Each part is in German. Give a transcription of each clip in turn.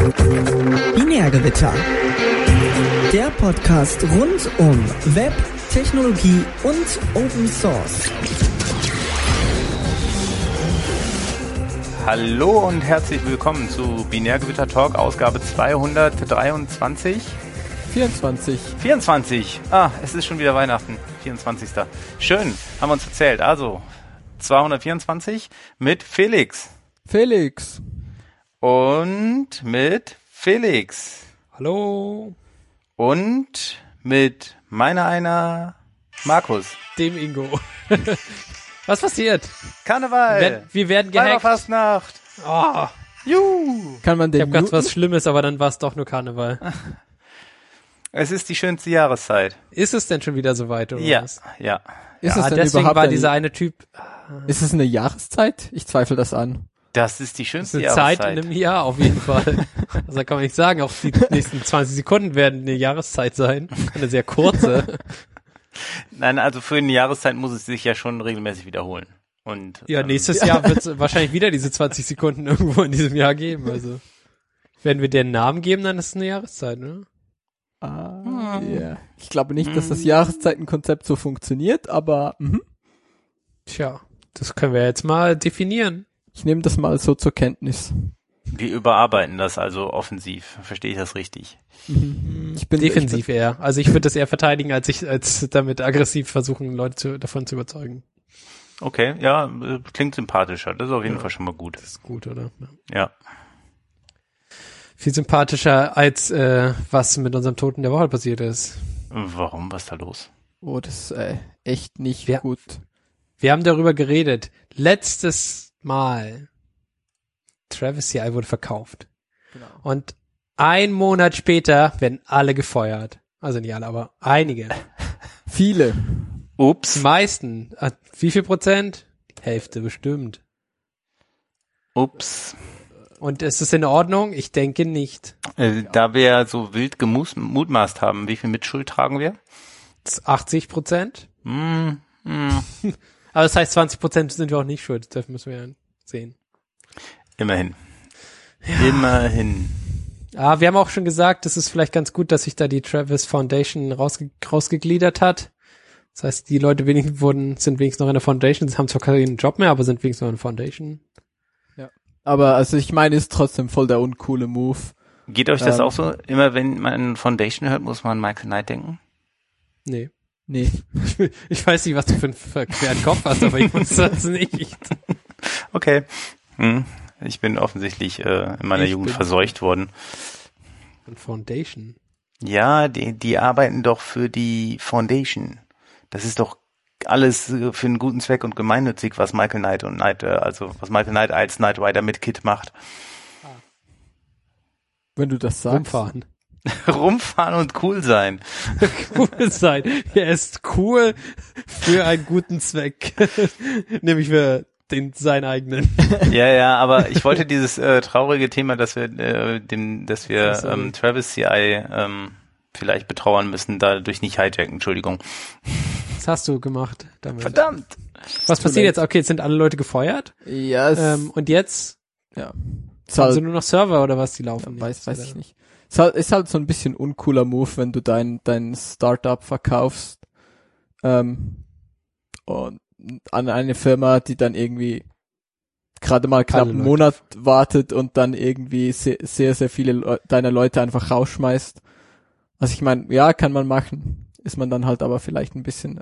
Binärgewitter. Der Podcast rund um Web, Technologie und Open Source. Hallo und herzlich willkommen zu Binärgewitter Talk, Ausgabe 223. 24. Es ist schon wieder Weihnachten. 24. Schön, haben wir uns erzählt. Also, 224 mit Felix. Und mit Felix. Hallo. Und mit meiner Markus. Dem Ingo. Was passiert? Karneval. Wir werden gehackt. Fastnacht. Oh. Juhu. Kann man den Ich habe gedacht, was Schlimmes, aber dann war es doch nur Karneval. Es ist die schönste Jahreszeit. Ist es denn schon wieder soweit, oder Ja, was? ja. Ist es denn deswegen überhaupt war dieser eine Typ. Ist es eine Jahreszeit? Ich zweifle das an. Das ist die Das schönste ist eine Jahreszeit. Zeit in einem Jahr auf jeden Fall. Also kann man nicht sagen, auch die nächsten 20 Sekunden werden eine Jahreszeit sein. Eine sehr kurze. Nein, also für eine Jahreszeit muss es sich ja schon regelmäßig wiederholen. Und Ja, nächstes Jahr wird es wahrscheinlich wieder diese 20 Sekunden irgendwo in diesem Jahr geben. Also wenn wir den Namen geben, dann ist es eine Jahreszeit, ne? Ja. Ich glaube nicht, dass das Jahreszeitenkonzept so funktioniert, aber Tja, das können wir jetzt mal definieren. ich nehme das mal so zur Kenntnis. wir überarbeiten das also offensiv. Verstehe ich das richtig? Ich bin Defensiv eher. Also ich würde das eher verteidigen, als damit aggressiv versuchen, Leute davon zu überzeugen. Okay, ja, klingt sympathischer. Das ist auf jeden Fall schon mal gut. Das ist gut, oder? Ja. Viel sympathischer, als was mit unserem Toten der Woche passiert ist. Warum? Was ist da los? Oh, das ist echt nicht Ja. gut. Wir haben darüber geredet. Letztes Mal. Travis CI wurde verkauft. Genau. Und ein Monat später werden alle gefeuert. Also nicht alle, aber einige. Viele. Die Ups. meisten. Wie viel Prozent? Hälfte bestimmt. Ups. Und ist es in Ordnung? Ich denke nicht. Da wir so wild gemutmaßt haben, wie viel Mitschuld tragen wir? 80%? Aber das heißt, 20% sind wir auch nicht schuld. Das müssen wir ja sehen. Immerhin. Ja. Immerhin. Wir haben auch schon gesagt, es ist vielleicht ganz gut, dass sich da die Travis Foundation rausgegliedert hat. Das heißt, die Leute sind wenigstens noch in der Foundation. Sie haben zwar keinen Job mehr, aber sind wenigstens noch in der Foundation. Aber also ich meine, ist trotzdem voll der uncoole Move. Geht euch das auch so? Immer wenn man Foundation hört, muss man an Michael Knight denken? Nee. Nee. Ich weiß nicht, was du für einen verqueren Kopf hast, aber ich muss das nicht. Okay. Ich bin offensichtlich in meiner Jugend verseucht worden. Von Foundation? Ja, die arbeiten doch für die Foundation. Das ist doch alles für einen guten Zweck und gemeinnützig, was Michael Knight was Michael Knight als Knight Rider mit Kit macht. Wenn du das sagst. Rumfahren. Rumfahren und cool sein. Cool sein. Er ist cool für einen guten Zweck. Nämlich für seinen eigenen. Ja, aber ich wollte dieses traurige Thema, dass wir Travis CI vielleicht betrauern müssen, dadurch nicht hijacken, Entschuldigung. Was hast du gemacht damit? Verdammt! Was passiert jetzt? Okay, jetzt sind alle Leute gefeuert. Ja, Und jetzt? ja. Haben sie nur noch Server oder was, die laufen? Weiß ich nicht. Ist halt so ein bisschen uncooler Move, wenn du dein Startup verkaufst und an eine Firma, die dann irgendwie gerade mal knapp einen Monat wartet und dann irgendwie sehr, sehr viele deiner Leute einfach rausschmeißt. Also ich meine, ja, kann man machen. Ist man dann halt aber vielleicht ein bisschen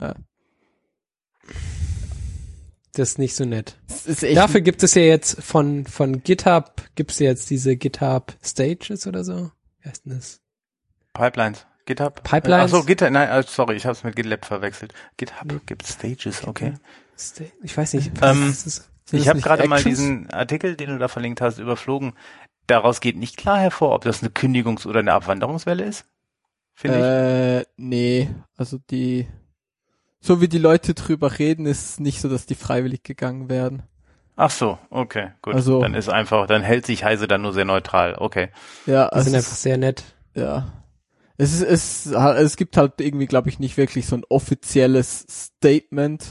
das ist nicht so nett. ist echt Dafür gibt es ja jetzt von GitHub, gibt es jetzt diese GitHub Stages oder so. Wie heißt denn das? Pipelines. GitHub? Pipelines? Achso, GitHub, nein, sorry, ich habe es mit GitLab verwechselt. GitHub gibt Stages, okay. Ich weiß nicht. Ich habe gerade mal Actions? diesen Artikel, den du da verlinkt hast, überflogen. Daraus geht nicht klar hervor, ob das eine Kündigungs- oder eine Abwanderungswelle ist. Finde ich. Nee, also so wie die Leute drüber reden, ist es nicht so, dass die freiwillig gegangen werden. Ach so, okay, gut. Also- Dann hält sich Heise dann nur sehr neutral, okay. Ja, Die sind einfach sehr nett. ja. Es gibt halt irgendwie, glaube ich, nicht wirklich so ein offizielles Statement.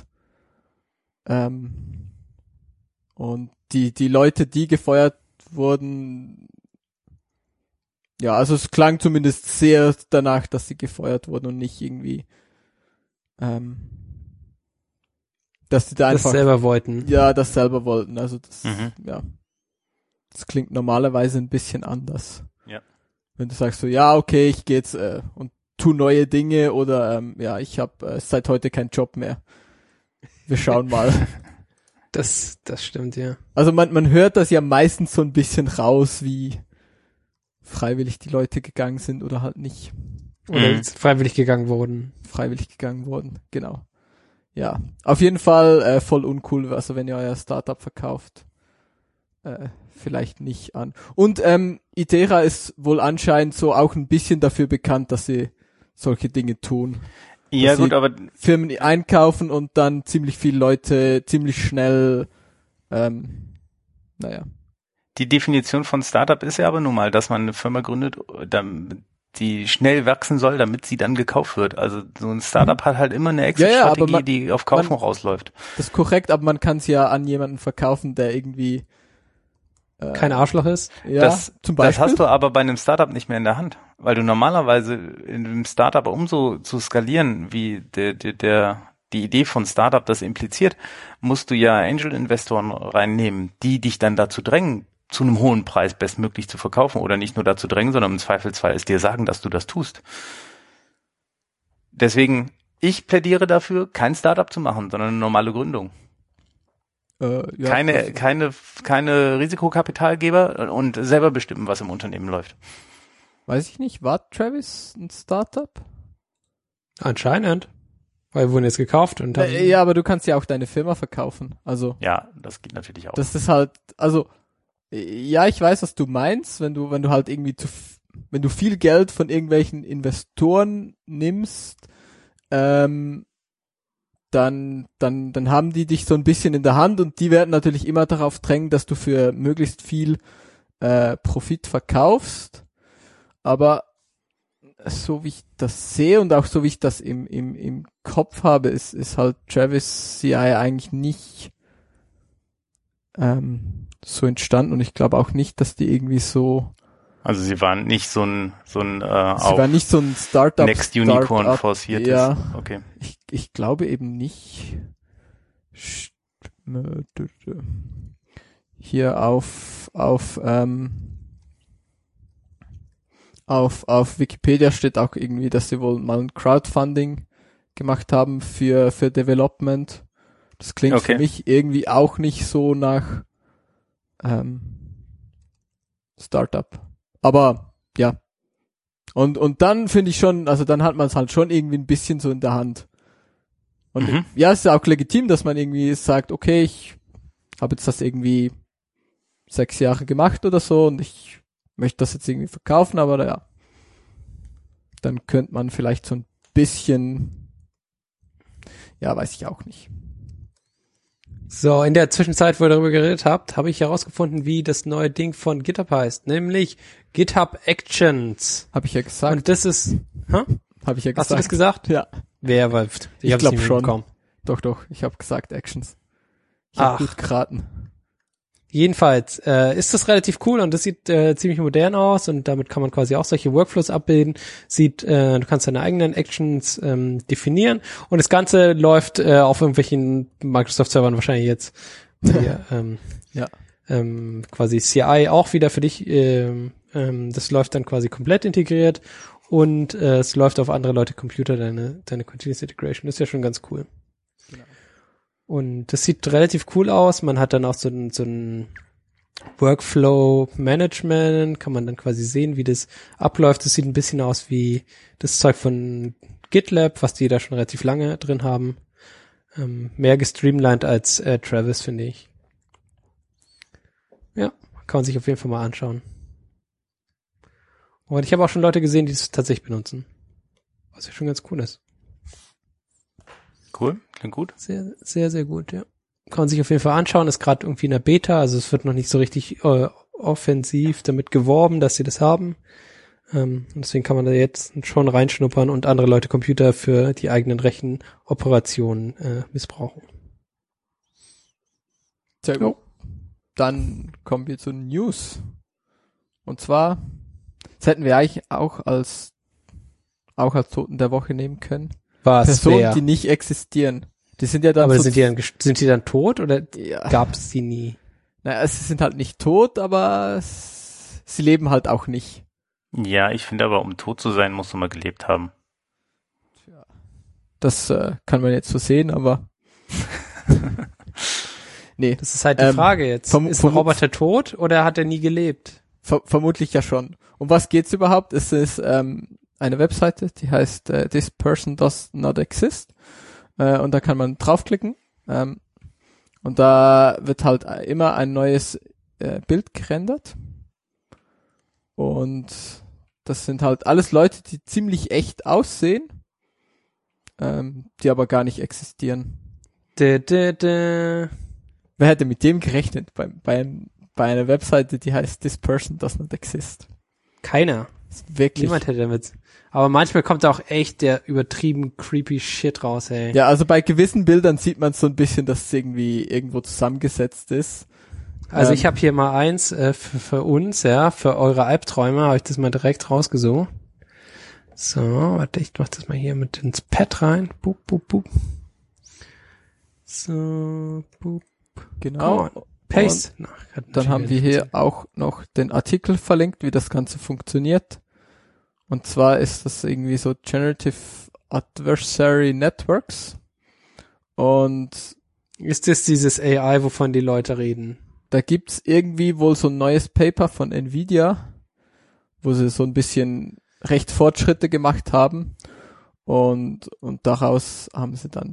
Und die Leute, die gefeuert wurden, ja, also es klang zumindest sehr danach, dass sie gefeuert wurden und nicht irgendwie, dass sie da Das einfach selber wollten. ja das selber wollten. Also das, Mhm. ja, das klingt normalerweise ein bisschen anders. Ja. Wenn du sagst so, ja, okay, ich gehe jetzt und tu neue Dinge oder ja, ich habe seit heute keinen Job mehr. Wir schauen mal. Das stimmt, ja. Also man hört das ja meistens so ein bisschen raus, wie freiwillig die Leute gegangen sind oder halt nicht Oder Mhm. freiwillig gegangen wurden. freiwillig gegangen wurden. Genau. Ja, auf jeden Fall voll uncool. Also wenn ihr euer Startup verkauft, vielleicht nicht an. Und Itera ist wohl anscheinend so auch ein bisschen dafür bekannt, dass sie solche Dinge tun. Ja Dass gut, sie aber Firmen einkaufen und dann ziemlich viele Leute ziemlich schnell, naja. die Definition von Startup ist ja aber nun mal, dass man eine Firma gründet, die schnell wachsen soll, damit sie dann gekauft wird. Also so ein Startup hat halt immer eine aber Exit-Strategie, die auf Kaufen rausläuft. Das ist korrekt, aber man kann es ja an jemanden verkaufen, der irgendwie Kein Arschloch ist. ja, zum Beispiel. Das hast du aber bei einem Startup nicht mehr in der Hand, weil du normalerweise in einem Startup, um so zu skalieren, wie die Idee von Startup das impliziert, musst du ja Angel-Investoren reinnehmen, die dich dann dazu drängen, zu einem hohen Preis bestmöglich zu verkaufen oder nicht nur dazu drängen, sondern im Zweifelsfall es dir sagen, dass du das tust. Deswegen, ich plädiere dafür, kein Startup zu machen, sondern eine normale Gründung. Ja, Keine Risikokapitalgeber und selber bestimmen, was im Unternehmen läuft. weiß ich nicht, war Travis ein Startup? Anscheinend. Weil wir wurden jetzt gekauft und dann, Ja, aber du kannst ja auch deine Firma verkaufen. Also, Ja, das geht natürlich auch. das ist halt, also, ja, ich weiß, was du meinst, wenn du halt irgendwie wenn du viel Geld von irgendwelchen Investoren nimmst, dann haben die dich so ein bisschen in der Hand und die werden natürlich immer darauf drängen, dass du für möglichst viel Profit verkaufst. Aber so wie ich das sehe und auch so wie ich das im Kopf habe, ist halt Travis CI eigentlich nicht so entstanden und ich glaube auch nicht, dass die irgendwie so Also sie waren nicht so ein sie war nicht so ein Startup. Next Unicorn Startup, forciertes. ja. Okay. Ich glaube eben nicht. Hier auf Wikipedia steht auch irgendwie, dass sie wohl mal ein Crowdfunding gemacht haben für Development. Das klingt Okay. für mich irgendwie auch nicht so nach Startup. Aber ja. Und dann finde ich schon, also dann hat man es halt schon irgendwie ein bisschen so in der Hand. Und ja, es ist auch legitim, dass man irgendwie sagt, okay, ich habe jetzt das irgendwie 6 Jahre gemacht oder so und ich möchte das jetzt irgendwie verkaufen, aber ja, dann könnte man vielleicht so ein bisschen, ja, weiß ich auch nicht. So, in der Zwischenzeit, wo ihr darüber geredet habt, habe ich herausgefunden, wie das neue Ding von GitHub heißt, nämlich GitHub Actions. Habe ich ja gesagt. Und das ist, Habe ich ja gesagt. hast du das gesagt? Ja, Wer war? Ich hab's glaub nicht schon. mitbekommen. doch, ich habe gesagt Actions. Ich habe Ach. gut geraten. Jedenfalls ist das relativ cool und das sieht ziemlich modern aus und damit kann man quasi auch solche Workflows abbilden. Du kannst deine eigenen Actions definieren und das Ganze läuft auf irgendwelchen Microsoft-Servern wahrscheinlich jetzt. Hier, Ja. Quasi CI auch wieder für dich. Das läuft dann quasi komplett integriert und es läuft auf andere Leute Computer, deine Continuous Integration. Das ist ja schon ganz cool. Genau. Und das sieht relativ cool aus. Man hat dann auch so ein Workflow-Management, kann man dann quasi sehen, wie das abläuft. Das sieht ein bisschen aus wie das Zeug von GitLab, was die da schon relativ lange drin haben. Mehr gestreamlined als Travis, finde ich. Ja, kann man sich auf jeden Fall mal anschauen. Und ich habe auch schon Leute gesehen, die es tatsächlich benutzen. Was ja schon ganz cool ist. Cool, klingt gut. Sehr, sehr, sehr gut, ja. Kann man sich auf jeden Fall anschauen, ist gerade irgendwie in der Beta, also es wird noch nicht so richtig offensiv damit geworben, dass sie das haben. Und deswegen kann man da jetzt schon reinschnuppern und andere Leute Computer für die eigenen Rechenoperationen missbrauchen. Sehr gut. Dann kommen wir zu News. Und zwar Das hätten wir eigentlich auch als Toten der Woche nehmen können. Was? Personen, Wer? die nicht existieren. Die sind ja dann Aber so, sind die dann tot oder ja, gab es die nie? naja, sie sind halt nicht tot, aber sie leben halt auch nicht. Ja, ich finde aber, um tot zu sein, musst du mal gelebt haben. Das kann man jetzt so sehen, aber nee, Das ist halt die Frage jetzt. Ist ein Roboter tot oder hat er nie gelebt? vermutlich ja schon. Um was geht's überhaupt? Es ist eine Webseite, die heißt This Person Does Not Exist. Und da kann man draufklicken. Und da wird halt immer ein neues Bild gerendert. Und das sind halt alles Leute, die ziemlich echt aussehen, die aber gar nicht existieren. Wer hätte mit dem gerechnet bei einer Webseite, die heißt This Person Does Not Exist? Keiner. Wirklich. Niemand hätte damit. Aber manchmal kommt auch echt der übertrieben creepy Shit raus, ey. Ja, also bei gewissen Bildern sieht man so ein bisschen, dass es irgendwie irgendwo zusammengesetzt ist. Also ich habe hier mal eins für uns, ja, für eure Albträume, habe ich das mal direkt rausgesucht. So, warte, ich mach das mal hier mit ins Pad rein. Boop, boop, boop. So, boop. Genau. Paste. Dann haben wir hier auch noch den Artikel verlinkt, wie das Ganze funktioniert. Und zwar ist das irgendwie so Generative Adversary Networks. Und ist das dieses AI, wovon die Leute reden? Da gibt's irgendwie wohl so ein neues Paper von Nvidia, wo sie so ein bisschen recht Fortschritte gemacht haben. Und daraus haben sie dann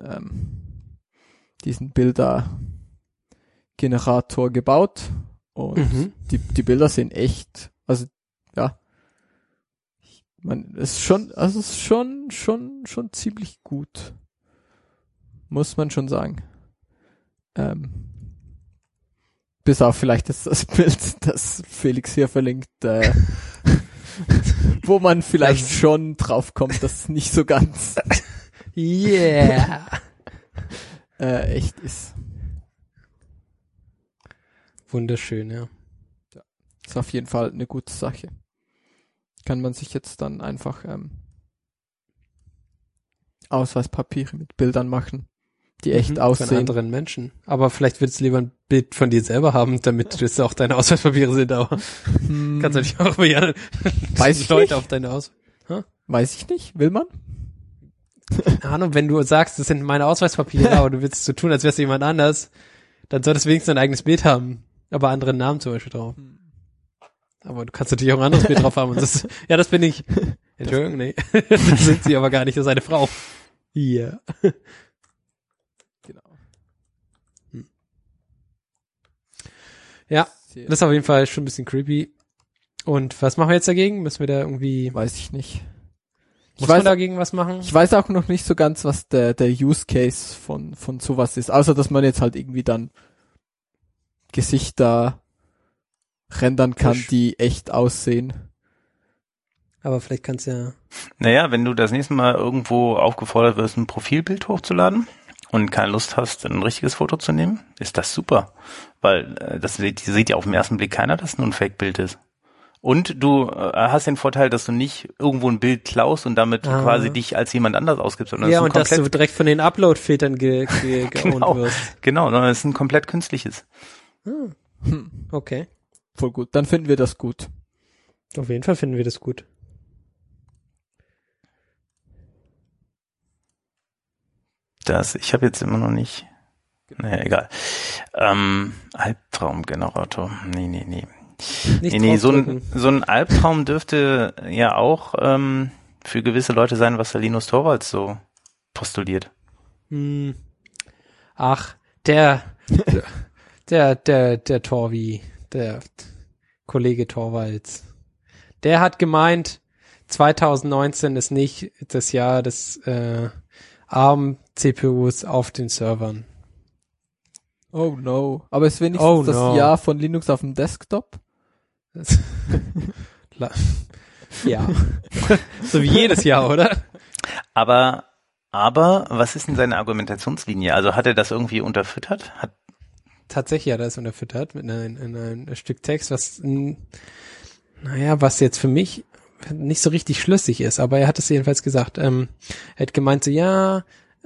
diesen Bildergenerator gebaut. Und die Bilder sind echt, also ja, es ist schon ziemlich gut. Muss man schon sagen. Bis auf vielleicht das Bild, das Felix hier verlinkt, wo man vielleicht schon drauf kommt, dass es nicht so ganz echt ist. Wunderschön, ja. Ist auf jeden Fall eine gute Sache. Kann man sich jetzt dann einfach Ausweispapiere mit Bildern machen, die echt aussehen. Von anderen Menschen. Aber vielleicht willst du lieber ein Bild von dir selber haben, damit das auch deine Ausweispapiere sind, aber kannst du natürlich auch über Weiß ich Leute nicht. auf deine Weiß ich nicht. Will man? Keine Ahnung, wenn du sagst, das sind meine Ausweispapiere, aber du willst so tun, als wärst du jemand anders, dann solltest du wenigstens ein eigenes Bild haben, aber anderen Namen zum Beispiel drauf. Aber du kannst natürlich auch ein anderes Bild drauf haben und das, ja, das bin ich. Entschuldigung, nee. Das sind sie aber gar nicht, das ist eine Frau. Ja. Genau. Ja, das ist auf jeden Fall schon ein bisschen creepy. Und was machen wir jetzt dagegen? Müssen wir da irgendwie, Weiß ich nicht. muss man dagegen was machen? Ich weiß auch noch nicht so ganz, was der Use Case von sowas ist. Außer, dass man jetzt halt irgendwie dann Gesichter rendern kann, die echt aussehen. Aber vielleicht kannst du ja. Naja, wenn du das nächste Mal irgendwo aufgefordert wirst, ein Profilbild hochzuladen und keine Lust hast, ein richtiges Foto zu nehmen, ist das super. Weil das sieht ja auf den ersten Blick keiner, dass es nur ein Fake-Bild ist. Und du hast den Vorteil, dass du nicht irgendwo ein Bild klaust und damit quasi dich als jemand anders ausgibst. Sondern Ja, und dass du direkt von den Upload-Filtern geowned wirst. Genau, sondern es ist ein komplett künstliches. Okay. Voll gut. Dann finden wir das gut. Auf jeden Fall finden wir das gut. Ich habe jetzt immer noch nicht. Naja, egal. Albtraumgenerator. Nee. So ein Albtraum dürfte ja auch für gewisse Leute sein, was der Linus Torvalds so postuliert. Ach, der Torvi, der Kollege Torvalds, der hat gemeint, 2019 ist nicht das Jahr des ARM-CPUs auf den Servern. Oh no. Aber ist wenigstens das Jahr von Linux auf dem Desktop? Ja. So wie jedes Jahr, oder? Aber was ist denn seine Argumentationslinie? Also hat er das irgendwie unterfüttert? Tatsächlich hat er es unterfüttert mit ein Stück Text, was Naja, was jetzt für mich nicht so richtig schlüssig ist, aber er hat es jedenfalls gesagt. Er hat gemeint so, ja,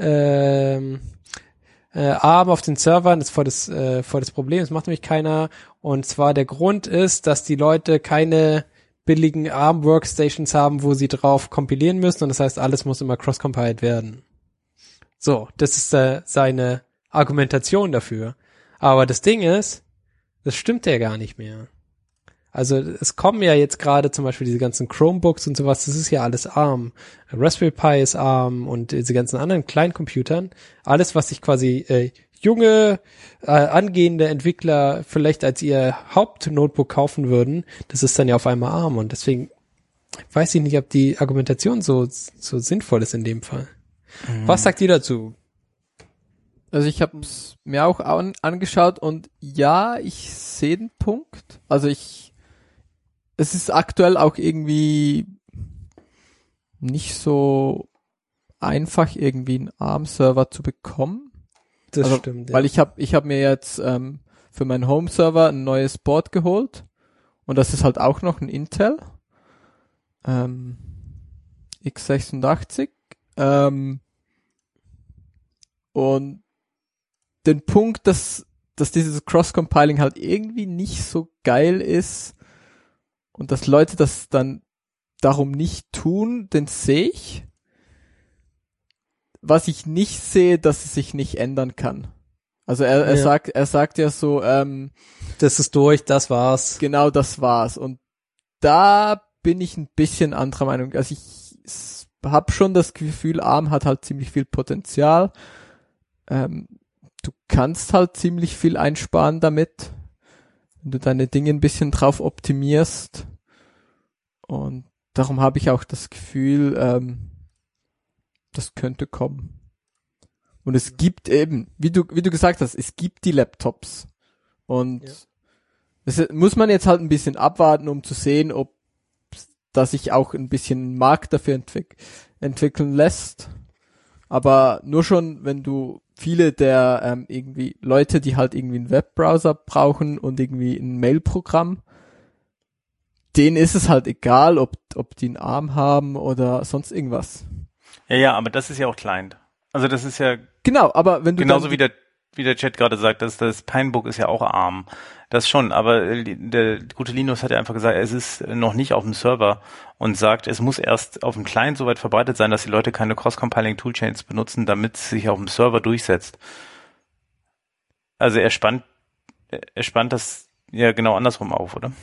ARM auf den Servern ist voll das Problem, das macht nämlich keiner. Und zwar der Grund ist, dass die Leute keine billigen ARM-Workstations haben, wo sie drauf kompilieren müssen und das heißt, alles muss immer cross-compiled werden. So, das ist seine Argumentation dafür. Aber das Ding ist, das stimmt ja gar nicht mehr. Also es kommen ja jetzt gerade zum Beispiel diese ganzen Chromebooks und sowas, das ist ja alles ARM. Raspberry Pi ist ARM und diese ganzen anderen Kleincomputern. Alles, was sich quasi junge, angehende Entwickler vielleicht als ihr Hauptnotebook kaufen würden, das ist dann ja auf einmal ARM. Und deswegen weiß ich nicht, ob die Argumentation so sinnvoll ist in dem Fall. Mhm. Was sagt ihr dazu? Also ich habe es mir auch angeschaut und ja, ich sehe den Punkt. Also es ist aktuell auch irgendwie nicht so einfach, irgendwie einen ARM-Server zu bekommen. Das stimmt, ja. Weil ich hab mir jetzt für meinen Home-Server ein neues Board geholt und das ist halt auch noch ein Intel x86 und den Punkt, dass dieses Cross-Compiling halt irgendwie nicht so geil ist und dass Leute das dann darum nicht tun, den sehe ich. Was ich nicht sehe, dass es sich nicht ändern kann. Also er sagt ja so, das ist durch, das war's. Genau, das war's. Und da bin ich ein bisschen anderer Meinung. Also ich habe schon das Gefühl, ARM hat halt ziemlich viel Potenzial. Du kannst halt ziemlich viel einsparen damit, wenn du deine Dinge ein bisschen drauf optimierst. Und darum habe ich auch das Gefühl, das könnte kommen. Und es gibt eben, wie du gesagt hast, es gibt die Laptops. Und das muss man jetzt halt ein bisschen abwarten, um zu sehen, ob da sich auch ein bisschen ein Markt dafür entwickeln lässt. Aber nur schon, wenn du viele der irgendwie Leute, die halt irgendwie einen Webbrowser brauchen und irgendwie ein Mailprogramm, denen ist es halt egal, ob die einen ARM haben oder sonst irgendwas. Ja, aber das ist ja auch Client. Also das ist ja genau, aber wenn du genauso wie der Chat gerade sagt, dass das Pinebook ist ja auch ARM. Das schon, aber der gute Linus hat ja einfach gesagt, es ist noch nicht auf dem Server und sagt, es muss erst auf dem Client soweit verbreitet sein, dass die Leute keine Cross-Compiling-Toolchains benutzen, damit es sich auf dem Server durchsetzt. Also er spannt das ja genau andersrum auf, oder?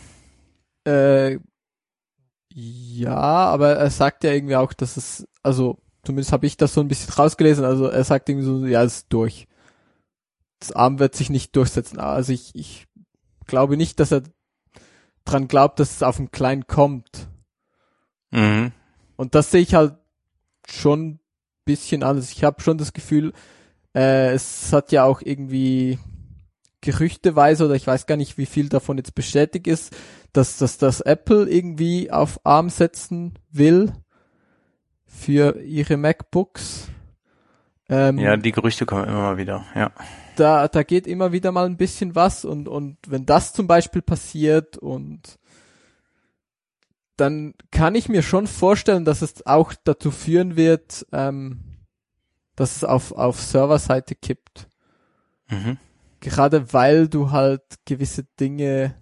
Ja, aber er sagt ja irgendwie auch, dass es, also zumindest habe ich das so ein bisschen rausgelesen, also er sagt irgendwie so, ja, es ist durch. Das ARM wird sich nicht durchsetzen. Also ich glaube nicht, dass er dran glaubt, dass es auf dem Client kommt. Mhm. Und das sehe ich halt schon ein bisschen anders. Ich habe schon das Gefühl, es hat ja auch irgendwie gerüchteweise, oder ich weiß gar nicht, wie viel davon jetzt bestätigt ist, dass das Apple irgendwie auf ARM setzen will für ihre MacBooks. Ja, die Gerüchte kommen immer mal wieder, ja. Da geht immer wieder mal ein bisschen was und wenn das zum Beispiel passiert und dann kann ich mir schon vorstellen, dass es auch dazu führen wird, dass es auf Serverseite kippt. Mhm. Gerade weil du halt gewisse Dinge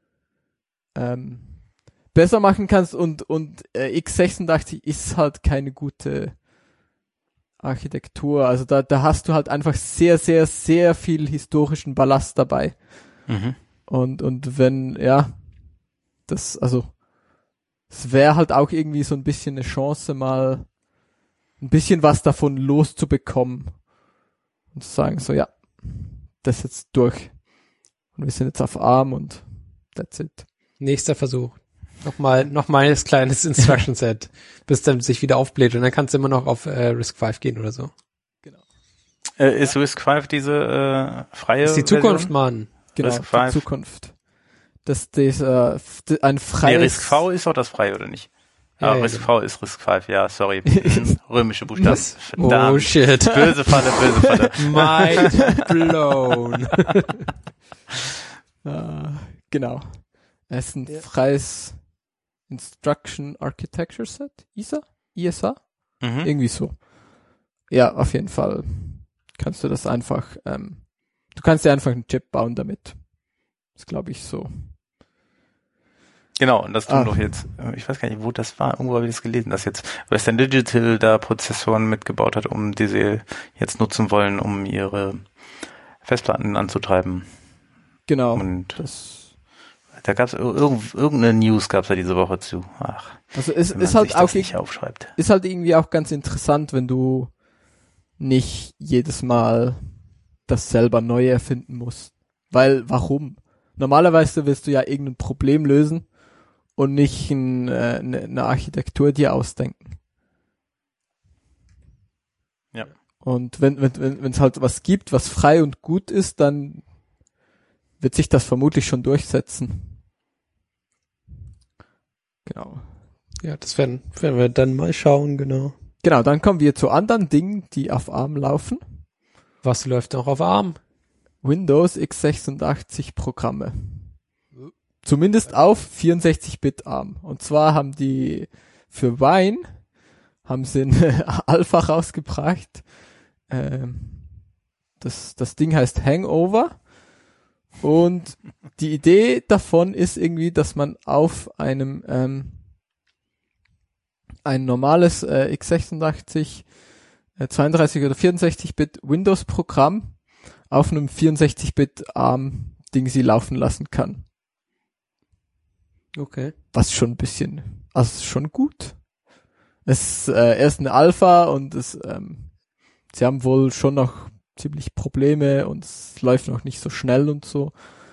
besser machen kannst und x86 ist halt keine gute Architektur. Also da hast du halt einfach sehr, sehr, sehr viel historischen Ballast dabei. Mhm. Und wenn, ja, es wäre halt auch irgendwie so ein bisschen eine Chance, mal ein bisschen was davon loszubekommen. Und zu sagen, so, ja, das ist jetzt durch. Und wir sind jetzt auf ARM und that's it. Nächster Versuch. Nochmal ein kleines Instruction Set, bis dann sich wieder aufbläht und dann kannst du immer noch auf RISC-V gehen oder so. Genau. Ist RISC-V diese freie Das ist die Zukunft, Version? Mann. Genau, RISC-V. die Zukunft. Dass das ein freies... Nee, RISC-V ist doch das freie, oder nicht? Ja, RISC-V ist RISC-V, ja, sorry. Römische Buchstaben. Verdammt. Oh shit. Böse Falle. Mind blown. Genau. Es ist ein freies Instruction Architecture Set, ISA? Mhm. Irgendwie so. Ja, auf jeden Fall kannst du das einfach, du kannst dir einfach einen Chip bauen damit. Das glaube ich so. Genau, und das tun doch jetzt, ich weiß gar nicht, wo das war, irgendwo habe ich das gelesen, dass jetzt Western Digital da Prozessoren mitgebaut hat, die sie jetzt nutzen wollen, um ihre Festplatten anzutreiben. Genau. Und da gab es irgendeine News gab's da diese Woche zu. Ach, also es wenn ist man halt sich auch das nicht aufschreibt. ist halt irgendwie auch ganz interessant, wenn du nicht jedes Mal das selber neu erfinden musst. Weil, warum? Normalerweise willst du ja irgendein Problem lösen und nicht eine Architektur dir ausdenken. Ja. Und wenn es halt was gibt, was frei und gut ist, dann wird sich das vermutlich schon durchsetzen. Genau. Ja, das werden wir dann mal schauen, genau. Genau, dann kommen wir zu anderen Dingen, die auf ARM laufen. Was läuft noch auf ARM? Windows x86 Programme. Zumindest auf 64-Bit ARM. Und zwar haben die für Wine haben sie eine Alpha rausgebracht. Das Ding heißt Hangover. Und die Idee davon ist irgendwie, dass man auf einem ein normales x86 32 oder 64-Bit Windows-Programm auf einem 64-Bit ARM-Ding sie laufen lassen kann. Okay. Was schon ein bisschen, also schon gut. Es ist erst eine Alpha und sie haben wohl schon noch ziemlich Probleme und es läuft noch nicht so schnell und so.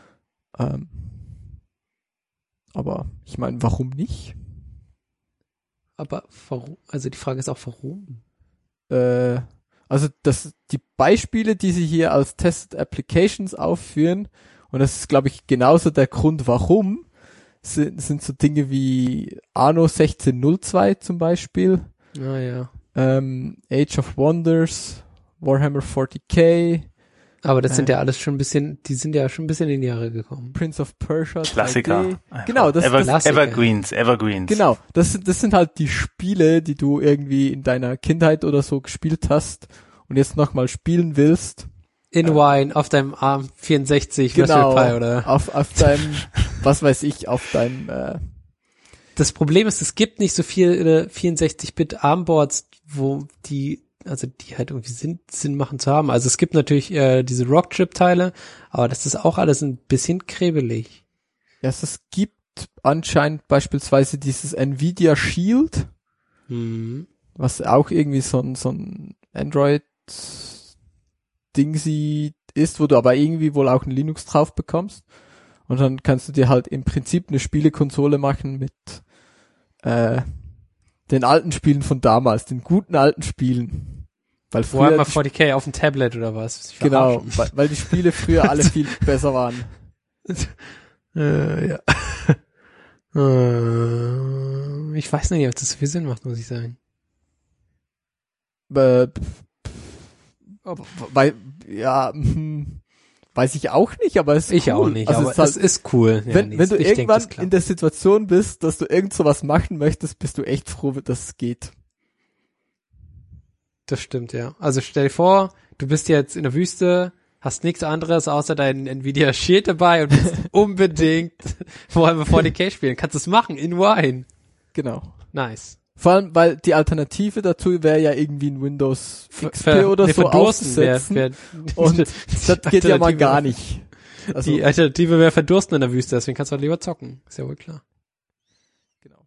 Aber ich meine, warum nicht? Aber warum? Also die Frage ist auch, warum? Also die Beispiele, die sie hier als Tested Applications aufführen, und das ist, glaube ich, genauso der Grund, warum, sind so Dinge wie Anno 1602 zum Beispiel, Ah ja. Age of Wonders, Warhammer 40k, Aber das sind ja alles schon ein bisschen, die sind ja schon ein bisschen in die Jahre gekommen. Prince of Persia, Klassiker. 3D. Genau, das Klassiker. Evergreens. Genau, das sind halt die Spiele, die du irgendwie in deiner Kindheit oder so gespielt hast und jetzt nochmal spielen willst. In Wine, auf deinem ARM 64 Genau, Raspberry Pi, oder? auf deinem, was weiß ich, auf deinem, Das Problem ist, es gibt nicht so viele 64-Bit ARM-Boards, wo die halt irgendwie Sinn machen zu haben. Also es gibt natürlich diese Rockchip-Teile, aber das ist auch alles ein bisschen krebelig. ja, es gibt anscheinend beispielsweise dieses Nvidia Shield, was auch irgendwie so ein Android-Dingsi ist, wo du aber irgendwie wohl auch ein Linux drauf bekommst. Und dann kannst du dir halt im Prinzip eine Spielekonsole machen mit den alten Spielen von damals, den guten alten Spielen. Weil früher Warhammer 40k auf dem Tablet oder was? Genau, weil die Spiele früher alle viel besser waren. Ja. Ich weiß nicht, ob das so viel Sinn macht, muss ich sagen. Weiß ich auch nicht, aber es ist Ich cool. auch nicht, also aber es ist cool. Ja, wenn du ich irgendwann denk, in der Situation bist, dass du irgend sowas machen möchtest, bist du echt froh, dass es geht. Das stimmt, ja. Also stell dir vor, du bist jetzt in der Wüste, hast nichts anderes außer deinen Nvidia Shield dabei und willst unbedingt Warhammer 40k spielen. Kannst du es machen in Wine. Genau. Nice. Vor allem, weil die Alternative dazu wäre ja irgendwie ein Windows XP oder so verdursten aufzusetzen. Und das geht ja mal gar nicht. Also, die Alternative wäre verdursten in der Wüste, deswegen kannst du halt lieber zocken. Ist ja wohl klar. Genau.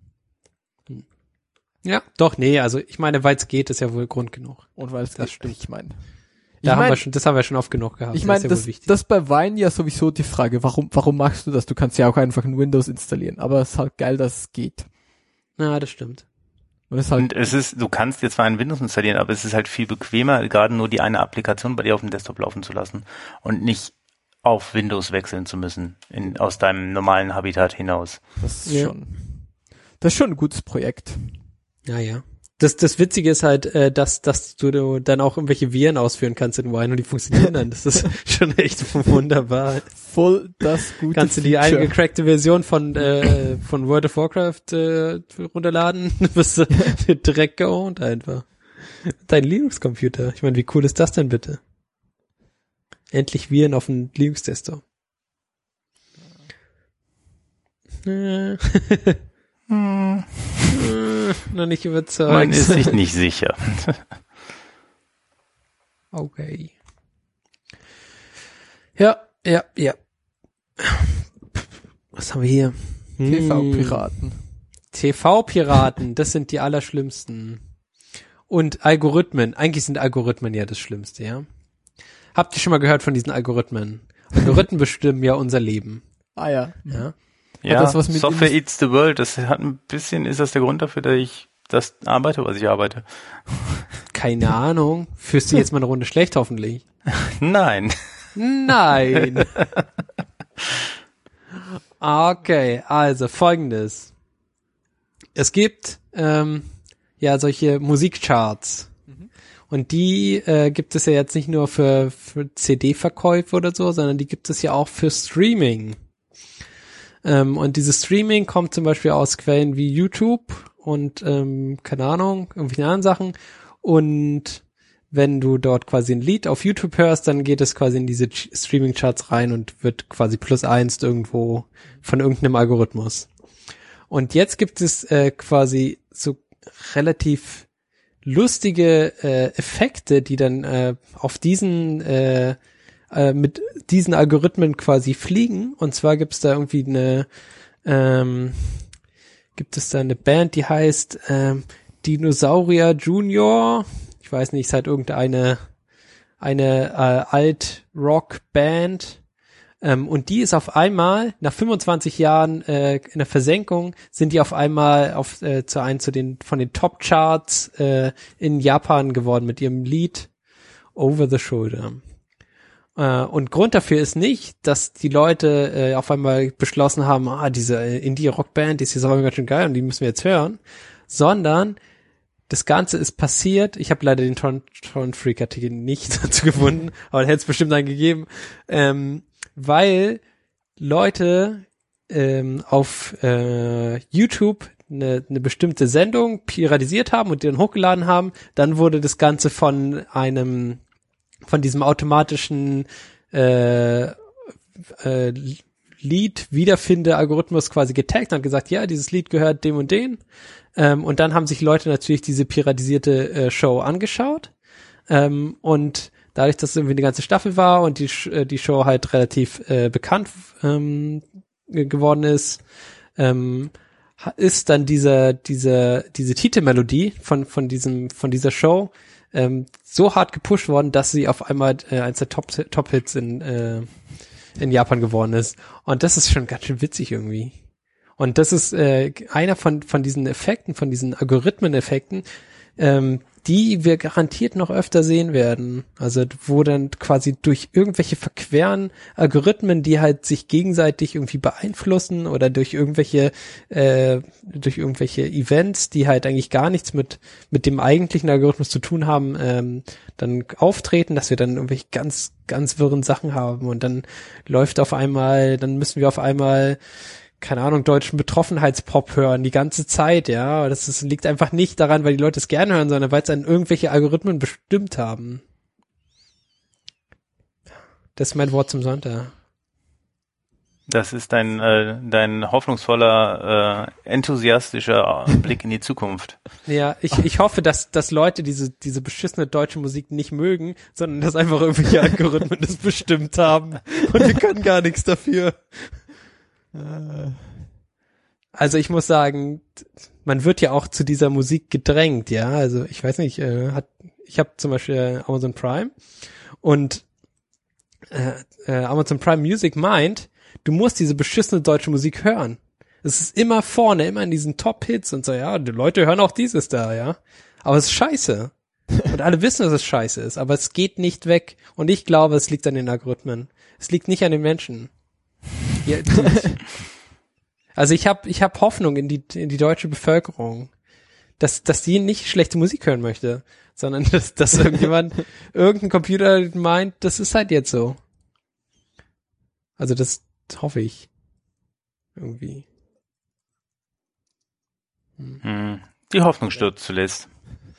Ja, doch, nee, also ich meine, weil es geht, ist ja wohl Grund genug. Und weil es Das stimmt. ich meine. Das haben wir schon oft genug gehabt. Ich meine, das ist ja wohl wichtig. das bei Wine ja sowieso die Frage, warum machst du das? Du kannst ja auch einfach ein Windows installieren, aber es ist halt geil, dass es geht. Ja, das stimmt. Und es ist halt, Und du kannst dir zwar ein Windows installieren, aber es ist halt viel bequemer, gerade nur die eine Applikation bei dir auf dem Desktop laufen zu lassen und nicht auf Windows wechseln zu müssen, aus deinem normalen Habitat hinaus. das ist schon ein gutes Projekt. Ja. Das Witzige ist halt, dass du dann auch irgendwelche Viren ausführen kannst in Wine und die funktionieren dann. Das ist schon echt wunderbar. Voll das gute Kannst du die Feature. eingecrackte Version von World of Warcraft runterladen, bist du direkt geowned einfach. Dein Linux-Computer. Ich meine, wie cool ist das denn bitte? Endlich Viren auf dem Linux-Desktop. Noch nicht überzeugt. Man ist sich nicht sicher. Okay. Ja. Was haben wir hier? TV-Piraten. TV-Piraten, das sind die allerschlimmsten. Und Algorithmen. Eigentlich sind Algorithmen ja das Schlimmste, ja. Habt ihr schon mal gehört von diesen Algorithmen? Algorithmen bestimmen ja unser Leben. Ah ja. Ja. Ja, das was mit Software eats the world, das hat ein bisschen, ist das der Grund dafür, dass ich das arbeite, was ich arbeite? Keine Ahnung. Führst du jetzt mal eine Runde schlecht, hoffentlich? Nein. Nein. Okay, also Folgendes. Es gibt solche Musikcharts. Und die gibt es ja jetzt nicht nur für CD-Verkäufe oder so, sondern die gibt es ja auch für Streaming. Und dieses Streaming kommt zum Beispiel aus Quellen wie YouTube und keine Ahnung, irgendwelche anderen Sachen. Und wenn du dort quasi ein Lied auf YouTube hörst, dann geht es quasi in diese Streaming-Charts rein und wird quasi +1 irgendwo von irgendeinem Algorithmus. Und jetzt gibt es quasi so relativ lustige Effekte, die dann auf diesen mit diesen Algorithmen quasi fliegen. Und zwar gibt es da irgendwie eine Band, die heißt Dinosaurier Junior. Ich weiß nicht, ist halt irgendeine Alt-Rock-Band. Und die ist auf einmal, nach 25 Jahren in der Versenkung, sind die auf einmal von den Top-Charts in Japan geworden mit ihrem Lied Over the Shoulder. Und Grund dafür ist nicht, dass die Leute auf einmal beschlossen haben, diese Indie-Rock-Band, die ist jetzt aber ganz schön geil und die müssen wir jetzt hören, sondern das Ganze ist passiert, ich habe leider den Torrent-Freak-Artikel nicht dazu gefunden, aber da hätte es bestimmt einen gegeben, weil Leute auf YouTube eine bestimmte Sendung piratisiert haben und die dann hochgeladen haben, dann wurde das Ganze von diesem automatischen Lied-Wiederfinde-Algorithmus quasi getaggt und hat gesagt, ja, dieses Lied gehört dem und den. Und dann haben sich Leute natürlich diese piratisierte Show angeschaut. Und dadurch, dass es irgendwie eine ganze Staffel war und die Show halt relativ bekannt geworden ist, ist dann diese Titelmelodie von dieser Show so hart gepusht worden, dass sie auf einmal eins der Top-Hits in Japan geworden ist. Und das ist schon ganz schön witzig irgendwie. Und das ist einer von diesen Effekten, von diesen Algorithmen-Effekten, die wir garantiert noch öfter sehen werden. Also wo dann quasi durch irgendwelche verqueren Algorithmen, die halt sich gegenseitig irgendwie beeinflussen oder durch irgendwelche Events, die halt eigentlich gar nichts mit dem eigentlichen Algorithmus zu tun haben, dann auftreten, dass wir dann irgendwelche ganz, ganz wirren Sachen haben und dann müssen wir auf einmal keine Ahnung, deutschen Betroffenheitspop hören die ganze Zeit, ja. Das liegt einfach nicht daran, weil die Leute es gerne hören, sondern weil es dann irgendwelche Algorithmen bestimmt haben. Das ist mein Wort zum Sonntag. Das ist dein hoffnungsvoller, enthusiastischer Blick in die Zukunft. Ja, ich hoffe, dass Leute diese beschissene deutsche Musik nicht mögen, sondern dass einfach irgendwelche Algorithmen das bestimmt haben und wir können gar nichts dafür. Also ich muss sagen, man wird ja auch zu dieser Musik gedrängt, ja. Also ich weiß nicht, ich habe zum Beispiel Amazon Prime und Amazon Prime Music meint, du musst diese beschissene deutsche Musik hören. Es ist immer vorne, immer in diesen Top-Hits und so, ja, die Leute hören auch dieses da, ja. Aber es ist scheiße. Und alle wissen, dass es scheiße ist, aber es geht nicht weg. Und ich glaube, es liegt an den Algorithmen. Es liegt nicht an den Menschen. Ja, also ich hab Hoffnung in die deutsche Bevölkerung, dass die nicht schlechte Musik hören möchte, sondern dass irgendein Computer meint, das ist halt jetzt so. Also das hoffe ich. Irgendwie. Die Hoffnung stirbt zuletzt.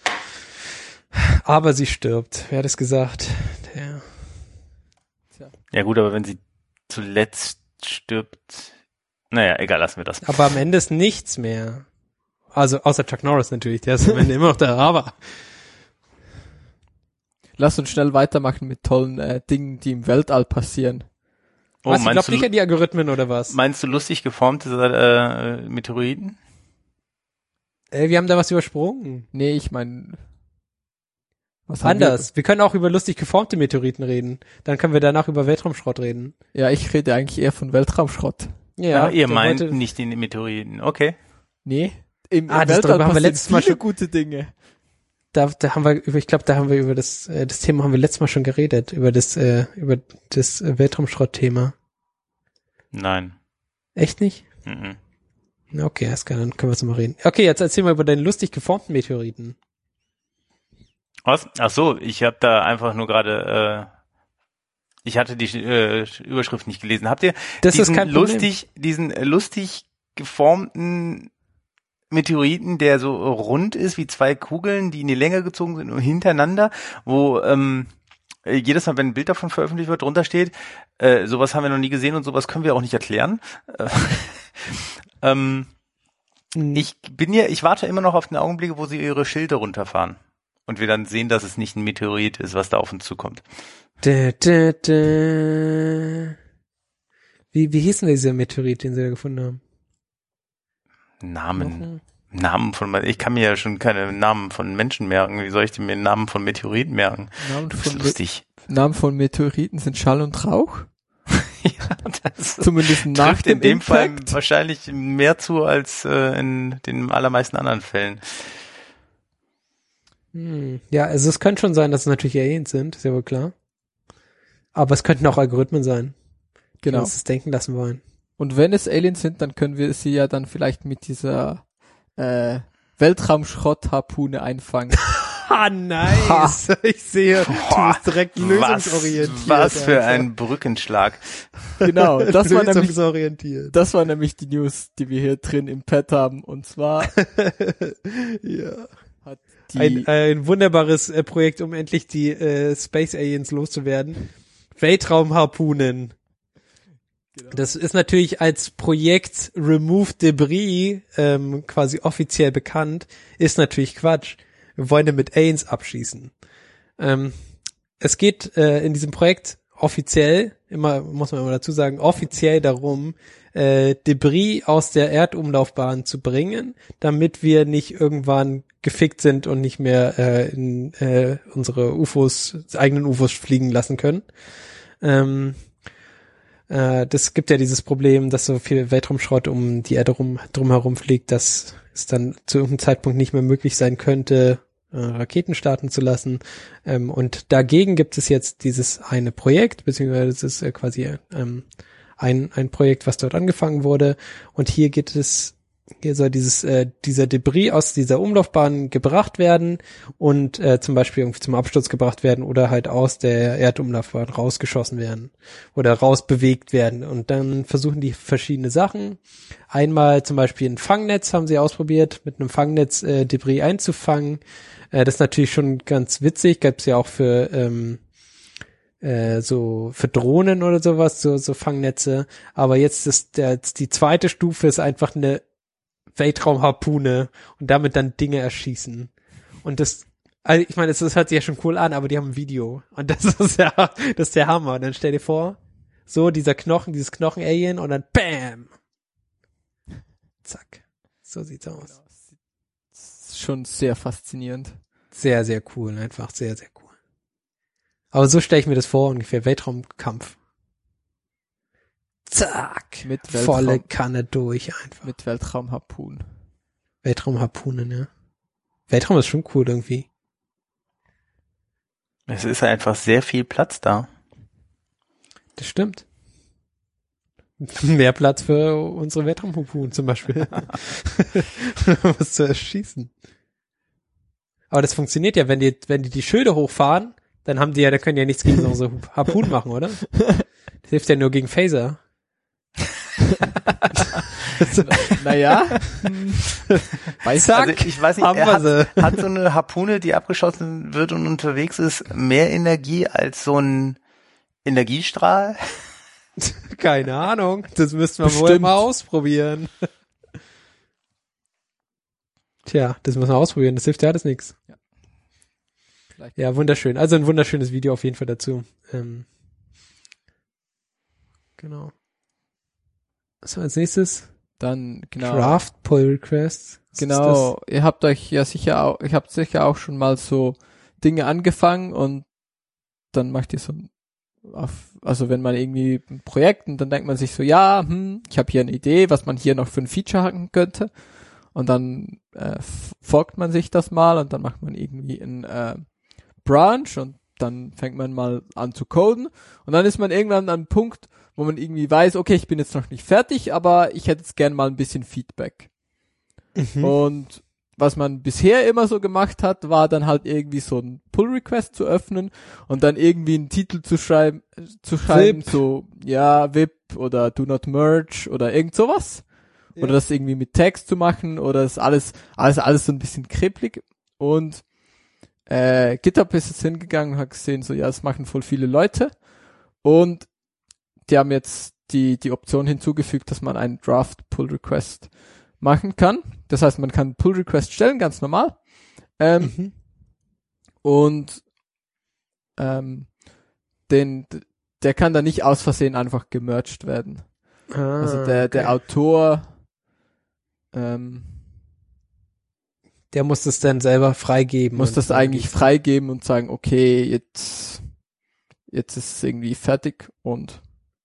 Aber sie stirbt. Wer hat es gesagt? Ja gut, aber wenn sie zuletzt stirbt, naja, egal, lassen wir das. Aber am Ende ist nichts mehr. Also außer Chuck Norris natürlich, der ist am Ende immer noch der Aber. Lass uns schnell weitermachen mit tollen Dingen, die im Weltall passieren. Oh, Was, ich glaube nicht an die Algorithmen oder was? Meinst du lustig geformte Meteoriten? Wir haben da was übersprungen. Nee, ich meine... Anders. Wir können auch über lustig geformte Meteoriten reden. Dann können wir danach über Weltraumschrott reden. Ja, ich rede eigentlich eher von Weltraumschrott. Ja, ihr meint nicht die Meteoriten, okay. Nee, im das Weltall haben wir letztes Mal viele schon gute Dinge. Da haben wir über das Thema haben wir letztes Mal schon geredet, über das Weltraumschrott-Thema. Nein. Echt nicht? Mhm. Okay, alles klar, dann können wir es mal reden. Okay, jetzt erzähl mal über deinen lustig geformten Meteoriten. Was? Ach so, ich habe da einfach nur gerade ich hatte die Überschrift nicht gelesen. Habt ihr diesen lustig geformten Meteoriten, der so rund ist wie zwei Kugeln, die in die Länge gezogen sind und hintereinander, wo jedes Mal, wenn ein Bild davon veröffentlicht wird, drunter steht, sowas haben wir noch nie gesehen und sowas können wir auch nicht erklären. Ich warte immer noch auf den Augenblick, wo sie ihre Schilde runterfahren und wir dann sehen, dass es nicht ein Meteorit ist, was da auf uns zukommt. Wie hieß denn dieser Meteorit, den sie da gefunden haben? Namen ich kann mir ja schon keine Namen von Menschen merken. Wie soll ich denn mir Namen von Meteoriten merken? Das ist lustig. Namen von Meteoriten sind Schall und Rauch? Ja, das zumindest nach trifft in dem Fall Impact. wahrscheinlich mehr zu als in den allermeisten anderen Fällen. Ja, also es könnte schon sein, dass es natürlich Aliens sind, ist ja wohl klar. Aber es könnten auch Algorithmen sein, die uns das denken lassen wollen. Und wenn es Aliens sind, dann können wir sie ja dann vielleicht mit dieser Weltraumschrott-Harpune einfangen. Nice. Ich sehe, du bist direkt lösungsorientiert. Was für ein Brückenschlag. Genau, das war nämlich die News, die wir hier drin im Pad haben. Und zwar ja. Hat ein wunderbares Projekt, um endlich die Space Aliens loszuwerden. Weltraumharpunen. Genau. Das ist natürlich als Projekt Remove Debris quasi offiziell bekannt, ist natürlich Quatsch. Wir wollen ja mit Aliens abschießen. Es geht in diesem Projekt offiziell, muss man immer dazu sagen, offiziell darum, Debris aus der Erdumlaufbahn zu bringen, damit wir nicht irgendwann gefickt sind und nicht mehr in unsere eigenen UFOs fliegen lassen können. Das gibt ja dieses Problem, dass so viel Weltraumschrott um die Erde drumherum fliegt, dass es dann zu irgendeinem Zeitpunkt nicht mehr möglich sein könnte, Raketen starten zu lassen. Und dagegen gibt es jetzt dieses eine Projekt, beziehungsweise es ist quasi ein Projekt, was dort angefangen wurde. Und hier soll dieser Debris aus dieser Umlaufbahn gebracht werden und zum Beispiel irgendwie zum Absturz gebracht werden oder halt aus der Erdumlaufbahn rausgeschossen werden oder rausbewegt werden. Und dann versuchen die verschiedene Sachen. Einmal zum Beispiel ein Fangnetz haben sie ausprobiert, mit einem Fangnetz Debris einzufangen. Das ist natürlich schon ganz witzig, gab es ja auch für für Drohnen oder sowas, so Fangnetze. Aber jetzt ist die zweite Stufe ist einfach eine Weltraumharpune und damit dann Dinge erschießen. Und also ich meine, das hört sich ja schon cool an, aber die haben ein Video. Und das ist der Hammer. Und dann stell dir vor, so dieses Knochen-Alien und dann BAM! Zack. So sieht's aus. Das ist schon sehr faszinierend. Sehr, sehr cool. Einfach sehr, sehr cool. Aber so stelle ich mir das vor, ungefähr Weltraumkampf. Zack. Volle Kanne durch einfach. Mit Weltraumharpunen. Weltraumharpunen, ja. Weltraum ist schon cool irgendwie. Es ist einfach sehr viel Platz da. Das stimmt. Mehr Platz für unsere Weltraumharpunen zum Beispiel. Was zu erschießen. Aber das funktioniert ja, wenn die Schilde hochfahren, dann können die ja nichts gegen unsere Harpunen machen, oder? Das hilft ja nur gegen Phaser. Naja. Also ich weiß nicht, hat so eine Harpune, die abgeschossen wird und unterwegs ist, mehr Energie als so ein Energiestrahl? Keine Ahnung. Das müssten wir wohl mal ausprobieren. Tja, das müssen wir ausprobieren. Das hilft ja alles nichts. Ja, wunderschön. Also ein wunderschönes Video auf jeden Fall dazu. Genau. Was war als nächstes? Dann, genau. Draft Pull Requests. Genau. Ihr habt sicher auch schon mal so Dinge angefangen und dann macht ihr so also wenn man irgendwie ein Projekt und dann denkt man sich so, ja, ich habe hier eine Idee, was man hier noch für ein Feature hacken könnte und dann forkt man sich das mal und dann macht man irgendwie ein Branch und dann fängt man mal an zu coden und dann ist man irgendwann an einem Punkt, wo man irgendwie weiß, okay, ich bin jetzt noch nicht fertig, aber ich hätte jetzt gern mal ein bisschen Feedback. Und was man bisher immer so gemacht hat, war dann halt irgendwie so ein Pull-Request zu öffnen und dann irgendwie einen Titel zu schreiben, VIP. so, ja, VIP oder Do Not Merge oder irgend sowas. Ja. Oder das irgendwie mit Text zu machen oder das alles so ein bisschen kribbelig. Und GitHub ist jetzt hingegangen und hat gesehen, so, ja, das machen voll viele Leute. Und die haben jetzt die Option hinzugefügt, dass man einen Draft-Pull-Request machen kann. Das heißt, man kann Pull-Request stellen, ganz normal. Und der kann dann nicht aus Versehen einfach gemerged werden. Also der Autor der muss das dann selber freigeben. Muss das eigentlich freigeben und sagen, okay, jetzt ist es irgendwie fertig und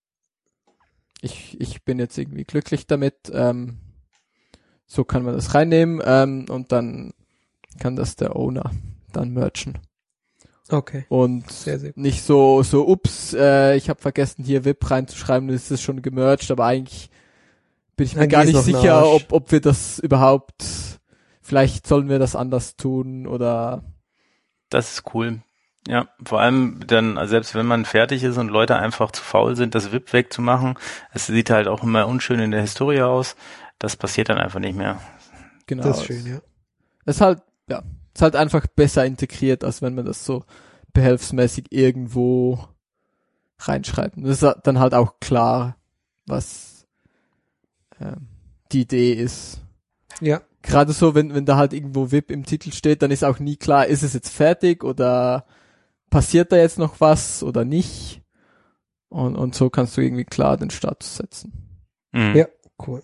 ich bin jetzt irgendwie glücklich damit. So kann man das reinnehmen und dann kann das der Owner dann merchen. Okay. Und sehr, sehr gut. nicht so ups, ich habe vergessen hier VIP reinzuschreiben, das ist schon gemerged, aber eigentlich bin ich mir gar nicht sicher, ob wir das überhaupt, vielleicht sollen wir das anders tun oder. Das ist cool. Ja, vor allem dann, also selbst wenn man fertig ist und Leute einfach zu faul sind, das VIP wegzumachen, es sieht halt auch immer unschön in der Historie aus. Das passiert dann einfach nicht mehr. Genau. Das ist schön, ja. Es ist halt einfach besser integriert, als wenn man das so behelfsmäßig irgendwo reinschreibt. Und das ist dann halt auch klar, was die Idee ist. Ja. Gerade so, wenn da halt irgendwo VIP im Titel steht, dann ist auch nie klar, ist es jetzt fertig oder passiert da jetzt noch was oder nicht? Und so kannst du irgendwie klar den Status setzen. Mhm. Ja, cool.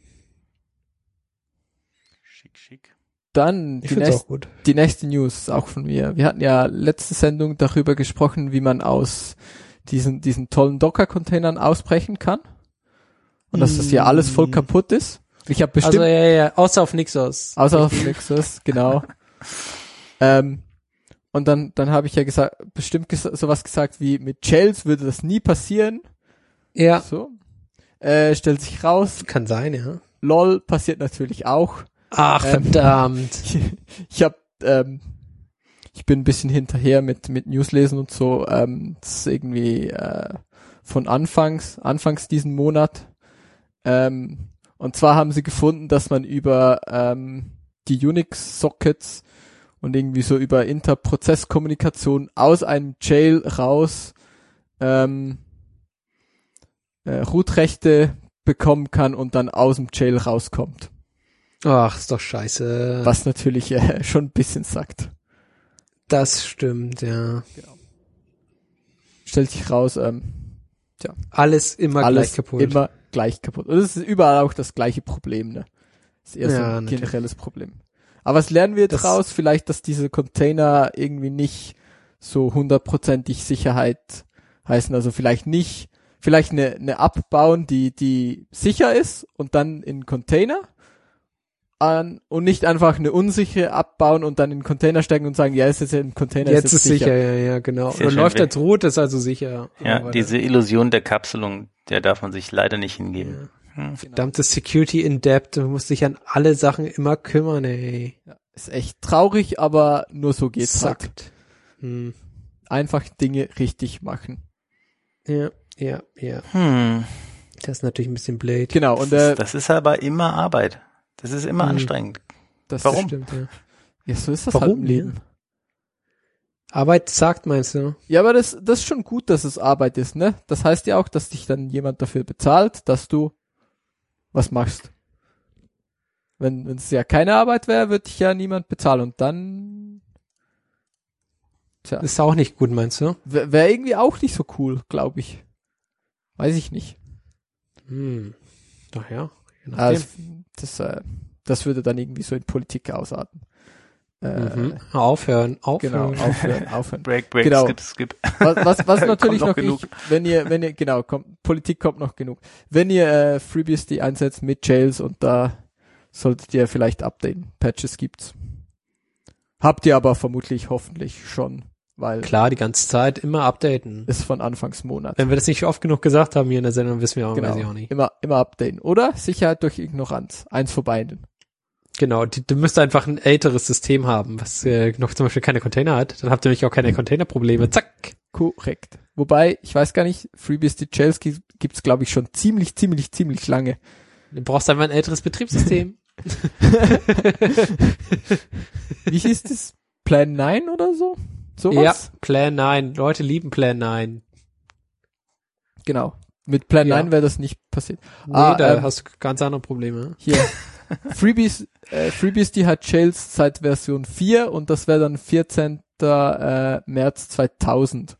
Schick. Dann die nächste News, auch von mir. Wir hatten ja letzte Sendung darüber gesprochen, wie man aus diesen tollen Docker-Containern ausbrechen kann. Und dass das ja alles voll kaputt ist. Ich habe bestimmt. Also ja, außer auf Nixos. Außer auf Nixos, genau. Und dann habe ich ja bestimmt sowas gesagt wie, mit Jails würde das nie passieren. Ja. So. Stellt sich raus. Kann sein, ja. LOL passiert natürlich auch. Ach, verdammt. Ich bin ein bisschen hinterher mit Newslesen und so. Das ist irgendwie von Anfangs diesen Monat. Und zwar haben sie gefunden, dass man über die Unix-Sockets und irgendwie so über Interprozesskommunikation aus einem Jail raus Root-Rechte bekommen kann und dann aus dem Jail rauskommt. Ach, ist doch scheiße. Was natürlich schon ein bisschen sagt. Das stimmt, ja. Genau. Stellt sich raus, alles gleich kaputt. Immer gleich kaputt. Und es ist überall auch das gleiche Problem, ne? Das ist eher so ein natürlich. generelles Problem. Aber was lernen wir daraus? Vielleicht, dass diese Container irgendwie nicht so 100% Sicherheit heißen. Also vielleicht eine abbauen, die sicher ist und dann in Container und nicht einfach eine unsichere abbauen und dann in den Container stecken und sagen, ja, ist jetzt im Container. Jetzt ist sicher, ja, genau. Sehr und läuft als Root, ist also sicher. Ja, diese Illusion der Kapselung, der darf man sich leider nicht hingeben. Ja. Verdammte Security in Depth, du musst dich an alle Sachen immer kümmern, ey. Ja. Ist echt traurig, aber nur so geht's halt. Sackt. Hm. Einfach Dinge richtig machen. Ja. Das ist natürlich ein bisschen blöd. Genau, und Das ist aber immer Arbeit. Das ist immer anstrengend. Warum? Stimmt, ja. Ja, so ist das Warum, halt im Leben. ja? Arbeit sagt, meinst du? Ja, aber das ist schon gut, dass es Arbeit ist, ne? Das heißt ja auch, dass dich dann jemand dafür bezahlt, dass du was machst. Wenn es ja keine Arbeit wäre, würde dich ja niemand bezahlen und dann Ist auch nicht gut, meinst du? wäre irgendwie auch nicht so cool, glaube ich. Weiß ich nicht. Doch ja. Je nachdem. Das würde dann irgendwie so in Politik ausarten. Aufhören. Genau, aufhören. Break, Genau. skip. Was natürlich Kommt noch noch genug. nicht, wenn ihr, genau, Politik kommt noch genug. Wenn ihr FreeBSD einsetzt mit Jails und da solltet ihr vielleicht updaten. Patches gibt's. Habt ihr aber vermutlich hoffentlich schon, weil Klar, die ganze Zeit immer updaten. ist von Anfangsmonat. Wenn wir das nicht oft genug gesagt haben hier in der Sendung, wissen wir auch, Genau, weiß ich auch nicht. immer updaten. Oder Sicherheit durch Ignoranz. Eins verbinden. Genau, du müsst einfach ein älteres System haben, was noch zum Beispiel keine Container hat. Dann habt ihr nämlich auch keine Containerprobleme. Zack. Korrekt. Wobei, ich weiß gar nicht, FreeBSD Jails gibt's glaube ich schon ziemlich lange. Du brauchst einfach ein älteres Betriebssystem. Wie hieß das? Plan 9 oder so? Sowas? Ja, Plan 9. Leute lieben Plan 9. Genau. Mit Plan Ja. 9 wäre das nicht passiert. Nee, da hast du ganz andere Probleme. Hier. FreeBSD hat Jails seit Version 4 und das wäre dann 14. März 2000.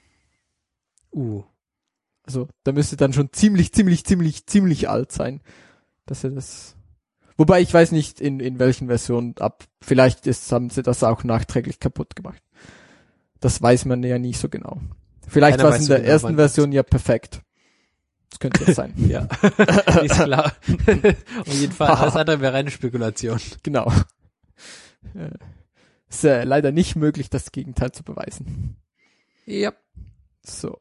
Also, da müsste dann schon ziemlich alt sein, dass er das. Wobei ich weiß nicht, in welchen Versionen vielleicht haben sie das auch nachträglich kaputt gemacht. Das weiß man ja nicht so genau. Vielleicht war es in der ersten Version ja perfekt. Das könnte das sein. Ja, ist klar. Auf jeden Fall, alles andere wäre eine Spekulation. Genau. Ist leider nicht möglich, das Gegenteil zu beweisen. Ja. So.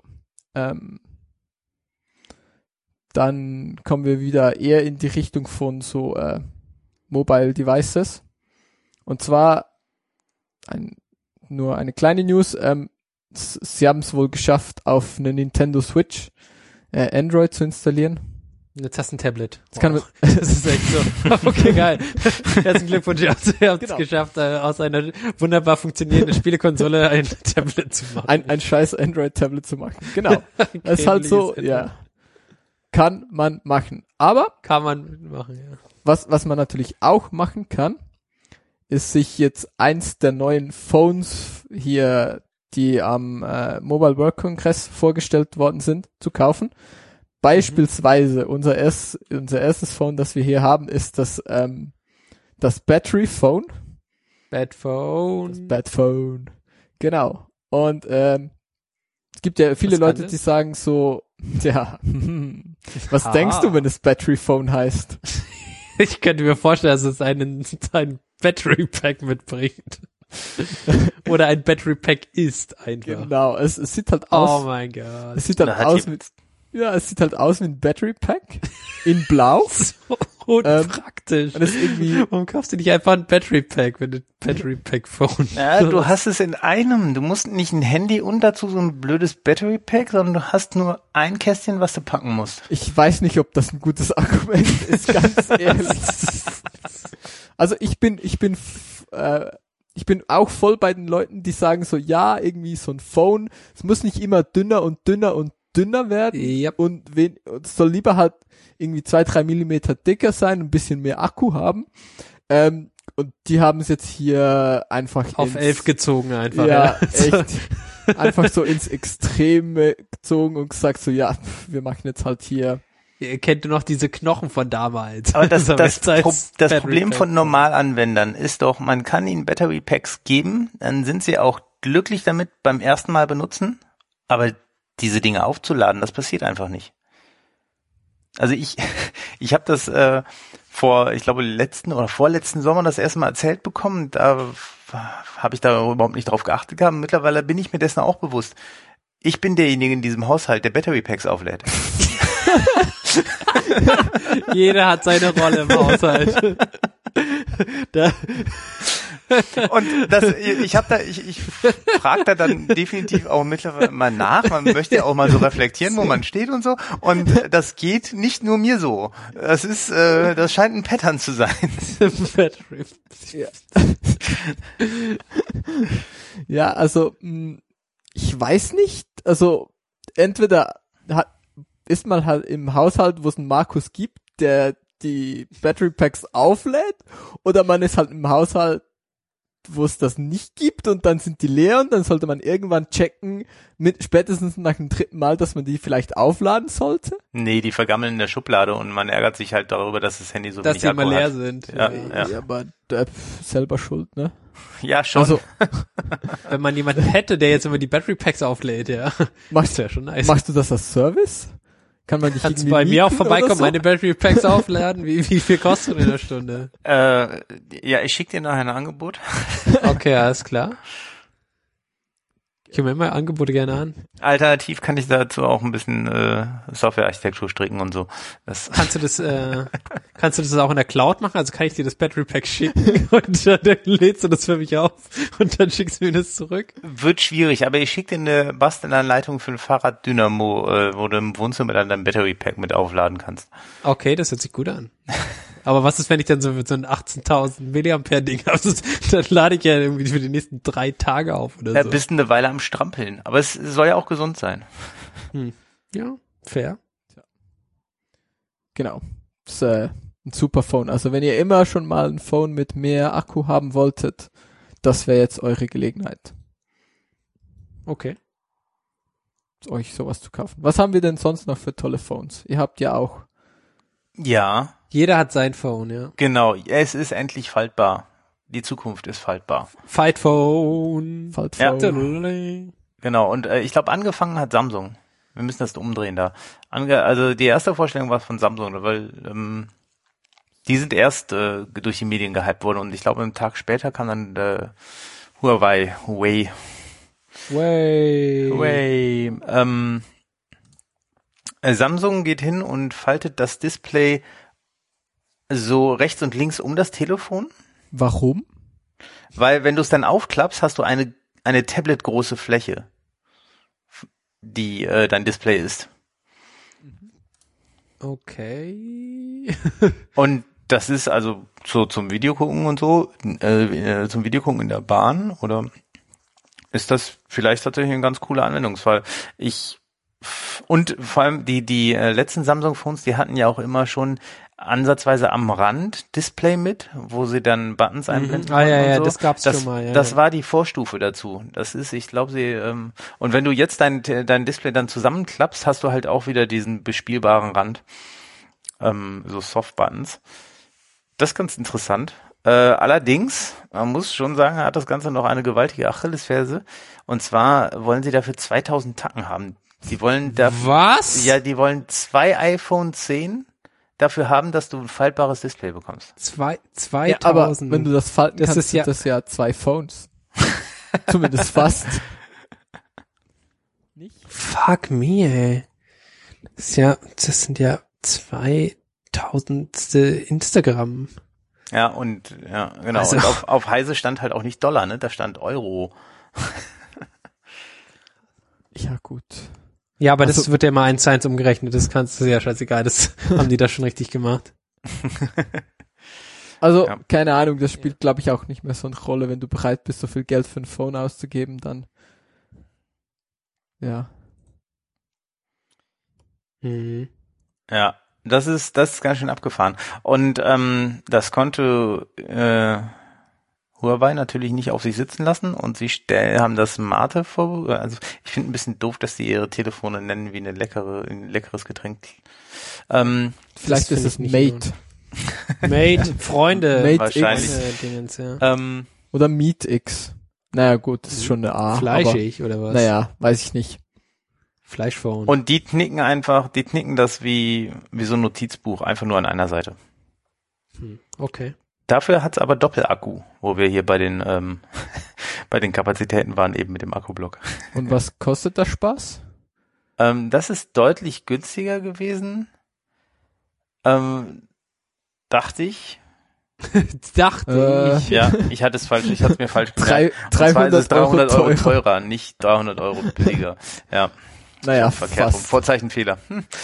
Dann kommen wir wieder eher in die Richtung von so Mobile Devices. Und zwar nur eine kleine News. Sie haben es wohl geschafft, auf eine Nintendo Switch Android zu installieren. Jetzt hast du ein Tablet. Das kann man Das ist echt so. Okay, geil. Herzlichen Glückwunsch, ihr habt es Genau. geschafft, aus einer wunderbar funktionierenden Spielekonsole ein Tablet zu machen. ein scheiß Android-Tablet zu machen. Genau. Das ist halt so, Android. ja. Kann man machen. Aber Kann man machen, ja. was man natürlich auch machen kann, ist sich jetzt eins der neuen Phones hier, die am Mobile World Congress vorgestellt worden sind, zu kaufen. Beispielsweise unser erstes Phone, das wir hier haben, ist das Battery Phone. Bad Phone. Das Bad Phone. Genau. Und es gibt ja viele Was kann Leute, das? die sagen so, ja, was denkst du, wenn es Battery Phone heißt? Ich könnte mir vorstellen, dass es ein Battery Pack mitbringt. Oder ein Battery Pack ist einfach. Genau, es sieht halt Oh aus. mein Gott. Es sieht halt aus wie ein Battery Pack in Blau. So unpraktisch. Und es ist irgendwie, Warum kaufst du nicht einfach ein Battery Pack, wenn du Battery Pack Phone? Ja, du hast es in einem. Du musst nicht ein Handy und dazu so ein blödes Battery Pack, sondern du hast nur ein Kästchen, was du packen musst. ich weiß nicht, ob das ein gutes Argument ist, ganz ehrlich. Also ich bin auch voll bei den Leuten, die sagen so, ja, irgendwie so ein Phone, es muss nicht immer dünner werden Yep. und es soll lieber halt irgendwie 2-3 Millimeter dicker sein, ein bisschen mehr Akku haben. Und die haben es jetzt hier einfach Auf 11 gezogen einfach. ja, echt einfach so ins Extreme gezogen und gesagt so, ja, wir machen jetzt halt hier. Ihr kennt nur noch diese Knochen von damals. Aber das Battery Problem Pack. von Normalanwendern ist doch, man kann ihnen Battery Packs geben, dann sind sie auch glücklich damit beim ersten Mal benutzen, aber diese Dinge aufzuladen, das passiert einfach nicht. Also ich habe das ich glaube, letzten oder vorletzten Sommer das erste Mal erzählt bekommen, da habe ich da überhaupt nicht drauf geachtet gehabt. Mittlerweile bin ich mir dessen auch bewusst. Ich bin derjenige in diesem Haushalt, der Battery Packs auflädt. Jeder hat seine Rolle im Haushalt. Und ich frage da dann definitiv auch mittlerweile mal nach. Man möchte ja auch mal so reflektieren, wo man steht und so. Und das geht nicht nur mir so. Das scheint ein Pattern zu sein. Ja. Ja, also ich weiß nicht. Also entweder ist man halt im Haushalt, wo es einen Markus gibt, der die Battery Packs auflädt, oder man ist halt im Haushalt, wo es das nicht gibt und dann sind die leer und dann sollte man irgendwann checken, spätestens nach dem 3. Mal, dass man die vielleicht aufladen sollte. Nee, die vergammeln in der Schublade und man ärgert sich halt darüber, dass das Handy so dass wenig die immer Akku leer hat. sind. Ja. Ja, aber selber schuld, ne? Ja, schon. Also Wenn man jemanden hätte, der jetzt immer die Battery Packs auflädt, ja. Das wäre schon nice. machst du das als Service? Kann man dich Kannst du irgendwie bei mir auch mieten vorbeikommen, oder so? meine Battery Packs aufladen? Wie viel kostet in der Stunde? Ja, ich schicke dir nachher ein Angebot. Okay, alles klar. Ich höre mir immer Angebote gerne an. Alternativ kann ich dazu auch ein bisschen Softwarearchitektur stricken und so. Kannst du das auch in der Cloud machen? Also kann ich dir das Battery Pack schicken und dann lädst du das für mich auf und dann schickst du mir das zurück? Wird schwierig, aber ich schicke dir eine Bastelanleitung für ein Fahrraddynamo, wo du im Wohnzimmer dann dein Battery Pack mit aufladen kannst. Okay, das hört sich gut an. Aber was ist, wenn ich dann so mit so ein 18.000 Milliampere Ding habe? Dann lade ich ja irgendwie für die nächsten 3 Tage auf oder so. Bist eine Weile am Strampeln, aber es soll ja auch gesund sein. Ja, fair. Genau. Das ist ein super Phone. Also wenn ihr immer schon mal ein Phone mit mehr Akku haben wolltet, das wäre jetzt eure Gelegenheit, Okay. euch sowas zu kaufen. Was haben wir denn sonst noch für tolle Phones? Ihr habt ja auch. Ja, Jeder hat sein Phone, ja. genau. Es ist endlich faltbar. Die Zukunft ist faltbar. Fight Phone. Faltphone. Genau. Und ich glaube, angefangen hat Samsung. Wir müssen das umdrehen da. Also die erste Vorstellung war von Samsung, weil die sind erst durch die Medien gehypt worden und ich glaube, einen Tag später kam dann Huawei. Samsung geht hin und faltet das Display so rechts und links um das Telefon. Warum? Weil wenn du es dann aufklappst, hast du eine Tablet-große Fläche, die dein Display ist. Okay. Und das ist also so zum Videogucken und so, zum Videogucken in der Bahn, oder ist das vielleicht tatsächlich ein ganz cooler Anwendungsfall? Und vor allem die letzten Samsung-Phones, die hatten ja auch immer schon ansatzweise am Rand Display mit, wo sie dann Buttons einblenden konnten und so. Das gab's schon mal. Ja, das war die Vorstufe dazu. Das ist, ich glaube, und wenn du jetzt dein Display dann zusammenklappst, hast du halt auch wieder diesen bespielbaren Rand, so Soft-Buttons. Das ist ganz interessant. Allerdings, man muss schon sagen, hat das Ganze noch eine gewaltige Achillesferse. Und zwar wollen sie dafür 2000 Tacken haben. Die wollen Was? Ja, die wollen 2 iPhone 10 dafür haben, dass du ein faltbares Display bekommst. 2000. Ja, aber wenn du das falten Das kannst, ist ja- sind das ja 2 Phones. Zumindest fast. Nicht? Fuck me, ey. Das sind ja 2000 Instagram. Ja, und ja, genau. Also- Und auf Heise stand halt auch nicht Dollar, ne? Da stand Euro. Ja, gut. Ja, aber das Also- wird ja mal 1:1 umgerechnet. Das kannst du ja scheißegal. Das haben die da schon richtig gemacht. Also, Ja. keine Ahnung, das spielt, glaube ich, auch nicht mehr so eine Rolle, wenn du bereit bist, so viel Geld für ein Phone auszugeben, dann. Ja. Mhm. Ja, das ist ganz schön abgefahren. Und das konnte Huawei natürlich nicht auf sich sitzen lassen und sie haben das Mate also ich finde ein bisschen doof, dass sie ihre Telefone nennen wie ein leckeres Getränk. Vielleicht find ist es ich nicht Mate. Mate, Freunde. Mate wahrscheinlich. X. Dingens, ja. Oder Meat X. Naja, gut, das ist schon eine A. Fleischig oder was? Aber, naja, weiß ich nicht. Fleischphone. Und die knicken das wie so ein Notizbuch, einfach nur an einer Seite. Okay. Dafür hat's aber Doppelakku, wo wir hier bei den bei den Kapazitäten waren, eben mit dem Akkublock. Und was kostet das Spaß? Das ist deutlich günstiger gewesen, dachte ich. Dachte ich. Ja, ich hatte es mir falsch gemerkt. Und zwar ist es 300 Euro teurer, nicht 300 Euro billiger. Ja. Naja, Verkehrt rum. fast. Vorzeichenfehler.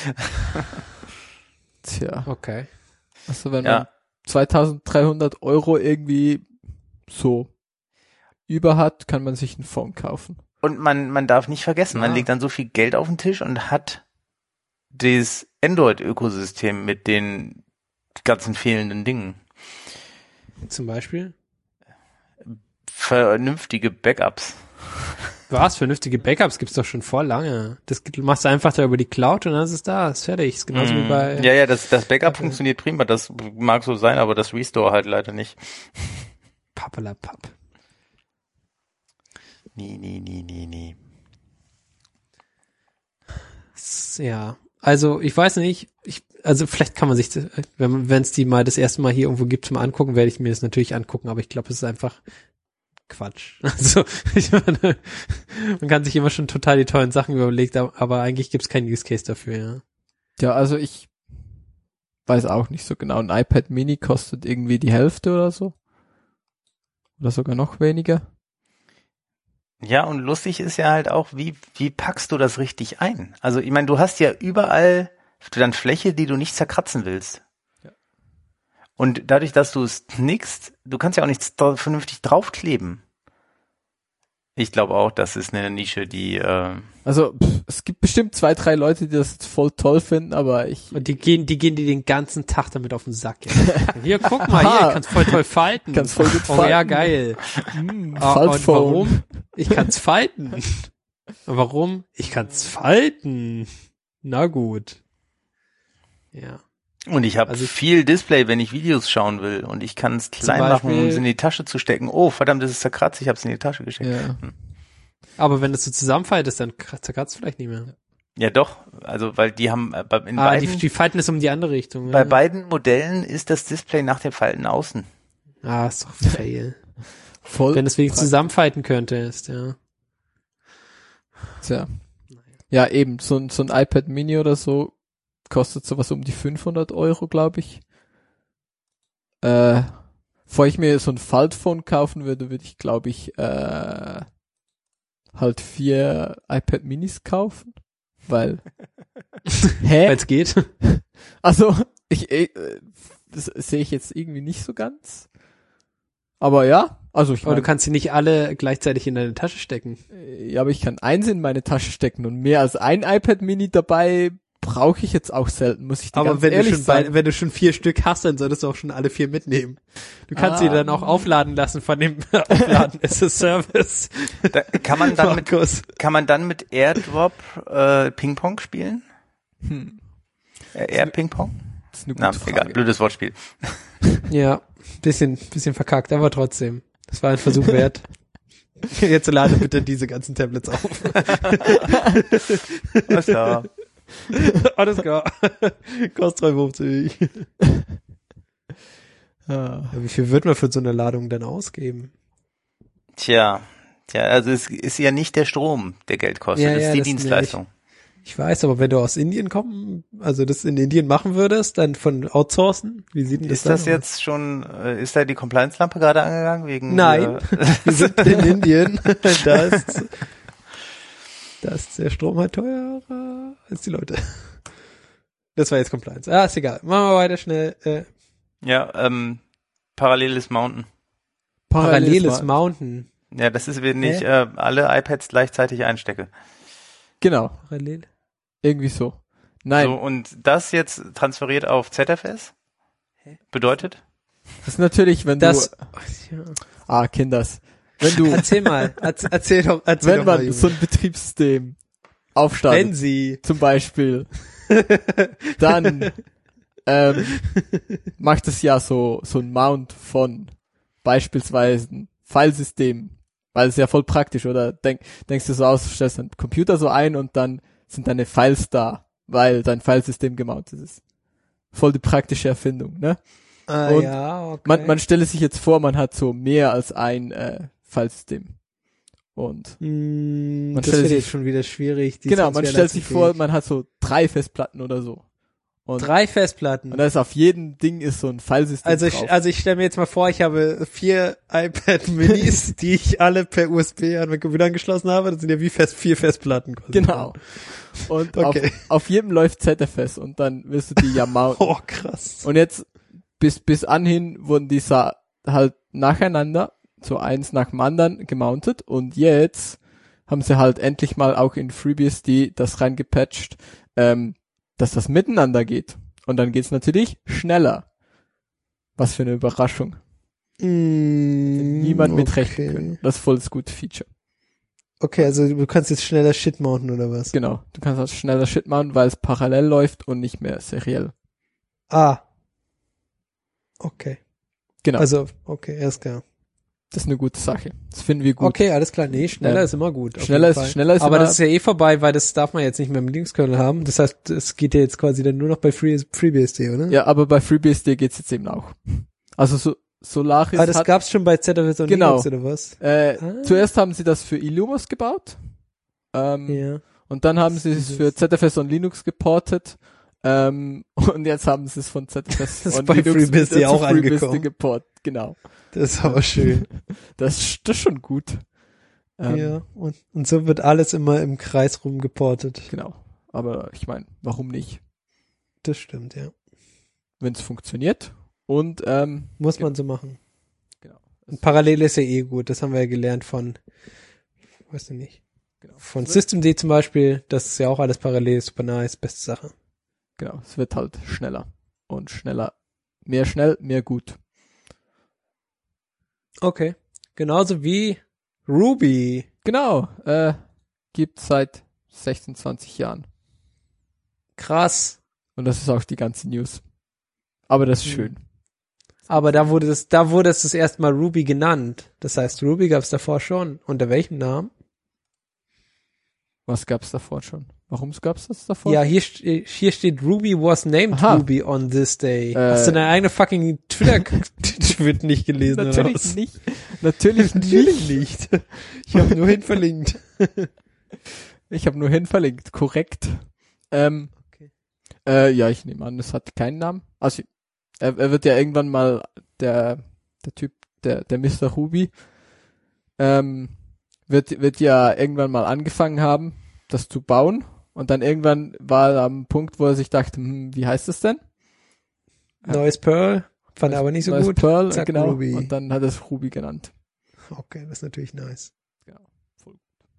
Tja. Okay. Also wenn man 2300 Euro irgendwie so über hat, kann man sich ein Phone kaufen. Und man darf nicht vergessen, man legt dann so viel Geld auf den Tisch und hat das Android-Ökosystem mit den ganzen fehlenden Dingen. Zum Beispiel? Vernünftige Backups. Was? Vernünftige Backups gibt's doch schon vor lange. Das machst du einfach da über die Cloud und dann ist es da, ist fertig. Ist genauso wie bei... Ja, das Backup funktioniert prima, das mag so sein, aber das Restore halt leider nicht. Pappelapapp. Nie. Ja, also ich weiß nicht, also vielleicht kann man sich, wenn es die mal das erste Mal hier irgendwo gibt zum Angucken, werde ich mir das natürlich angucken, aber ich glaube, es ist einfach Quatsch. Also ich meine, man kann sich immer schon total die tollen Sachen überlegt, aber eigentlich gibt es keinen Use Case dafür, ja. Ja, also ich weiß auch nicht so genau. Ein iPad Mini kostet irgendwie die Hälfte oder so. Oder sogar noch weniger. Ja, und lustig ist ja halt auch, wie packst du das richtig ein? Also ich meine, du hast ja überall dann Fläche, die du nicht zerkratzen willst. Ja. Und dadurch, dass du es knickst, du kannst ja auch nichts vernünftig draufkleben. Ich glaube auch, das ist eine Nische, die Also es gibt bestimmt 2, 3 Leute, die das jetzt voll toll finden, aber Und die gehen die den ganzen Tag damit auf den Sack. Ja. Hier, guck mal, hier, kannst voll toll falten. Kannst voll gut falten. Oh ja, falten. geil. Und warum? Ich kann's falten. Warum? Ich kann's falten. Na gut. Ja. und ich habe viel Display, wenn ich Videos schauen will und ich kann es klein machen, um es in die Tasche zu stecken. Oh, verdammt, das ist zerkratzt, ich habe es in die Tasche gesteckt. Ja. Aber wenn es so zusammenfaltet, dann zerkratzt vielleicht nicht mehr. Ja doch, also weil die haben in beiden die falten es um die andere Richtung. bei beiden Modellen ist das Display nach dem Falten außen. Ist doch fail. Voll. Wenn es wenigstens zusammenfalten könnte, ist, ja. Tja. Ja, eben, so ein iPad Mini oder so kostet sowas um die 500 Euro, glaube ich. Bevor ich mir so ein Faltphone kaufen würde, würde ich, glaube ich, halt 4 iPad Minis kaufen. Weil, Weil's geht. Also, das sehe ich jetzt irgendwie nicht so ganz. Aber ja, also ich Aber du meine, kannst sie nicht alle gleichzeitig in deine Tasche stecken. ja, aber ich kann eins in meine Tasche stecken und mehr als ein iPad Mini dabei brauche ich jetzt auch selten, muss ich dir Aber ganz ehrlich sagen. wenn du schon 4 Stück hast, dann solltest du auch schon alle 4 mitnehmen. Du kannst sie dann auch aufladen lassen von dem Aufladen as a Service. Kann man dann mit AirDrop Ping-Pong spielen? Air Ping-Pong? Das ist eine Na, gute Frage. egal, blödes Wortspiel. Ja, bisschen verkackt, aber trotzdem. Das war ein Versuch wert. Jetzt lade bitte diese ganzen Tablets auf. Was da? Alles klar. Kostet 3,50. Ah. Ja, wie viel wird man für so eine Ladung denn ausgeben? Tja, also es ist ja nicht der Strom, der Geld kostet, Ja, es ist ja, die das- Dienstleistung. Ich weiß, aber wenn du aus Indien also das in Indien machen würdest, dann von outsourcen, wie sieht denn das Ist das aus? jetzt schon, ist da die Compliance-Lampe gerade angegangen wegen? Nein, wir sind in Indien. Da ist der Strom halt teurer als die Leute. Das war jetzt Compliance. Ist egal. Machen wir weiter schnell. Paralleles Mountain. Paralleles Mountain. Ja, das ist, wenn ich alle iPads gleichzeitig einstecke. Genau, Parallel. irgendwie so. Nein, So, und das jetzt transferiert auf ZFS? Bedeutet? das ist natürlich, wenn Das. Ja. Kinders. Wenn du, Erzähl mal. Erzähl doch wenn mal, man Junge. so ein Betriebssystem aufstartet, Wenn sie. zum Beispiel, dann macht es ja so ein Mount von beispielsweise ein Filesystem, weil es ja voll praktisch, oder denkst du so aus, stellst deinen Computer so ein und dann sind deine Files da, weil dein Filesystem gemountet ist. Voll die praktische Erfindung, ne? Und Ja, okay. Man stelle sich jetzt vor, man hat so mehr als ein Filesystem. Und Das stellt wird sich- jetzt schon wieder schwierig. die genau, man stellt sich vor, Transferleistungsfähig. man hat so 3 Festplatten oder so. Und 3 Festplatten. Und da ist auf jedem Ding ist so ein Filesystem drauf. Also ich stelle mir jetzt mal vor, ich habe 4 iPad Minis, die ich alle per USB an meinen Computer angeschlossen habe. Das sind ja wie 4 Festplatten. Quasi. Genau. Und okay. auf jedem läuft ZFS und dann wirst du die ja mounten. Oh, krass. Und jetzt bis anhin wurden die halt nacheinander, so eins nach dem anderen gemountet und jetzt haben sie halt endlich mal auch in FreeBSD das reingepatcht, dass das miteinander geht. Und dann geht's natürlich schneller. Was für eine Überraschung. Niemand mitrechnen können. Das ist voll das gute Feature. Okay, also du kannst jetzt schneller Shit mounten oder was? Genau. Du kannst also schneller Shit mounten, weil es parallel läuft und nicht mehr seriell. Ah. Okay. Genau. Also, okay, erst klar. Das ist eine gute Sache. Das finden wir gut. Okay, alles klar. Nee, schneller ist immer gut. Schneller ist aber immer, das ist ja eh vorbei, weil das darf man jetzt nicht mehr im Linux-Kernel haben. Das heißt, es geht ja jetzt quasi dann nur noch bei FreeBSD, oder? Ja, aber bei FreeBSD geht's jetzt eben auch. Also Solaris das gab's schon bei ZFS und genau. Linux, oder was? Zuerst haben sie das für Illumos gebaut. Ja. Und dann haben sie es für ZFS und Linux geportet. Und jetzt haben sie es von ZFS das und bei Linux FreeBSD auch FreeBSD geportet. Genau. Das ist aber schön. Das ist schon gut. Ja, und so wird alles immer im Kreis rumgeportet. Genau. Aber ich meine, warum nicht? Das stimmt, ja. Wenn es funktioniert. Und muss man so machen. Genau. Und parallel ist ja eh gut. Das haben wir ja gelernt von, weiß ich nicht. Genau. Von Systemd zum Beispiel. Das ist ja auch alles parallel. Super nice. Beste Sache. Genau. Es wird halt schneller. Und schneller. Mehr schnell, mehr gut. Okay. Genauso wie Ruby. Genau. Gibt seit 16, 20 Jahren. Krass. Und das ist auch die ganze News. Aber das ist schön. Aber da wurde es das erste Mal Ruby genannt. Das heißt, Ruby gab es davor schon. Unter welchem Namen? Was gab es davor schon? Warum gab es das davor? Ja, hier steht Ruby was named Aha. Ruby on this day. Hast du deine eigene fucking Twitter-Tweet nicht gelesen? Natürlich oder was? nicht. Natürlich nicht. Ich habe nur hin verlinkt. Ich habe nur hin verlinkt. Korrekt. Okay. Ja, ich nehme an, es hat keinen Namen. Also er wird ja irgendwann mal der Typ, der Mr. Ruby, wird ja irgendwann mal angefangen haben, das zu bauen. Und dann irgendwann war er am Punkt, wo er sich dachte, wie heißt das denn? Neues Perl. Fand er aber nicht so Neues gut. Perl, Zack, genau. Ruby. Und dann hat er es Ruby genannt. Okay, das ist natürlich nice. Genau. Voll.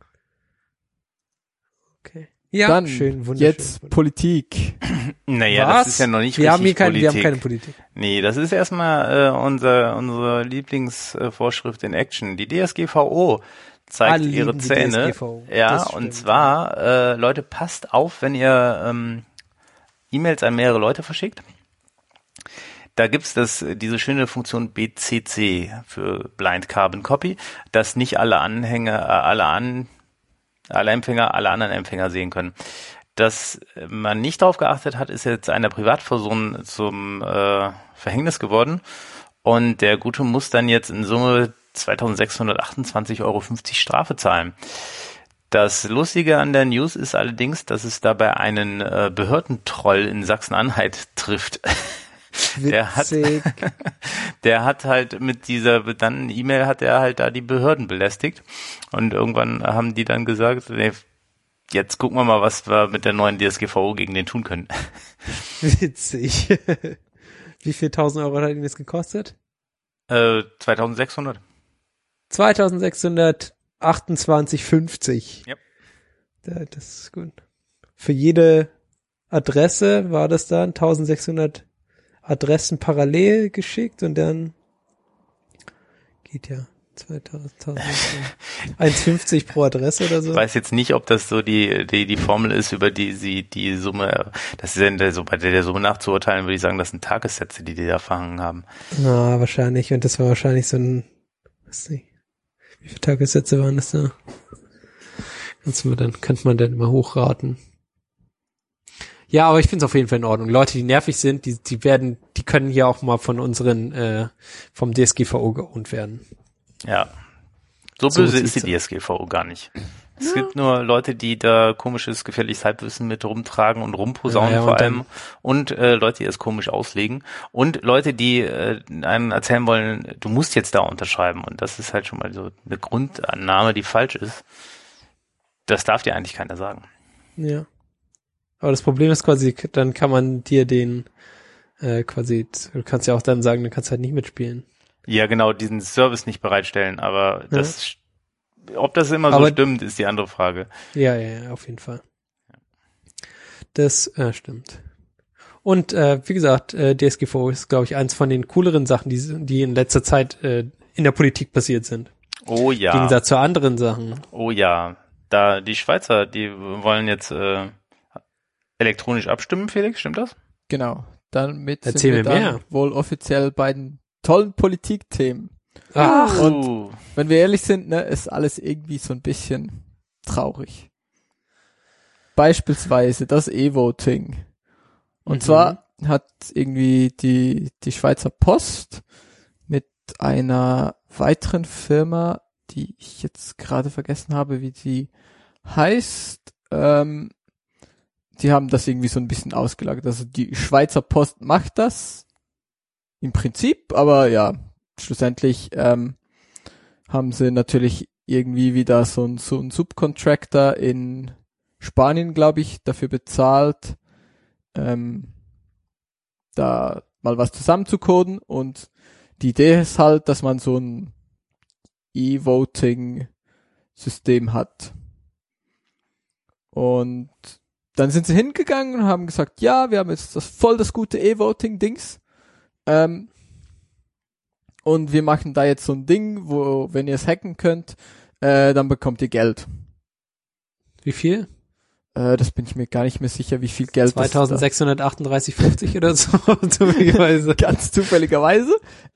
Okay. Ja, dann schön, wunderschön. Jetzt Politik. Naja, Was? das ist ja noch nicht Wir richtig haben Politik. Wir haben keine Politik. Nee, das ist erstmal unsere Lieblingsvorschrift in Action. Die DSGVO zeigt Alle ihre lieben die Zähne. DSGVO. Ja, Das und stimmt. zwar, Leute, passt auf, wenn ihr E-Mails an mehrere Leute verschickt. Da gibt's diese schöne Funktion BCC für Blind Carbon Copy, dass nicht alle Empfänger alle anderen Empfänger sehen können. Dass man nicht darauf geachtet hat, ist jetzt einer Privatperson zum Verhängnis geworden und der Gute muss dann jetzt in Summe 2.628,50 € Strafe zahlen. Das Lustige an der News ist allerdings, dass es dabei einen Behördentroll in Sachsen-Anhalt trifft. Witzig. Der hat halt mit dieser benannten E-Mail hat er halt da die Behörden belästigt und irgendwann haben die dann gesagt, nee, jetzt gucken wir mal, was wir mit der neuen DSGVO gegen den tun können. Witzig. Wie viel 1.000 € hat ihn das gekostet? 2.600. 2.628,50. Yep. Ja, das ist gut. Für jede Adresse war das dann 1.600 Adressen parallel geschickt und dann geht ja 1,50 pro Adresse oder so. Ich weiß jetzt nicht, ob das so die Formel ist, über die sie die Summe, das ist ja so bei der Summe nachzuurteilen, würde ich sagen, das sind Tagessätze, die da verhangen haben. Na, wahrscheinlich. Und das war wahrscheinlich so ein, weiß nicht, wie viele Tagessätze waren das da? Könnte man dann immer hochraten. Ja, aber ich finde es auf jeden Fall in Ordnung. Leute, die nervig sind, die können hier auch mal von unseren, vom DSGVO geohnt werden. Ja. So böse ist zieht's die DSGVO gar nicht. Es gibt nur Leute, die da komisches, gefährliches Halbwissen mit rumtragen und rumposaunen Ja, vor und allem und Leute, die es komisch auslegen und Leute, die einem erzählen wollen, du musst jetzt da unterschreiben und das ist halt schon mal so eine Grundannahme, die falsch ist. Das darf dir eigentlich keiner sagen. Ja. Aber das Problem ist quasi, dann kann man dir den quasi, du kannst ja auch dann sagen, du kannst halt nicht mitspielen. Ja, genau, diesen Service nicht bereitstellen, aber das, ob das immer so Aber stimmt, ist die andere Frage. Ja, auf jeden Fall. Das stimmt. Und wie gesagt, DSGVO ist, glaube ich, eins von den cooleren Sachen, die in letzter Zeit in der Politik passiert sind. Oh ja. Im Gegensatz zu anderen Sachen. Oh ja. Da die Schweizer, die wollen jetzt elektronisch abstimmen, Felix, stimmt das? Genau. Damit sind Erzähl wir mir dann mehr. wohl offiziell bei den tollen Politikthemen. Ach, Und wenn wir ehrlich sind, ne, ist alles irgendwie so ein bisschen traurig. Beispielsweise das E-Voting. Und zwar hat irgendwie die Schweizer Post mit einer weiteren Firma, die ich jetzt gerade vergessen habe, wie die heißt, die haben das irgendwie so ein bisschen ausgelagert. Also die Schweizer Post macht das im Prinzip, aber ja, schlussendlich haben sie natürlich irgendwie wieder so ein Subcontractor in Spanien, glaube ich, dafür bezahlt, da mal was zusammenzucoden, und die Idee ist halt, dass man so ein E-Voting-System hat. Und dann sind sie hingegangen und haben gesagt, ja, wir haben jetzt das gute E-Voting-Dings. Und wir machen da jetzt so ein Ding, wo, wenn ihr es hacken könnt, dann bekommt ihr Geld. wie viel? Das bin ich mir gar nicht mehr sicher, wie viel Geld 2638,50 oder so, zufälligerweise. Ganz zufälligerweise.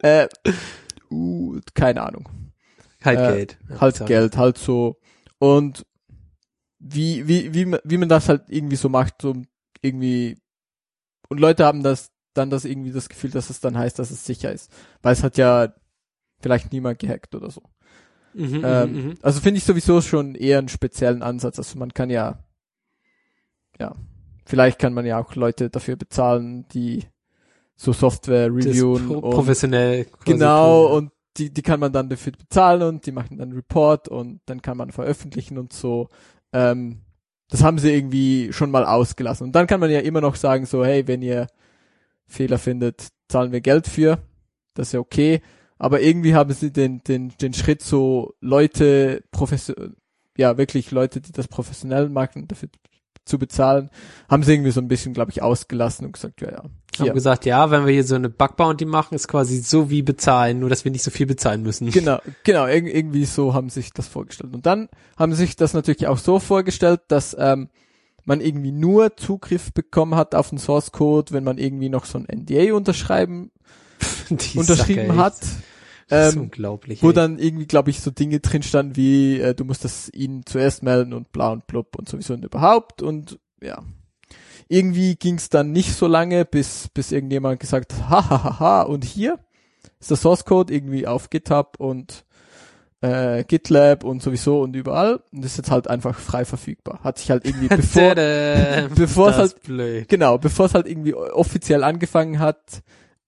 Keine Ahnung. Halt Geld. Ja, Halt sorry. Geld, halt so. Und wie man das halt irgendwie so macht, so irgendwie, und Leute haben das irgendwie das Gefühl, dass es dann heißt, dass es sicher ist. Weil es hat ja vielleicht niemand gehackt oder so. Also finde ich sowieso schon eher einen speziellen Ansatz. Also man kann ja, vielleicht kann man ja auch Leute dafür bezahlen, die so Software reviewen. Das professionell. Quasi Genau, tun, ja. und die kann man dann dafür bezahlen und die machen dann Report und dann kann man veröffentlichen und so. Das haben sie irgendwie schon mal ausgelassen. Und dann kann man ja immer noch sagen so, hey, wenn ihr Fehler findet, zahlen wir Geld für. Das ist ja okay. Aber irgendwie haben sie den Schritt so Leute, wirklich Leute, die das professionell machen, dafür zu bezahlen, haben sie irgendwie so ein bisschen, glaube ich, ausgelassen und gesagt, ja. Haben gesagt, ja, wenn wir hier so eine Bug-Bounty machen, ist quasi so wie bezahlen, nur dass wir nicht so viel bezahlen müssen. Genau, irgendwie so haben sich das vorgestellt. Und dann haben sich das natürlich auch so vorgestellt, dass man irgendwie nur Zugriff bekommen hat auf den Source Code, wenn man irgendwie noch so ein NDA unterschrieben hat. Das ist unglaublich. Wo ey. dann irgendwie, glaube ich, so Dinge drin standen wie, du musst das ihnen zuerst melden und bla und blub und sowieso und überhaupt. Und ja, irgendwie ging es dann nicht so lange, bis irgendjemand gesagt hat, und hier ist der Source Code irgendwie auf GitHub und GitLab und sowieso und überall, und ist jetzt halt einfach frei verfügbar. Hat sich halt irgendwie bevor es halt blöd. genau, bevor es halt irgendwie offiziell angefangen hat,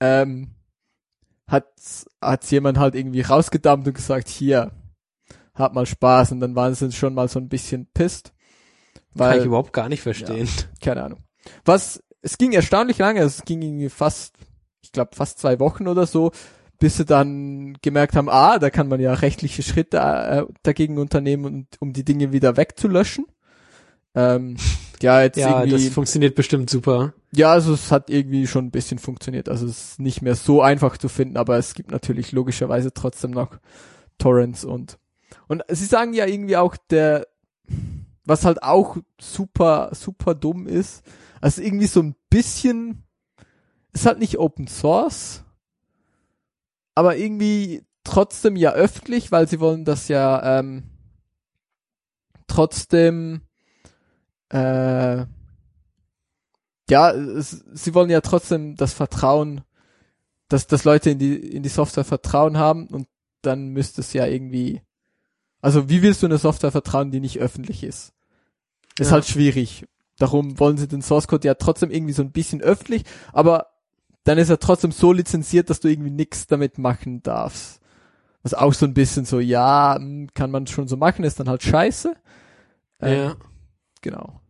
hat's jemand halt irgendwie rausgedammt und gesagt, hier, hab mal Spaß, und dann waren sie schon mal so ein bisschen pisst. Weil, Kann ich überhaupt gar nicht verstehen. keine Ahnung. Es ging erstaunlich lange, es ging irgendwie fast 2 Wochen oder so, bis sie dann gemerkt haben, da kann man ja rechtliche Schritte dagegen unternehmen, um die Dinge wieder wegzulöschen. Ja, das funktioniert bestimmt super. Ja, also es hat irgendwie schon ein bisschen funktioniert. Also es ist nicht mehr so einfach zu finden, aber es gibt natürlich logischerweise trotzdem noch Torrents und sie sagen ja irgendwie auch was halt auch super, super dumm ist, also irgendwie so ein bisschen, ist halt nicht Open Source, aber irgendwie trotzdem ja öffentlich, weil sie wollen das ja trotzdem sie wollen ja trotzdem das Vertrauen, dass Leute in die Software Vertrauen haben, und dann müsste es ja irgendwie Also wie willst du einer Software vertrauen, die nicht öffentlich ist? Ist halt schwierig. Darum wollen sie den Source Code ja trotzdem irgendwie so ein bisschen öffentlich, aber dann ist er trotzdem so lizenziert, dass du irgendwie nichts damit machen darfst. Was auch so ein bisschen so, ja, kann man schon so machen, ist dann halt scheiße. Ja. Genau.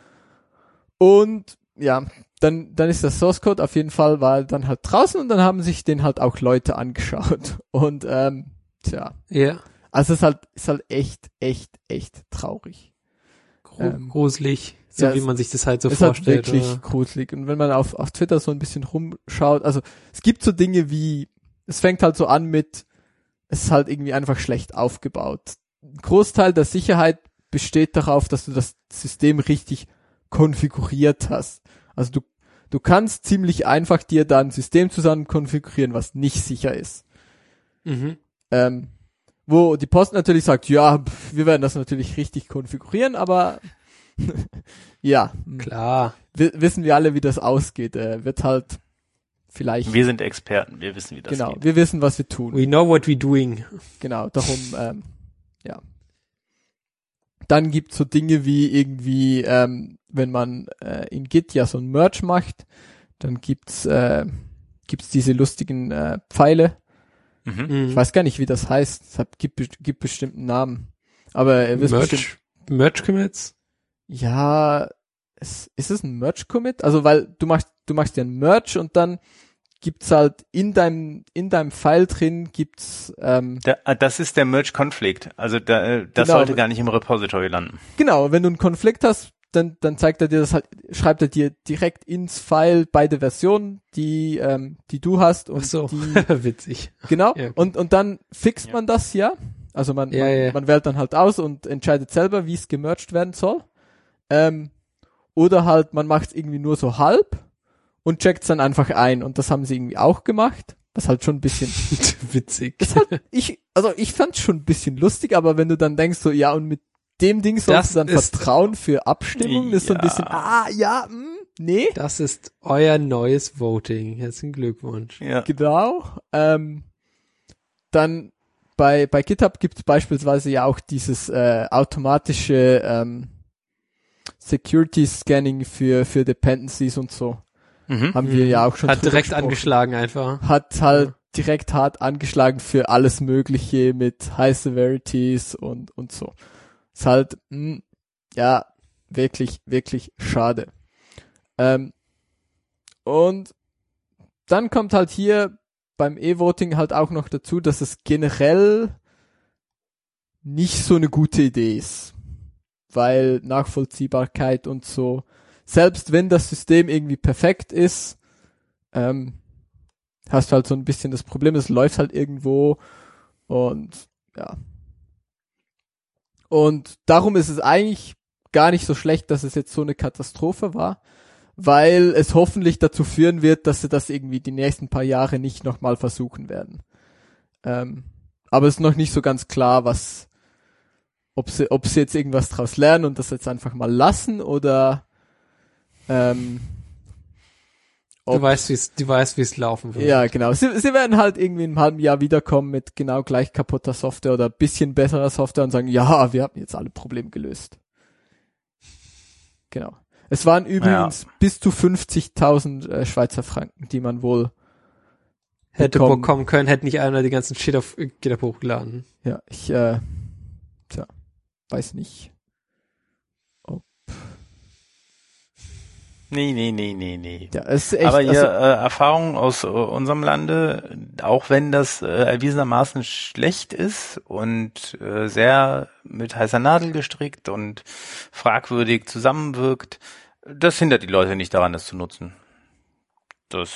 Und ja, dann ist der Source Code auf jeden Fall, war dann halt draußen und dann haben sich den halt auch Leute angeschaut. Und tja. Ja. Also es ist halt echt traurig. Gruselig, so ja, wie man sich das halt so ist vorstellt. Halt wirklich oder? gruselig. Und wenn man auf Twitter so ein bisschen rumschaut, also es gibt so Dinge wie, es fängt halt so an mit, es ist halt irgendwie einfach schlecht aufgebaut. Ein Großteil der Sicherheit besteht darauf, dass du das System richtig konfiguriert hast. Also du kannst ziemlich einfach dir da ein System zusammen konfigurieren, was nicht sicher ist. Mhm. Wo die Post natürlich sagt, ja, wir werden das natürlich richtig konfigurieren, aber ja, Klar. wissen wir alle, wie das ausgeht. Wird halt vielleicht... Wir sind Experten, wir wissen, wie das genau, geht. wir wissen, was wir tun. We know what we're doing. Genau, darum, ja. Dann gibt's so Dinge wie irgendwie, wenn man in Git ja so ein Merge macht, dann gibt's diese lustigen Pfeile. Mhm. Ich weiß gar nicht, wie das heißt. Es gibt bestimmt einen Namen. Aber ihr wisst bestimmt. Merge Commits? Ja, ist es ein Merge Commit? Also weil du machst ja ein Merge und dann gibt's halt in deinem File drin gibt's das ist der Merge Conflict. Also das genau, sollte gar nicht im Repository landen. Genau, wenn du einen Konflikt hast, dann zeigt er dir das halt, schreibt er dir direkt ins File beide Versionen, die du hast und Ach so. die Witzig. genau Ja, okay. und dann fixt man das ja. Also man wählt dann halt aus und entscheidet selber, wie es gemerged werden soll. Oder halt man macht es irgendwie nur so halb und checkt es dann einfach ein und das haben sie irgendwie auch gemacht. Was halt schon ein bisschen witzig. ist halt, ich fand's schon ein bisschen lustig, aber wenn du dann denkst so, ja und mit dem Ding sollst du dann vertrauen für Abstimmungen, ist so ein bisschen, nee. Das ist euer neues Voting. Herzlichen Glückwunsch. Ja. Genau. Dann bei GitHub gibt's beispielsweise ja auch dieses automatische Security Scanning für Dependencies und so. Haben wir ja auch schon Hat direkt gesprochen. angeschlagen einfach. Hat halt direkt hart angeschlagen für alles Mögliche mit High Severities und so. Ist halt, ja, wirklich schade. Und dann kommt halt hier beim E-Voting halt auch noch dazu, dass es generell nicht so eine gute Idee ist. Weil Nachvollziehbarkeit und so, selbst wenn das System irgendwie perfekt ist, hast du halt so ein bisschen das Problem, es läuft halt irgendwo und ja. Und darum ist es eigentlich gar nicht so schlecht, dass es jetzt so eine Katastrophe war, weil es hoffentlich dazu führen wird, dass sie das irgendwie die nächsten paar Jahre nicht nochmal versuchen werden. Aber es ist noch nicht so ganz klar, ob sie jetzt irgendwas draus lernen und das jetzt einfach mal lassen oder Du weißt, wie es laufen wird. Ja, genau. Sie werden halt irgendwie in einem halben Jahr wiederkommen mit genau gleich kaputter Software oder bisschen besserer Software und sagen, ja, wir haben jetzt alle Probleme gelöst. Genau. Es waren übrigens bis zu 50.000 Schweizer Franken, die man wohl hätte bekommen können, hätte nicht einer die ganzen Shit auf GitHub hochgeladen. Ja, ich weiß nicht. Nee. Ja, es ist echt, aber hier Erfahrungen aus unserem Lande, auch wenn das erwiesenermaßen schlecht ist und sehr mit heißer Nadel gestrickt und fragwürdig zusammenwirkt, das hindert die Leute nicht daran, das zu nutzen. Das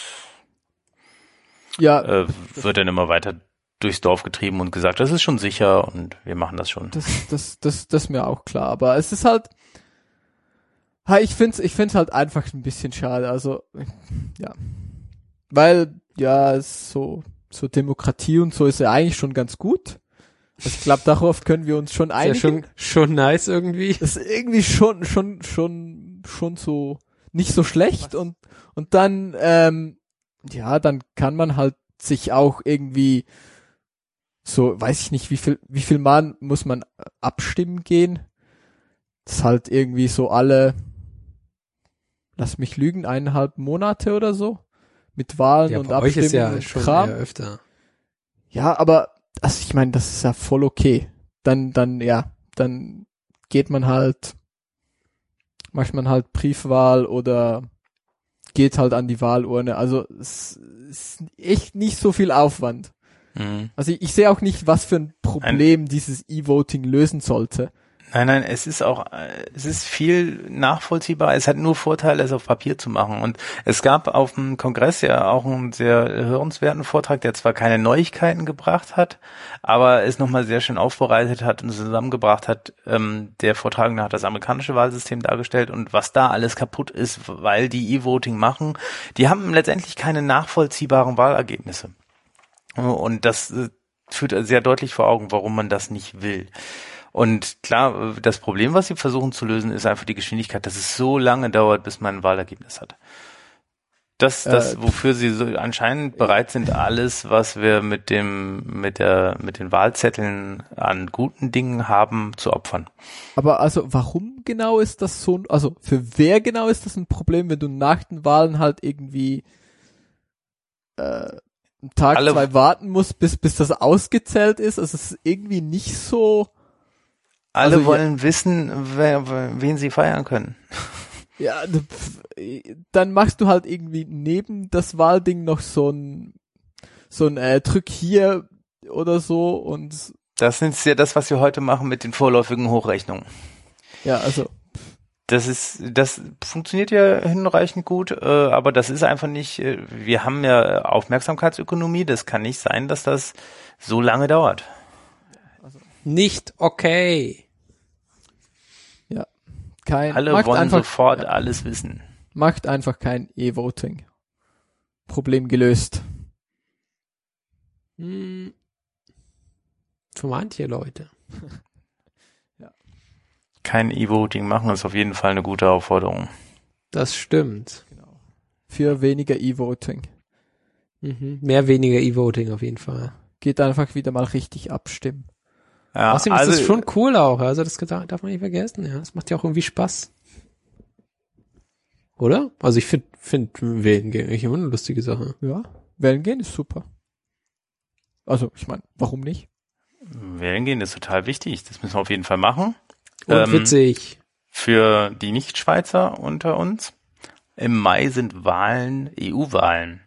wird dann immer weiter durchs Dorf getrieben und gesagt, das ist schon sicher und wir machen das schon. Das ist mir auch klar, aber es ist halt, ich find's halt einfach ein bisschen schade, also, ja. Weil, ja, so Demokratie und so ist ja eigentlich schon ganz gut. Also ich glaube, darauf können wir uns schon einigen. Ist ja schon nice irgendwie. Das ist irgendwie schon so, nicht so schlecht und dann, dann kann man halt sich auch irgendwie so, weiß ich nicht, wie viel Mal muss man abstimmen gehen? Das ist halt irgendwie so alle, lass mich lügen, 1,5 Monate oder so. Mit Wahlen Ja, und bei euch ist Abstimmungen ja und schon Kram. eher öfter. Ja, aber, also ich meine, das ist ja voll okay. Dann geht man halt, macht man halt Briefwahl oder geht halt an die Wahlurne. Also es ist echt nicht so viel Aufwand. Mhm. Also ich sehe auch nicht, was für ein Problem dieses E-Voting lösen sollte. Nein, es ist viel nachvollziehbar. Es hat nur Vorteile, es auf Papier zu machen. Und es gab auf dem Kongress ja auch einen sehr hörenswerten Vortrag, der zwar keine Neuigkeiten gebracht hat, aber es nochmal sehr schön aufbereitet hat und zusammengebracht hat. Der Vortragende hat das amerikanische Wahlsystem dargestellt und was da alles kaputt ist, weil die E-Voting machen. Die haben letztendlich keine nachvollziehbaren Wahlergebnisse. Und das führt sehr deutlich vor Augen, warum man das nicht will. Und klar, das Problem, was sie versuchen zu lösen, ist einfach die Geschwindigkeit, dass es so lange dauert, bis man ein Wahlergebnis hat. Das, wofür sie so anscheinend bereit sind, alles, was wir mit den Wahlzetteln an guten Dingen haben, zu opfern. Aber also, warum genau ist das so, also für wer genau ist das ein Problem, wenn du nach den Wahlen halt irgendwie einen Tag, 2 warten musst, bis das ausgezählt ist? Also es ist irgendwie nicht so. Alle also, wollen wissen, wen sie feiern können. Ja, dann machst du halt irgendwie neben das Wahlding noch so ein Drück hier oder so und. Das ist ja das, was wir heute machen mit den vorläufigen Hochrechnungen. Ja, also. Das funktioniert ja hinreichend gut, aber das ist einfach nicht, wir haben ja Aufmerksamkeitsökonomie, das kann nicht sein, dass das so lange dauert. Nicht okay. Ja. Alle wollen sofort alles wissen. Macht einfach kein E-Voting. Problem gelöst. Für manche Leute. Kein E-Voting machen ist auf jeden Fall eine gute Aufforderung. Das stimmt. Genau. Für weniger E-Voting. Mehr weniger E-Voting auf jeden Fall. Geht einfach wieder mal richtig abstimmen. Ja, Außerdem ist das schon cool auch. Also das darf man nicht vergessen. Ja, das macht ja auch irgendwie Spaß. Oder? Also ich finde wählen gehen eigentlich immer eine lustige Sache. Ja, wählen gehen ist super. Also ich meine, warum nicht? Wählen gehen ist total wichtig. Das müssen wir auf jeden Fall machen. Und witzig. Für die Nicht-Schweizer unter uns. Im Mai sind Wahlen, EU-Wahlen.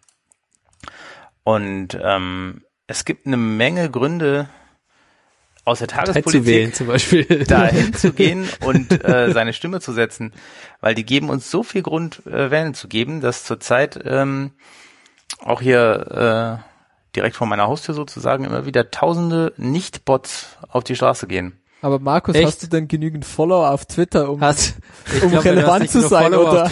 Und es gibt eine Menge Gründe, aus der Tagespolitik wählen, zum Beispiel. dahin zu gehen und seine Stimme zu setzen. Weil die geben uns so viel Grund, wählen zu geben, dass zurzeit auch hier direkt vor meiner Haustür sozusagen immer wieder Tausende Nicht-Bots auf die Straße gehen. Aber Markus, Echt? hast du denn genügend Follower auf Twitter, um glaub, relevant zu sein, oder?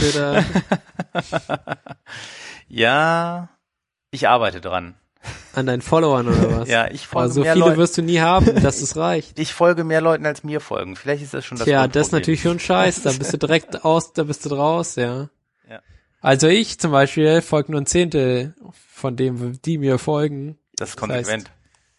Ja, ich arbeite dran. An deinen Followern oder was? Ja, ich folge Aber so mehr viele Leuten. wirst du nie haben, dass es reicht. Ich folge mehr Leuten, als mir folgen. Vielleicht ist das schon das Tja, Grundproblem. das ist natürlich schon scheiße. Da bist du direkt da bist du draus, ja. Ja. Also ich zum Beispiel folge nur 1/10 von dem, die mir folgen. Das ist konsequent.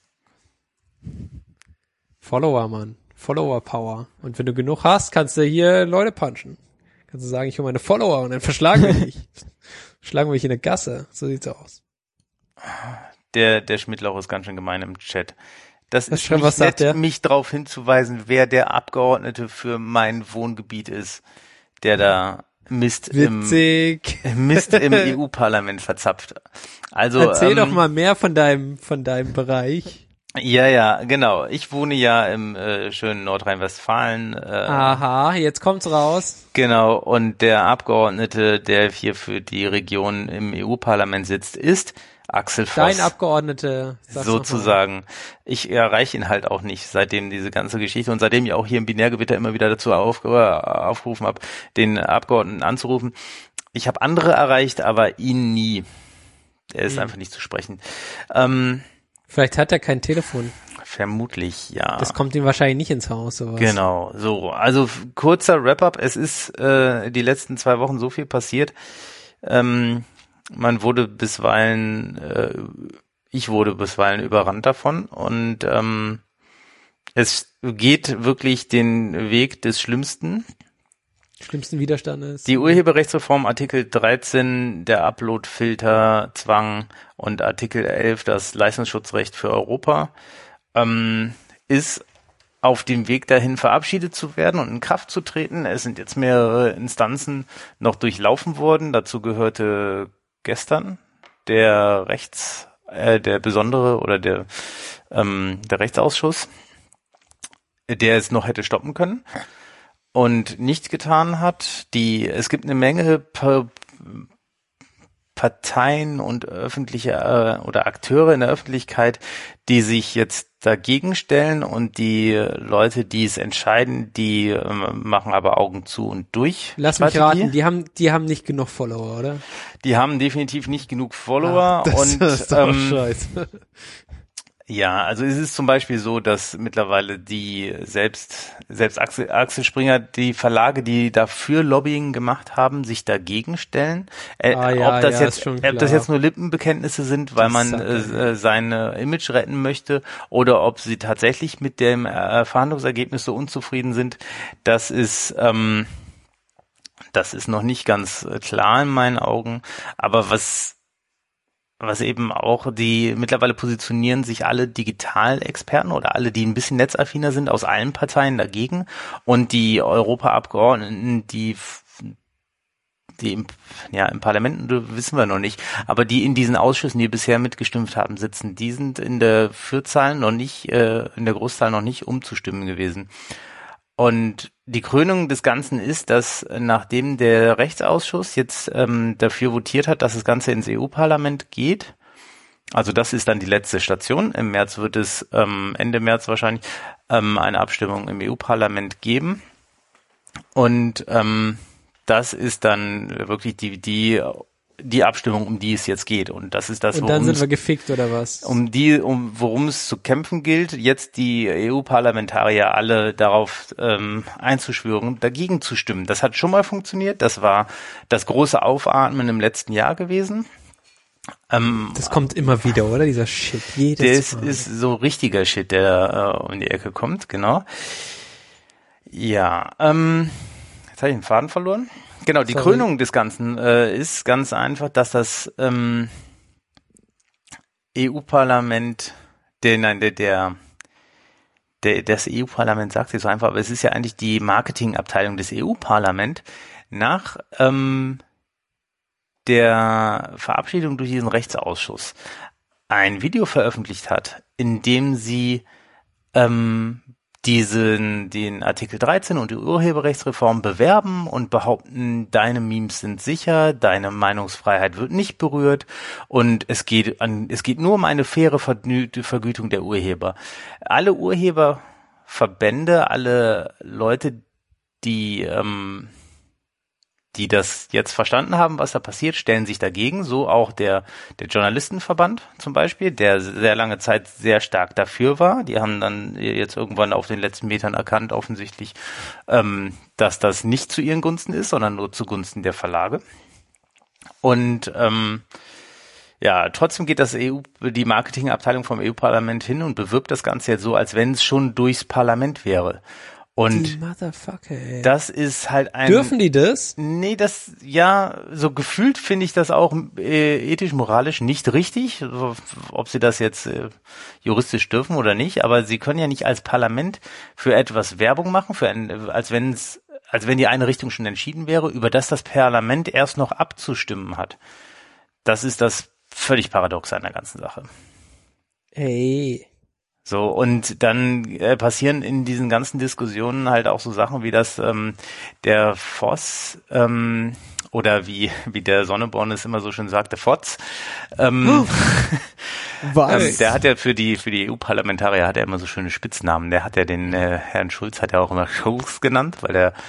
Follower, Mann. Follower-Power. Und wenn du genug hast, kannst du hier Leute punchen. Kannst du sagen, ich hole meine Follower und dann verschlagen wir dich. Schlagen wir dich in der Gasse. So sieht's aus. Der Schmidtlauch ist ganz schön gemein im Chat. Das ist was nicht sagt nett, der? mich darauf hinzuweisen, wer der Abgeordnete für mein Wohngebiet ist, der da Mist im Witzig. EU-Parlament verzapft. Also Erzähl doch mal mehr von deinem Bereich. Ja, genau. Ich wohne ja im schönen Nordrhein-Westfalen. Aha, jetzt kommt's raus. Genau, und der Abgeordnete, der hier für die Region im EU-Parlament sitzt, ist Axel Voss. Dein Abgeordnete. Sozusagen. Ich erreiche ihn halt auch nicht, seitdem diese ganze Geschichte und seitdem ich auch hier im Binärgewitter immer wieder dazu aufgerufen habe, den Abgeordneten anzurufen. Ich habe andere erreicht, aber ihn nie. Er ist einfach nicht zu sprechen. Vielleicht hat er kein Telefon. Vermutlich, ja. Das kommt ihm wahrscheinlich nicht ins Haus, sowas. Genau, so. Also kurzer Wrap-up. Es ist die letzten 2 Wochen so viel passiert. Man wurde bisweilen ich wurde bisweilen überrannt davon und es geht wirklich den Weg des Schlimmsten. Schlimmsten Widerstandes. Die Urheberrechtsreform Artikel 13, der Upload-Filter, Zwang und Artikel 11, das Leistungsschutzrecht für Europa, ist auf dem Weg dahin verabschiedet zu werden und in Kraft zu treten. Es sind jetzt mehrere Instanzen noch durchlaufen worden. Dazu gehörte gestern der besondere oder der Rechtsausschuss, der es noch hätte stoppen können und nicht getan hat. Es gibt eine Menge Parteien und öffentliche oder Akteure in der Öffentlichkeit, die sich jetzt dagegen stellen, und die Leute, die es entscheiden, die machen aber Augen zu und durch. Lass mich raten, die haben nicht genug Follower, oder? Die haben definitiv nicht genug Follower. Das ist doch und scheiße. ja, also es ist zum Beispiel so, dass mittlerweile die selbst Axel Springer, die Verlage, die dafür Lobbying gemacht haben, sich dagegen stellen. Ob das jetzt nur Lippenbekenntnisse sind, weil man sein Image retten möchte, oder ob sie tatsächlich mit dem Verhandlungsergebnis so unzufrieden sind, das ist noch nicht ganz klar in meinen Augen. Aber was eben auch mittlerweile positionieren sich alle Digitalexperten oder alle, die ein bisschen netzaffiner sind, aus allen Parteien dagegen, und die Europaabgeordneten, die im Parlament, wissen wir noch nicht, aber die in diesen Ausschüssen, die bisher mitgestimmt haben, sitzen, die sind in der Vielzahl noch nicht, in der Großzahl noch nicht umzustimmen gewesen. Und die Krönung des Ganzen ist, dass nachdem der Rechtsausschuss jetzt dafür votiert hat, dass das Ganze ins EU-Parlament geht, also das ist dann die letzte Station, im März wird es, Ende März wahrscheinlich, eine Abstimmung im EU-Parlament geben, und das ist dann wirklich die Abstimmung, um die es jetzt geht. Und das ist das, und dann sind wir gefickt, oder was? Worum es zu kämpfen gilt, jetzt die EU-Parlamentarier alle darauf einzuschwören, dagegen zu stimmen. Das hat schon mal funktioniert. Das war das große Aufatmen im letzten Jahr gewesen. Das kommt immer wieder, oder? Dieser Shit. Das ist so richtiger Shit, der um die Ecke kommt, genau. Ja, jetzt habe ich den Faden verloren. Genau, die Krönung des Ganzen ist ganz einfach, dass das EU-Parlament, das EU-Parlament sagt sich so einfach, aber es ist ja eigentlich die Marketingabteilung des EU-Parlaments, nach der Verabschiedung durch diesen Rechtsausschuss ein Video veröffentlicht hat, in dem sie den Artikel 13 und die Urheberrechtsreform bewerben und behaupten, deine Memes sind sicher, deine Meinungsfreiheit wird nicht berührt, und es geht nur um eine faire Vergütung der Urheber. Alle Urheberverbände, alle Leute, die das jetzt verstanden haben, was da passiert, stellen sich dagegen, so auch der Journalistenverband zum Beispiel, der sehr lange Zeit sehr stark dafür war. Die haben dann jetzt irgendwann auf den letzten Metern erkannt, offensichtlich, dass das nicht zu ihren Gunsten ist, sondern nur zugunsten der Verlage. Und trotzdem geht die Marketingabteilung vom EU-Parlament hin und bewirbt das Ganze jetzt so, als wenn es schon durchs Parlament wäre. Und die Motherfucker, ey. Das ist halt Dürfen die das? Nee, so gefühlt finde ich das auch ethisch, moralisch nicht richtig, ob sie das jetzt juristisch dürfen oder nicht, aber sie können ja nicht als Parlament für etwas Werbung machen, als wenn die eine Richtung schon entschieden wäre, über das Parlament erst noch abzustimmen hat. Das ist das völlig Paradoxe an der ganzen Sache. Hey. So, und dann passieren in diesen ganzen Diskussionen halt auch so Sachen wie das der Voss oder wie der Sonneborn es immer so schön sagt, der Fotz. Was? Der hat ja für die EU-Parlamentarier hat er immer so schöne Spitznamen. Der hat ja den Herrn Schulz hat ja auch immer Schulz genannt, weil der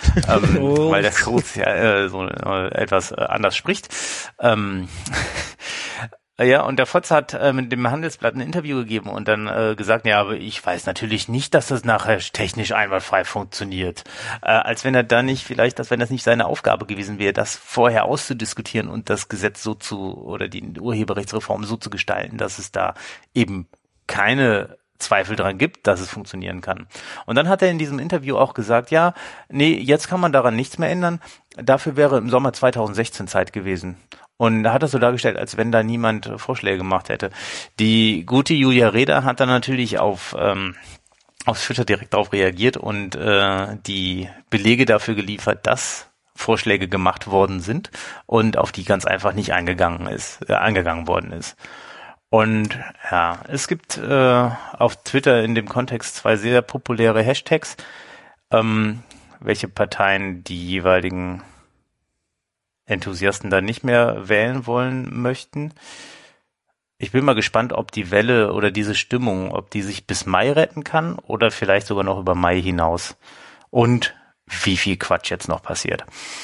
Schulz ja so etwas anders spricht. Ja, und der Fotz hat mit dem Handelsblatt ein Interview gegeben und dann gesagt, ja, aber ich weiß natürlich nicht, dass das nachher technisch einwandfrei funktioniert. Als wenn er da nicht vielleicht, als wenn das nicht seine Aufgabe gewesen wäre, das vorher auszudiskutieren und das Gesetz so oder die Urheberrechtsreform so zu gestalten, dass es da eben keine Zweifel dran gibt, dass es funktionieren kann. Und dann hat er in diesem Interview auch gesagt, ja, nee, jetzt kann man daran nichts mehr ändern. Dafür wäre im Sommer 2016 Zeit gewesen. Und da hat er so dargestellt, als wenn da niemand Vorschläge gemacht hätte. Die gute Julia Reda hat dann natürlich auf Twitter direkt darauf reagiert und die Belege dafür geliefert, dass Vorschläge gemacht worden sind und auf die ganz einfach nicht eingegangen worden ist. Und ja, es gibt auf Twitter in dem Kontext 2 sehr populäre Hashtags, welche Parteien die jeweiligen Enthusiasten da nicht mehr wählen wollen möchten. Ich bin mal gespannt, ob die Welle oder diese Stimmung, ob die sich bis Mai retten kann oder vielleicht sogar noch über Mai hinaus. Und wie viel Quatsch jetzt noch passiert.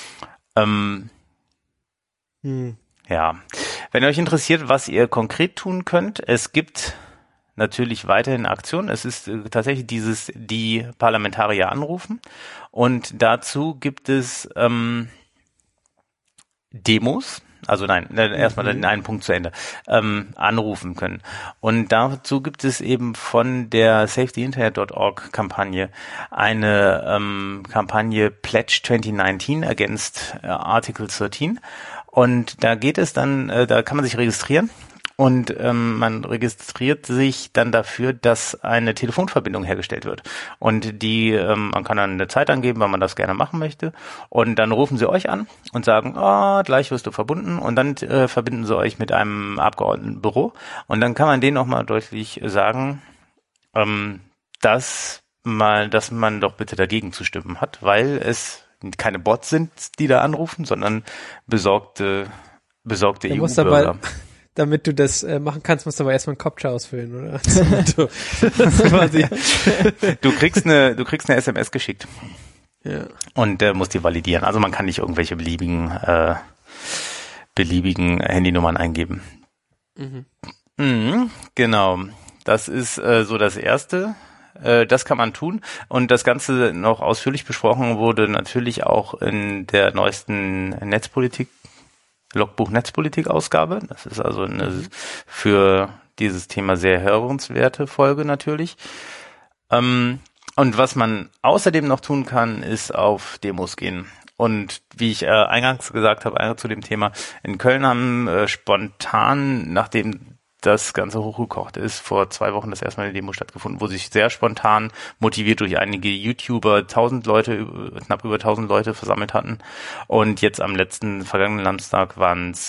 Ja, wenn euch interessiert, was ihr konkret tun könnt, es gibt natürlich weiterhin Aktionen. Es ist tatsächlich die Parlamentarier anrufen und dazu gibt es Demos, also nein, erstmal den einen Punkt zu Ende, anrufen können. Und dazu gibt es eben von der SaveTheInternet.org Kampagne eine Kampagne Pledge 2019 against Article 13. Und da geht es dann, da kann man sich registrieren. Und man registriert sich dann dafür, dass eine Telefonverbindung hergestellt wird. Und man kann dann eine Zeit angeben, wann man das gerne machen möchte. Und dann rufen sie euch an und sagen, gleich wirst du verbunden. Und dann verbinden sie euch mit einem Abgeordnetenbüro. Und dann kann man denen auch mal deutlich sagen, dass man doch bitte dagegen zu stimmen hat, weil es keine Bots sind, die da anrufen, sondern besorgte EU-Bürger. Damit du das machen kannst, musst du aber erstmal einen Captcha ausfüllen, oder? Du kriegst eine SMS geschickt. Ja. Und musst die validieren. Also man kann nicht irgendwelche beliebigen Handynummern eingeben. Genau. Das ist so das Erste. Das kann man tun. Und das Ganze noch ausführlich besprochen wurde natürlich auch in der neuesten Logbuch Netzpolitik-Ausgabe. Das ist also eine für dieses Thema sehr hörenswerte Folge natürlich. Und was man außerdem noch tun kann, ist auf Demos gehen. Und wie ich eingangs gesagt habe, zu dem Thema, in Köln haben spontan, nachdem das Ganze hochgekocht ist, vor 2 Wochen das erste Mal eine Demo stattgefunden, wo sich sehr spontan, motiviert durch einige YouTuber, knapp über 1000 Leute versammelt hatten. Und jetzt am vergangenen Samstag waren es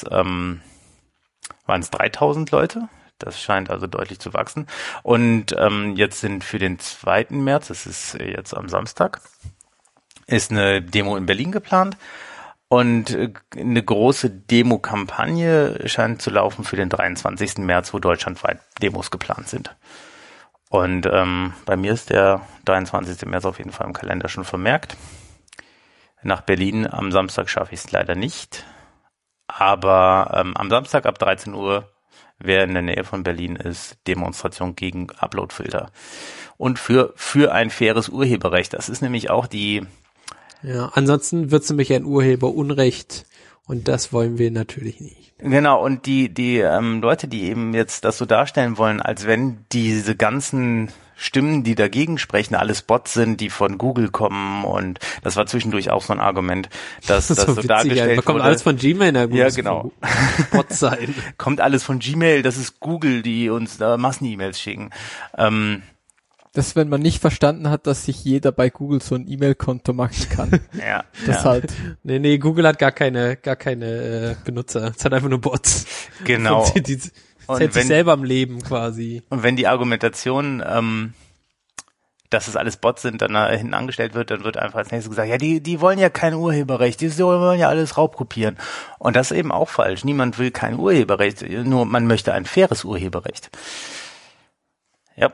3000 Leute. Das scheint also deutlich zu wachsen. Und jetzt sind für den 2. März, das ist jetzt am Samstag, ist eine Demo in Berlin geplant. Und eine große Demo-Kampagne scheint zu laufen für den 23. März, wo deutschlandweit Demos geplant sind. Und bei mir ist der 23. März auf jeden Fall im Kalender schon vermerkt. Nach Berlin am Samstag schaffe ich es leider nicht. Aber am Samstag ab 13 Uhr, wer in der Nähe von Berlin ist, Demonstration gegen Uploadfilter. Und für ein faires Urheberrecht. Das ist nämlich auch Ja, ansonsten wird's nämlich ein Urheberunrecht und das wollen wir natürlich nicht. Genau, und die Leute, die eben jetzt das so darstellen wollen, als wenn diese ganzen Stimmen, die dagegen sprechen, alles Bots sind, die von Google kommen, und das war zwischendurch auch so ein Argument, dass das so dargestellt wurde. Kommt alles von Gmail, na gut, ja, genau. Bots sein. Kommt alles von Gmail, das ist Google, die uns da Massen-E-Mails schicken. Das, wenn man nicht verstanden hat, dass sich jeder bei Google so ein E-Mail-Konto machen kann. Ja. Das halt. Nee, Google hat gar keine Benutzer. Es hat einfach nur Bots. Genau. Es hält sich selber am Leben quasi. Und wenn die Argumentation, dass es alles Bots sind, dann da hinten angestellt wird, dann wird einfach als nächstes gesagt, ja, die wollen ja kein Urheberrecht, die wollen ja alles raubkopieren. Und das ist eben auch falsch. Niemand will kein Urheberrecht, nur man möchte ein faires Urheberrecht. Ja.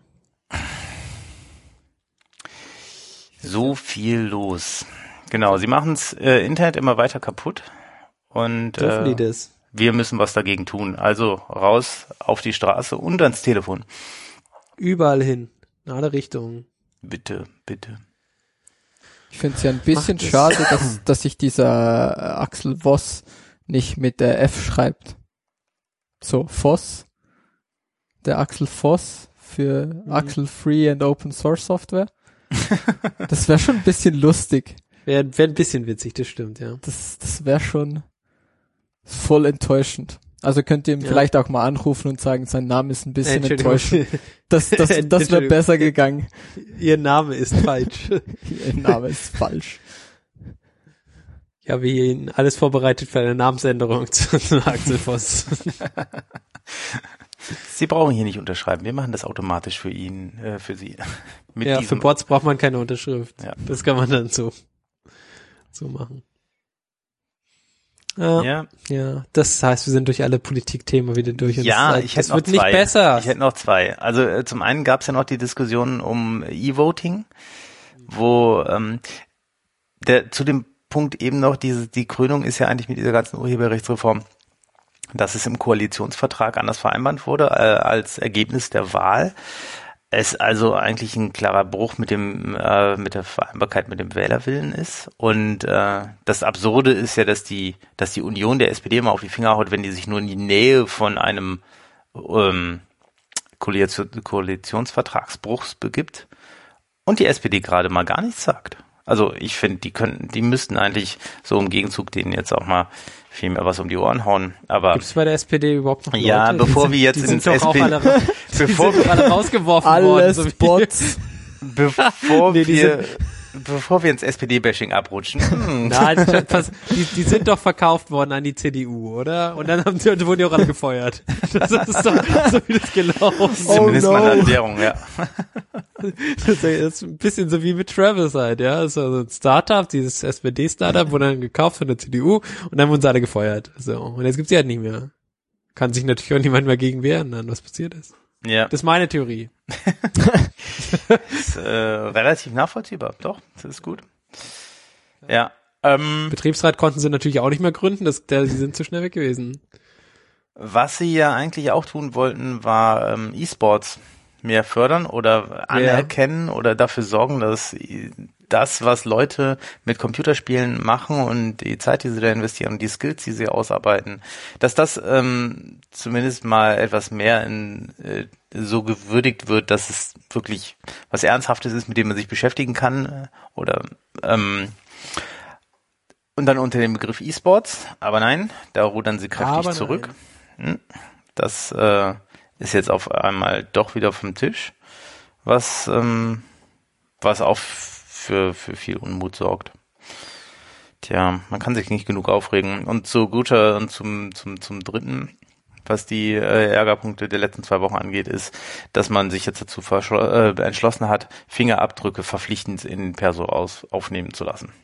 So viel los. Genau, sie machen's Internet immer weiter kaputt. Und dürfen die das? wir müssen was dagegen tun. Also raus auf die Straße und ans Telefon. Überall hin. In alle Richtungen. Bitte, bitte. Ich finde es ja ein bisschen schade, dass sich dieser Axel Voss nicht mit der F schreibt. So, Voss. Der Axel Voss für Axel Free and Open Source Software. Das wäre schon ein bisschen lustig. Wäre ein bisschen witzig, das stimmt, ja. Das wäre schon voll enttäuschend. Also könnt ihr ihm vielleicht auch mal anrufen und sagen, sein Name ist ein bisschen enttäuschend. Das wäre besser gegangen. Ihr Name ist falsch. Ihr Name ist falsch. Ich habe hier alles vorbereitet für eine Namensänderung zu Axel Voss. Sie brauchen hier nicht unterschreiben. Wir machen das automatisch für ihn, für Sie. Ja, für Bots braucht man keine Unterschrift. Ja. Das kann man dann so machen. Ja. Das heißt, wir sind durch alle Politikthemen wieder durch. Und ja, das ich hätte noch wird zwei. Nicht besser. Ich hätte noch zwei. Also zum einen gab es ja noch die Diskussion um E-Voting, wo zu dem Punkt eben noch die Krönung ist ja eigentlich mit dieser ganzen Urheberrechtsreform, dass es im Koalitionsvertrag anders vereinbart wurde als Ergebnis der Wahl. Es also eigentlich ein klarer Bruch mit der Vereinbarkeit mit dem Wählerwillen ist. Und das Absurde ist ja, dass die Union der SPD immer auf die Finger haut, wenn die sich nur in die Nähe von einem Koalitionsvertragsbruchs begibt und die SPD gerade mal gar nichts sagt. Also ich finde, die müssten eigentlich so im Gegenzug denen jetzt auch mal viel mehr was um die Ohren hauen. Aber gibt es bei der SPD überhaupt noch Leute? Ja, bevor wir jetzt ins SPD, bevor wir alle rausgeworfen alles worden, so Bots, bevor wir ins SPD-Bashing abrutschen. Nein, die sind doch verkauft worden an die CDU, oder? Und dann wurden die auch alle gefeuert. Das ist doch so wie das gelaufen. Zumindest mal eine Erklärung, ja. Das ist ein bisschen so wie mit Travis halt, ja. Das war so ein Startup, dieses SPD-Startup wurde dann gekauft von der CDU und dann wurden sie alle gefeuert. So. Und jetzt gibt's sie halt nicht mehr. Kann sich natürlich auch niemand mehr gegen wehren, dann was passiert ist. Ja. Das ist meine Theorie. Ist relativ nachvollziehbar, doch, das ist gut. Ja. Betriebsrat konnten sie natürlich auch nicht mehr gründen, sie sind zu schnell weg gewesen. Was sie ja eigentlich auch tun wollten, war E-Sports mehr fördern oder anerkennen oder dafür sorgen, dass das, was Leute mit Computerspielen machen und die Zeit, die sie da investieren und die Skills, die sie ausarbeiten, dass das zumindest mal etwas mehr so gewürdigt wird, dass es wirklich was Ernsthaftes ist, mit dem man sich beschäftigen kann oder und dann unter dem Begriff E-Sports, aber nein, da rudern sie kräftig zurück. Das ist jetzt auf einmal doch wieder vom Tisch, was auch für viel Unmut sorgt. Tja, man kann sich nicht genug aufregen. Und zu guter und zum Dritten, was die Ärgerpunkte der letzten 2 Wochen angeht, ist, dass man sich jetzt dazu entschlossen hat, Fingerabdrücke verpflichtend in Perso aufnehmen zu lassen.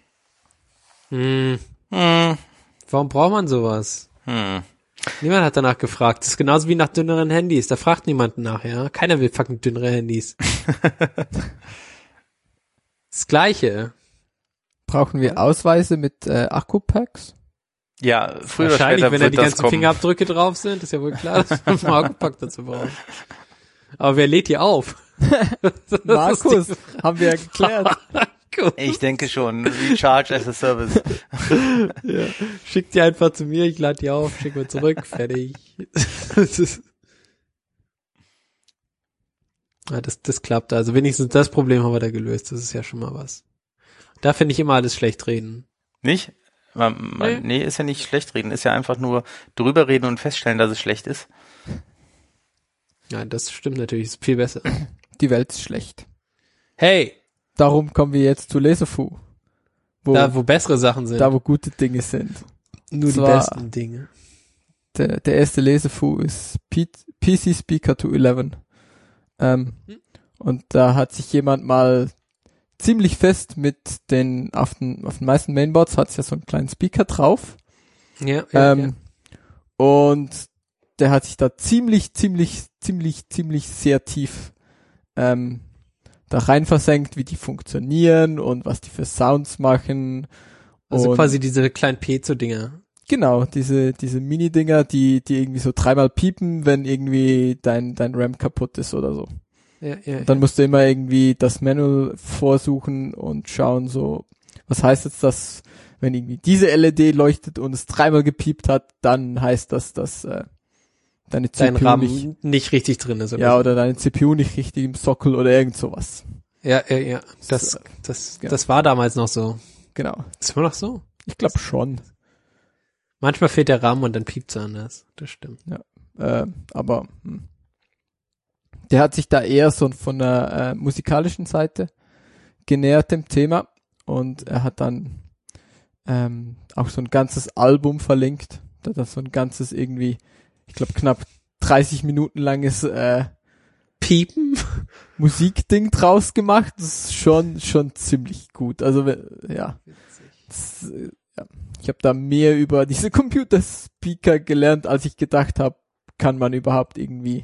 Warum braucht man sowas? Niemand hat danach gefragt. Das ist genauso wie nach dünneren Handys. Da fragt niemand nach, ja. Keiner will fucking dünnere Handys. Das Gleiche. Brauchen wir Ausweise mit Akkupacks? Ja, früher oder wahrscheinlich, später wenn da wird die das ganzen kommen. Fingerabdrücke drauf sind, ist ja wohl klar, dass man einen Akkupack dazu braucht. Aber wer lädt die auf? Markus, haben wir ja geklärt. Ich denke schon. Recharge as a Service. Ja. Schick die einfach zu mir, ich lade die auf, schick mir zurück, fertig. Ja, das klappt. Also wenigstens das Problem haben wir da gelöst. Das ist ja schon mal was. Da finde ich immer alles schlecht reden. Nicht? Nee, ist ja nicht schlecht reden. Ist ja einfach nur drüber reden und feststellen, dass es schlecht ist. Ja, das stimmt natürlich. Ist viel besser. Die Welt ist schlecht. Hey! Darum kommen wir jetzt zu Lesefu. Wo bessere Sachen sind. Da, wo gute Dinge sind. Nur die besten Dinge. Der erste Lesefu ist PC Speaker to 11. Und da hat sich jemand mal ziemlich fest mit auf den meisten Mainboards hat es ja so einen kleinen Speaker drauf. Ja. Und der hat sich da ziemlich sehr tief da rein versenkt, wie die funktionieren und was die für Sounds machen. Also und quasi diese kleinen Piezo-Dinger. Genau, diese Mini-Dinger, die irgendwie so 3-mal piepen, wenn irgendwie dein RAM kaputt ist oder so. Ja. Dann musst du immer irgendwie das Manual vorsuchen und schauen so, was heißt jetzt das, wenn irgendwie diese LED leuchtet und es 3-mal gepiept hat, dann heißt das, dass deine Dein CPU RAM nicht richtig drin ist. oder deine CPU nicht richtig im Sockel oder irgend sowas. Ja. Das war damals noch so. Genau. Ist immer noch so? Ich glaube schon. Manchmal fehlt der RAM und dann piept's anders. Das stimmt. Ja. Aber der hat sich da eher so von der musikalischen Seite genähert dem Thema und er hat dann auch so ein ganzes Album verlinkt. Da hat er so ein ganzes irgendwie, ich glaube knapp 30 Minuten langes Piepen? Musikding draus gemacht. Das ist schon ziemlich gut. Also ja. Ich habe da mehr über diese Computerspeaker gelernt, als ich gedacht habe, kann man überhaupt irgendwie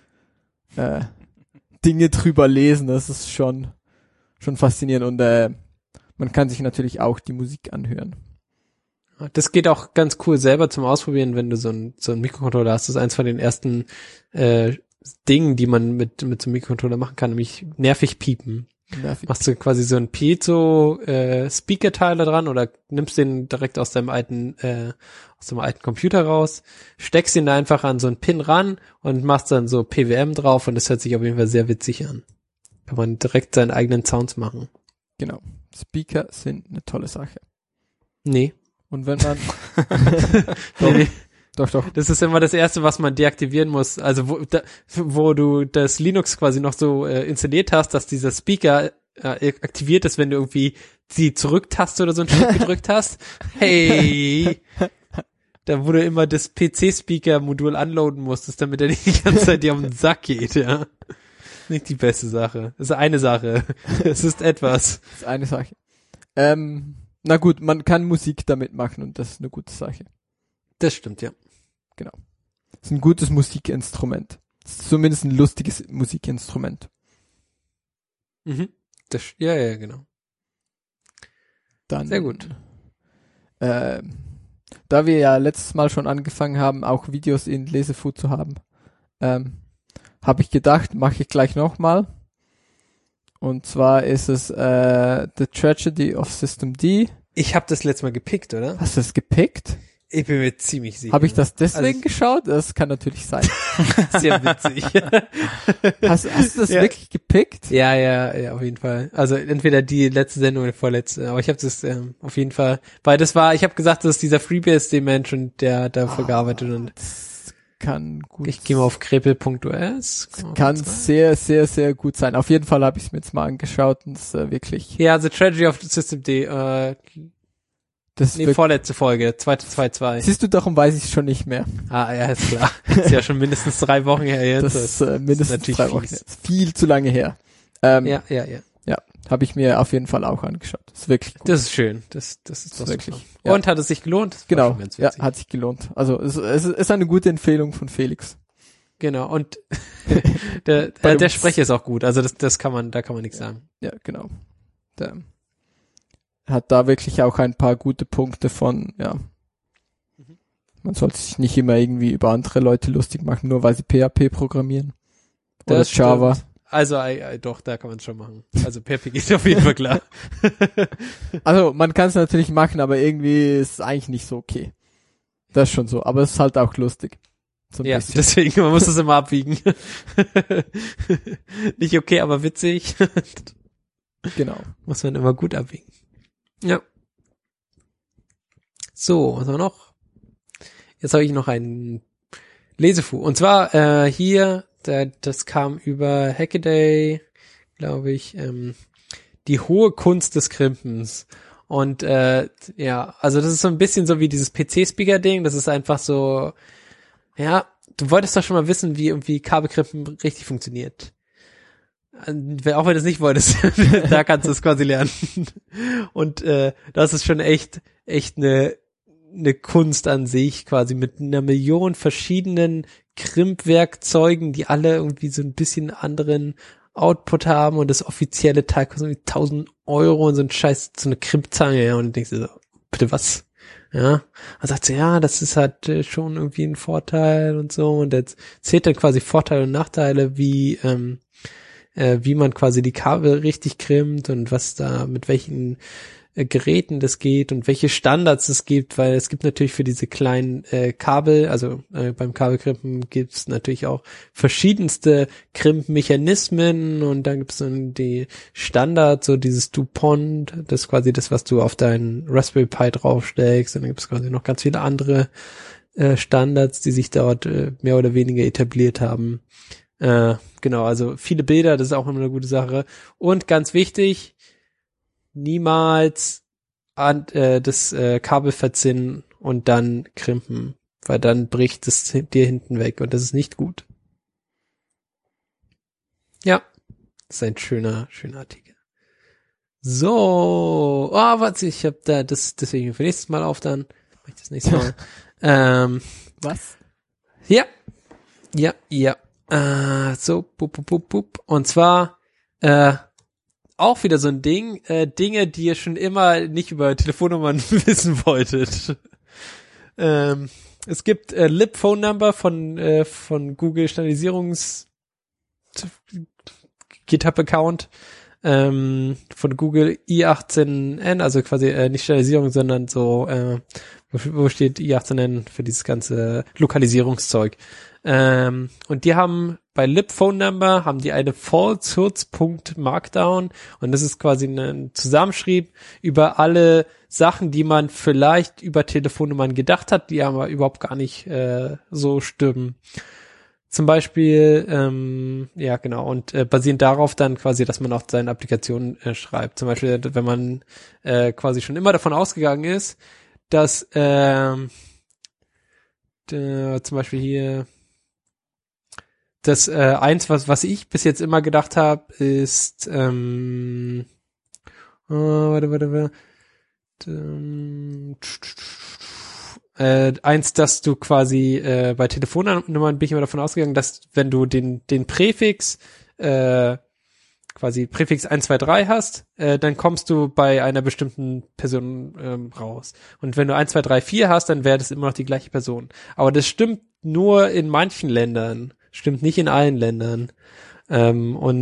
Dinge drüber lesen. Das ist schon faszinierend und man kann sich natürlich auch die Musik anhören. Das geht auch ganz cool selber zum Ausprobieren, wenn du so ein Mikrocontroller hast. Das ist eins von den ersten Dingen, die man mit so einem Mikrocontroller machen kann, nämlich nervig piepen. Machst du quasi so ein Piezo Speaker-Teil da dran oder nimmst den direkt aus dem alten Computer raus, steckst ihn da einfach an so einen Pin ran und machst dann so PWM drauf und das hört sich auf jeden Fall sehr witzig an. Kann man direkt seinen eigenen Sounds machen. Genau. Speaker sind eine tolle Sache. Nee. Und wenn man Nee. Doch. Das ist immer das Erste, was man deaktivieren muss. Also wo du das Linux quasi noch so installiert hast, dass dieser Speaker aktiviert ist, wenn du irgendwie die Zurücktaste oder so ein Stück gedrückt hast. Hey! Da wo du immer das PC-Speaker-Modul unloaden musstest, damit er nicht die ganze Zeit dir auf den Sack geht, ja. Nicht die beste Sache. Das ist eine Sache. Es ist etwas. Das ist eine Sache. Na gut, man kann Musik damit machen und das ist eine gute Sache. Das stimmt, ja. Genau. Das ist ein gutes Musikinstrument. Das ist zumindest ein lustiges Musikinstrument. Mhm. Ja, genau. Dann, sehr gut. Da wir ja letztes Mal schon angefangen haben, auch Videos in Lesefood zu haben, habe ich gedacht, mache ich gleich nochmal. Und zwar ist es The Tragedy of System D. Ich habe das letzte Mal gepickt, oder? Hast du das gepickt? Ich bin mir ziemlich sicher. Habe ich das deswegen geschaut? Das kann natürlich sein. Sehr witzig. Hast du das wirklich gepickt? Ja, auf jeden Fall. Also entweder die letzte Sendung oder die vorletzte. Aber ich habe das auf jeden Fall, weil ich habe gesagt, das ist dieser FreeBSD-Mensch und der hat dafür gearbeitet und das kann gut. Ich gehe mal auf krepel.us. Kann sehr, sehr, sehr gut sein. Auf jeden Fall habe ich es mir jetzt mal angeschaut und es wirklich. Ja, The Tragedy of System D. Vorletzte Folge, 2.2.2. Siehst du, darum weiß ich es schon nicht mehr. Ah, ja, ist klar. Ist ja schon mindestens 3 Wochen her jetzt. Das ist mindestens 3 Wochen her. Viel zu lange her. Ja. Ja, habe ich mir auf jeden Fall auch angeschaut. Das ist wirklich gut. Das ist schön. Das ist doch wirklich. Ja. Und hat es sich gelohnt? Genau. Ja, hat sich gelohnt. Also es ist eine gute Empfehlung von Felix. Genau. Und der Sprecher ist auch gut. Also da kann man nichts sagen. Ja, genau. Der hat da wirklich auch ein paar gute Punkte von, ja. Man sollte sich nicht immer irgendwie über andere Leute lustig machen, nur weil sie PHP programmieren. Oder das Java. Stimmt. Also doch, da kann man es schon machen. Also PHP geht auf jeden Fall klar. Also man kann es natürlich machen, aber irgendwie ist es eigentlich nicht so okay. Das ist schon so, aber es ist halt auch lustig. So ja, bisschen. Deswegen, man muss das immer abwiegen. Nicht okay, aber witzig. Genau. Muss man immer gut abwiegen. Ja. So, was haben wir noch? Jetzt habe ich noch einen Lesefu. Und zwar hier, das kam über Hackaday, glaube ich, die hohe Kunst des Krimpens. Und ja, also das ist so ein bisschen so wie dieses PC-Speaker-Ding. Das ist einfach so, ja, du wolltest doch schon mal wissen, wie irgendwie Kabelkrimpen richtig funktioniert. Auch wenn du es nicht wolltest, da kannst du es quasi lernen. Und das ist schon echt eine Kunst an sich, quasi mit einer Million verschiedenen Krimpwerkzeugen, die alle irgendwie so ein bisschen anderen Output haben und das offizielle Teil kostet irgendwie 1.000 € und so ein Scheiß, so eine Krimpzange, ja, und du denkst dir so, bitte was? Ja, er sagt so, ja, das ist halt schon irgendwie ein Vorteil und so, und jetzt zählt dann quasi Vorteile und Nachteile, wie man quasi die Kabel richtig krimmt und was da, mit welchen Geräten das geht und welche Standards es gibt, weil es gibt natürlich für diese kleinen Kabel, also beim Kabelkrimpen gibt es natürlich auch verschiedenste Krimpmechanismen, und dann gibt es dann die Standards, so dieses DuPont, das ist quasi das, was du auf deinen Raspberry Pi draufsteckst, und dann gibt es quasi noch ganz viele andere Standards, die sich dort mehr oder weniger etabliert haben. Genau, also viele Bilder, das ist auch immer eine gute Sache. Und ganz wichtig, niemals das Kabel verzinnen und dann krimpen, weil dann bricht es dir hinten weg, und das ist nicht gut. Ja, das ist ein schöner Artikel. So, warte, ich habe da deswegen für nächstes Mal auf, dann mach ich das nächste Mal. Was? Ja. So, und zwar auch wieder so ein Ding, Dinge, die ihr schon immer nicht über Telefonnummern wissen wolltet. Es gibt Lib Phone Number von Google Standardisierungs GitHub-Account von Google i18n, also quasi nicht Standardisierung, sondern so, wo steht i18n für dieses ganze Lokalisierungszeug. Und die haben bei Lib Phone Number haben die eine falsehoods.markdown, und das ist quasi ein Zusammenschrieb über alle Sachen, die man vielleicht über Telefonnummern gedacht hat, die aber überhaupt gar nicht so stimmen. Zum Beispiel, ja genau, und basierend darauf dann quasi, dass man auch seine Applikationen schreibt. Zum Beispiel, wenn man quasi schon immer davon ausgegangen ist, dass zum Beispiel hier das eins, was ich bis jetzt immer gedacht habe, ist eins, dass du quasi bei Telefonnummern bin ich immer davon ausgegangen, dass wenn du den Präfix quasi Präfix 123 hast, dann kommst du bei einer bestimmten Person raus. Und wenn du 1234 hast, dann wäre das immer noch die gleiche Person. Aber das stimmt nur in manchen Ländern, stimmt nicht in allen Ländern. Ja,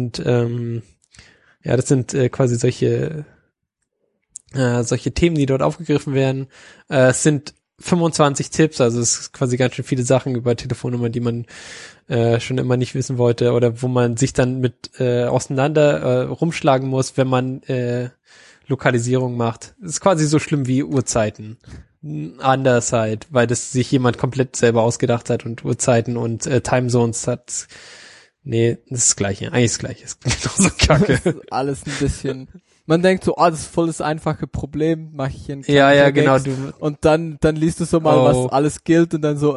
das sind quasi solche Themen, die dort aufgegriffen werden. Es sind 25 Tipps, also es ist quasi ganz schön viele Sachen über Telefonnummern, die man schon immer nicht wissen wollte, oder wo man sich dann mit auseinander rumschlagen muss, wenn man Lokalisierung macht. Es ist quasi so schlimm wie Uhrzeiten. Anders halt, weil das sich jemand komplett selber ausgedacht hat, und Uhrzeiten und Timezones hat. Nee, das ist das Gleiche. Eigentlich das Gleiche. Ist genauso kacke. Das ist alles ein bisschen. Man denkt so, das ist voll das einfache Problem, mache ich hier ja, genau. Und dann liest du so mal, was alles gilt, und dann so,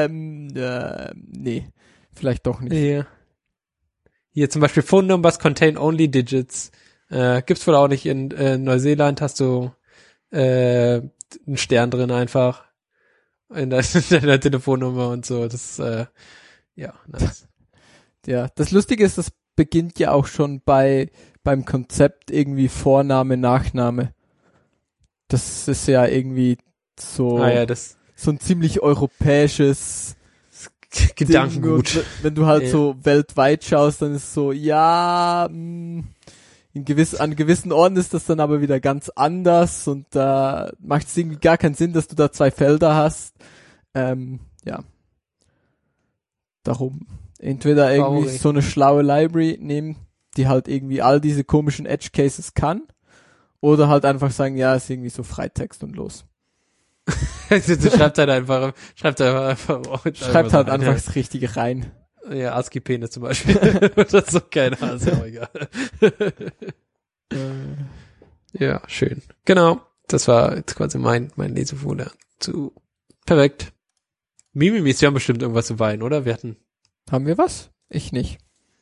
nee, vielleicht doch nicht. Ja. Hier zum Beispiel Phone Numbers contain only digits. Gibt's wohl auch nicht in Neuseeland, hast du einen Stern drin einfach in deiner Telefonnummer und so. Das ja, nice. Ja, das Lustige ist, das beginnt ja auch schon beim Konzept irgendwie Vorname, Nachname. Das ist ja irgendwie so, so ein ziemlich europäisches Gedankengut. Wenn du halt so weltweit schaust, dann ist so, ja, an gewissen Orten ist das dann aber wieder ganz anders, und da macht es irgendwie gar keinen Sinn, dass du da zwei Felder hast. Ja. Darum. Entweder irgendwie so eine schlaue Library nehmen, die halt irgendwie all diese komischen Edge Cases kann, oder halt einfach sagen, ja, ist irgendwie so Freitext und los. Schreibt halt einfach einfach das Richtige rein. Ja, ASCII-Penis zum Beispiel. Das ist so keine Ahnung, ist ja auch egal. Ja, schön. Genau. Das war jetzt quasi mein Lesefolie zu. Perfekt. Mimimis, wir haben bestimmt irgendwas zu weinen, oder? Haben wir was? Ich nicht.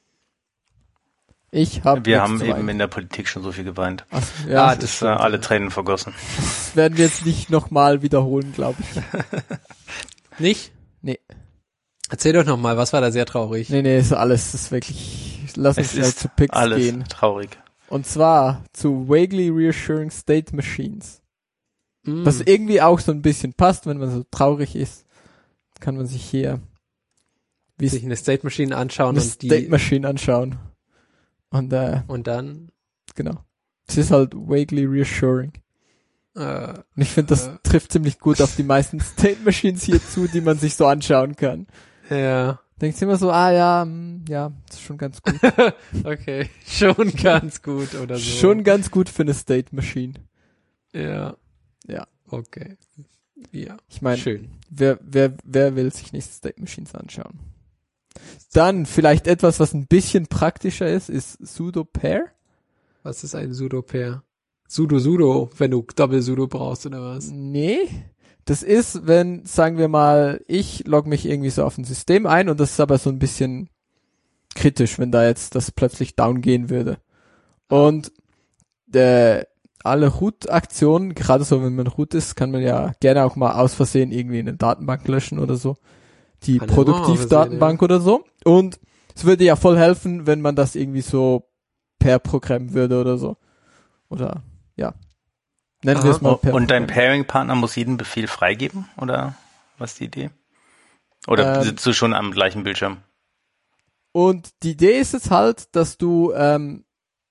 Wir haben eben in der Politik schon so viel geweint. Ach, ja, das ist alle Tränen vergossen. Das werden wir jetzt nicht nochmal wiederholen, glaube ich. Nicht? Nee. Erzähl doch nochmal, was war da sehr traurig? Nee, das ist wirklich, lass uns schnell zu Picks alles gehen. Traurig. Und zwar zu Vaguely Reassuring State Machines. Was irgendwie auch so ein bisschen passt, wenn man so traurig ist, kann man sich hier sich eine State Machine anschauen eine State Machine anschauen. Und dann genau. Es ist halt vaguely reassuring. Und ich finde, das trifft ziemlich gut auf die meisten State Machines hier zu, die man sich so anschauen kann. Ja. Denkst du immer so, ja, das ist schon ganz gut. Okay, schon ganz gut oder so. Schon ganz gut für eine State Machine. Ja. Ja. Okay. Ja. Ich meine, schön. Wer will sich nicht State Machines anschauen? Dann vielleicht etwas, was ein bisschen praktischer ist Sudo-Pair. Was ist ein Sudo-Pair? Sudo, wenn du Doppel-Sudo brauchst oder was? Nee. Das ist, wenn, sagen wir mal, ich logge mich irgendwie so auf ein System ein und das ist aber so ein bisschen kritisch, wenn da jetzt das plötzlich down gehen würde. Und alle Root-Aktionen, gerade so, wenn man Root ist, kann man ja gerne auch mal aus Versehen irgendwie eine Datenbank löschen oder so. Die Produktivdatenbank oder so. Und es würde ja voll helfen, wenn man das irgendwie so per Programm würde oder so. Oder, ja. Nennen wir es mal per Und dein Programm. Pairing-Partner muss jeden Befehl freigeben? Oder was ist die Idee? Oder sitzt du schon am gleichen Bildschirm? Und die Idee ist jetzt halt, dass du, wenn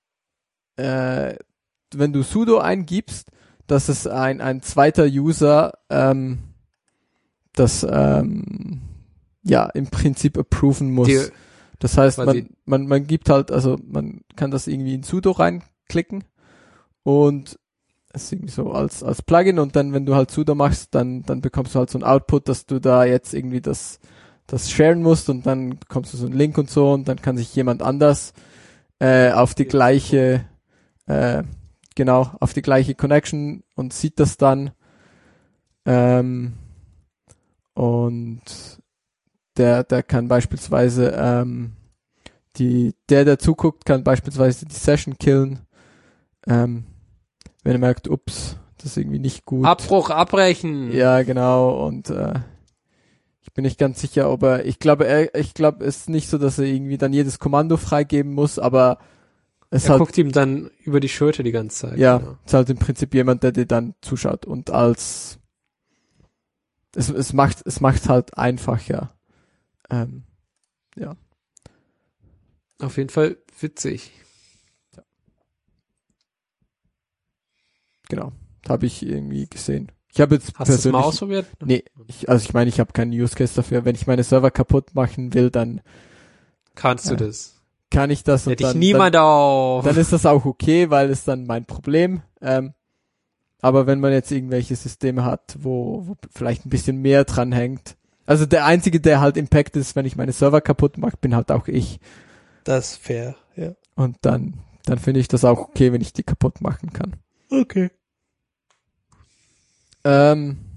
du sudo eingibst, dass es ein zweiter User das ja im Prinzip approven muss. Das heißt, man gibt halt, also man kann das irgendwie in sudo reinklicken und es ist irgendwie so als Plugin und dann, wenn du halt sudo machst, dann bekommst du halt so ein Output, dass du da jetzt irgendwie das sharen musst und dann bekommst du so einen Link und so und dann kann sich jemand anders auf die gleiche auf die gleiche Connection und sieht das dann und der kann beispielsweise der zuguckt, kann beispielsweise die Session killen, wenn er merkt, ups, das ist irgendwie nicht gut. Abbruch, abbrechen. Ja, genau. Und ich bin nicht ganz sicher, ob ich glaube, es ist nicht so, dass er irgendwie dann jedes Kommando freigeben muss, aber er halt, guckt ihm dann über die Schulter die ganze Zeit. Ja, genau. ist halt im Prinzip jemand, der dir dann zuschaut und es macht halt einfacher. Ja. Auf jeden Fall witzig. Ja. Genau. Habe ich irgendwie gesehen. Ich habe jetzt Hast du es mal ausprobiert? Nee, ich habe keinen Use Case dafür. Wenn ich meine Server kaputt machen will, dann kannst du das. Kann ich das und hätte ich niemand auf. Dann ist das auch okay, weil es dann mein Problem. Aber wenn man jetzt irgendwelche Systeme hat, wo vielleicht ein bisschen mehr dran hängt. Also der Einzige, der halt Impact ist, wenn ich meine Server kaputt mache, bin halt auch ich. Das ist fair, ja. Und dann finde ich das auch okay, wenn ich die kaputt machen kann. Okay. Was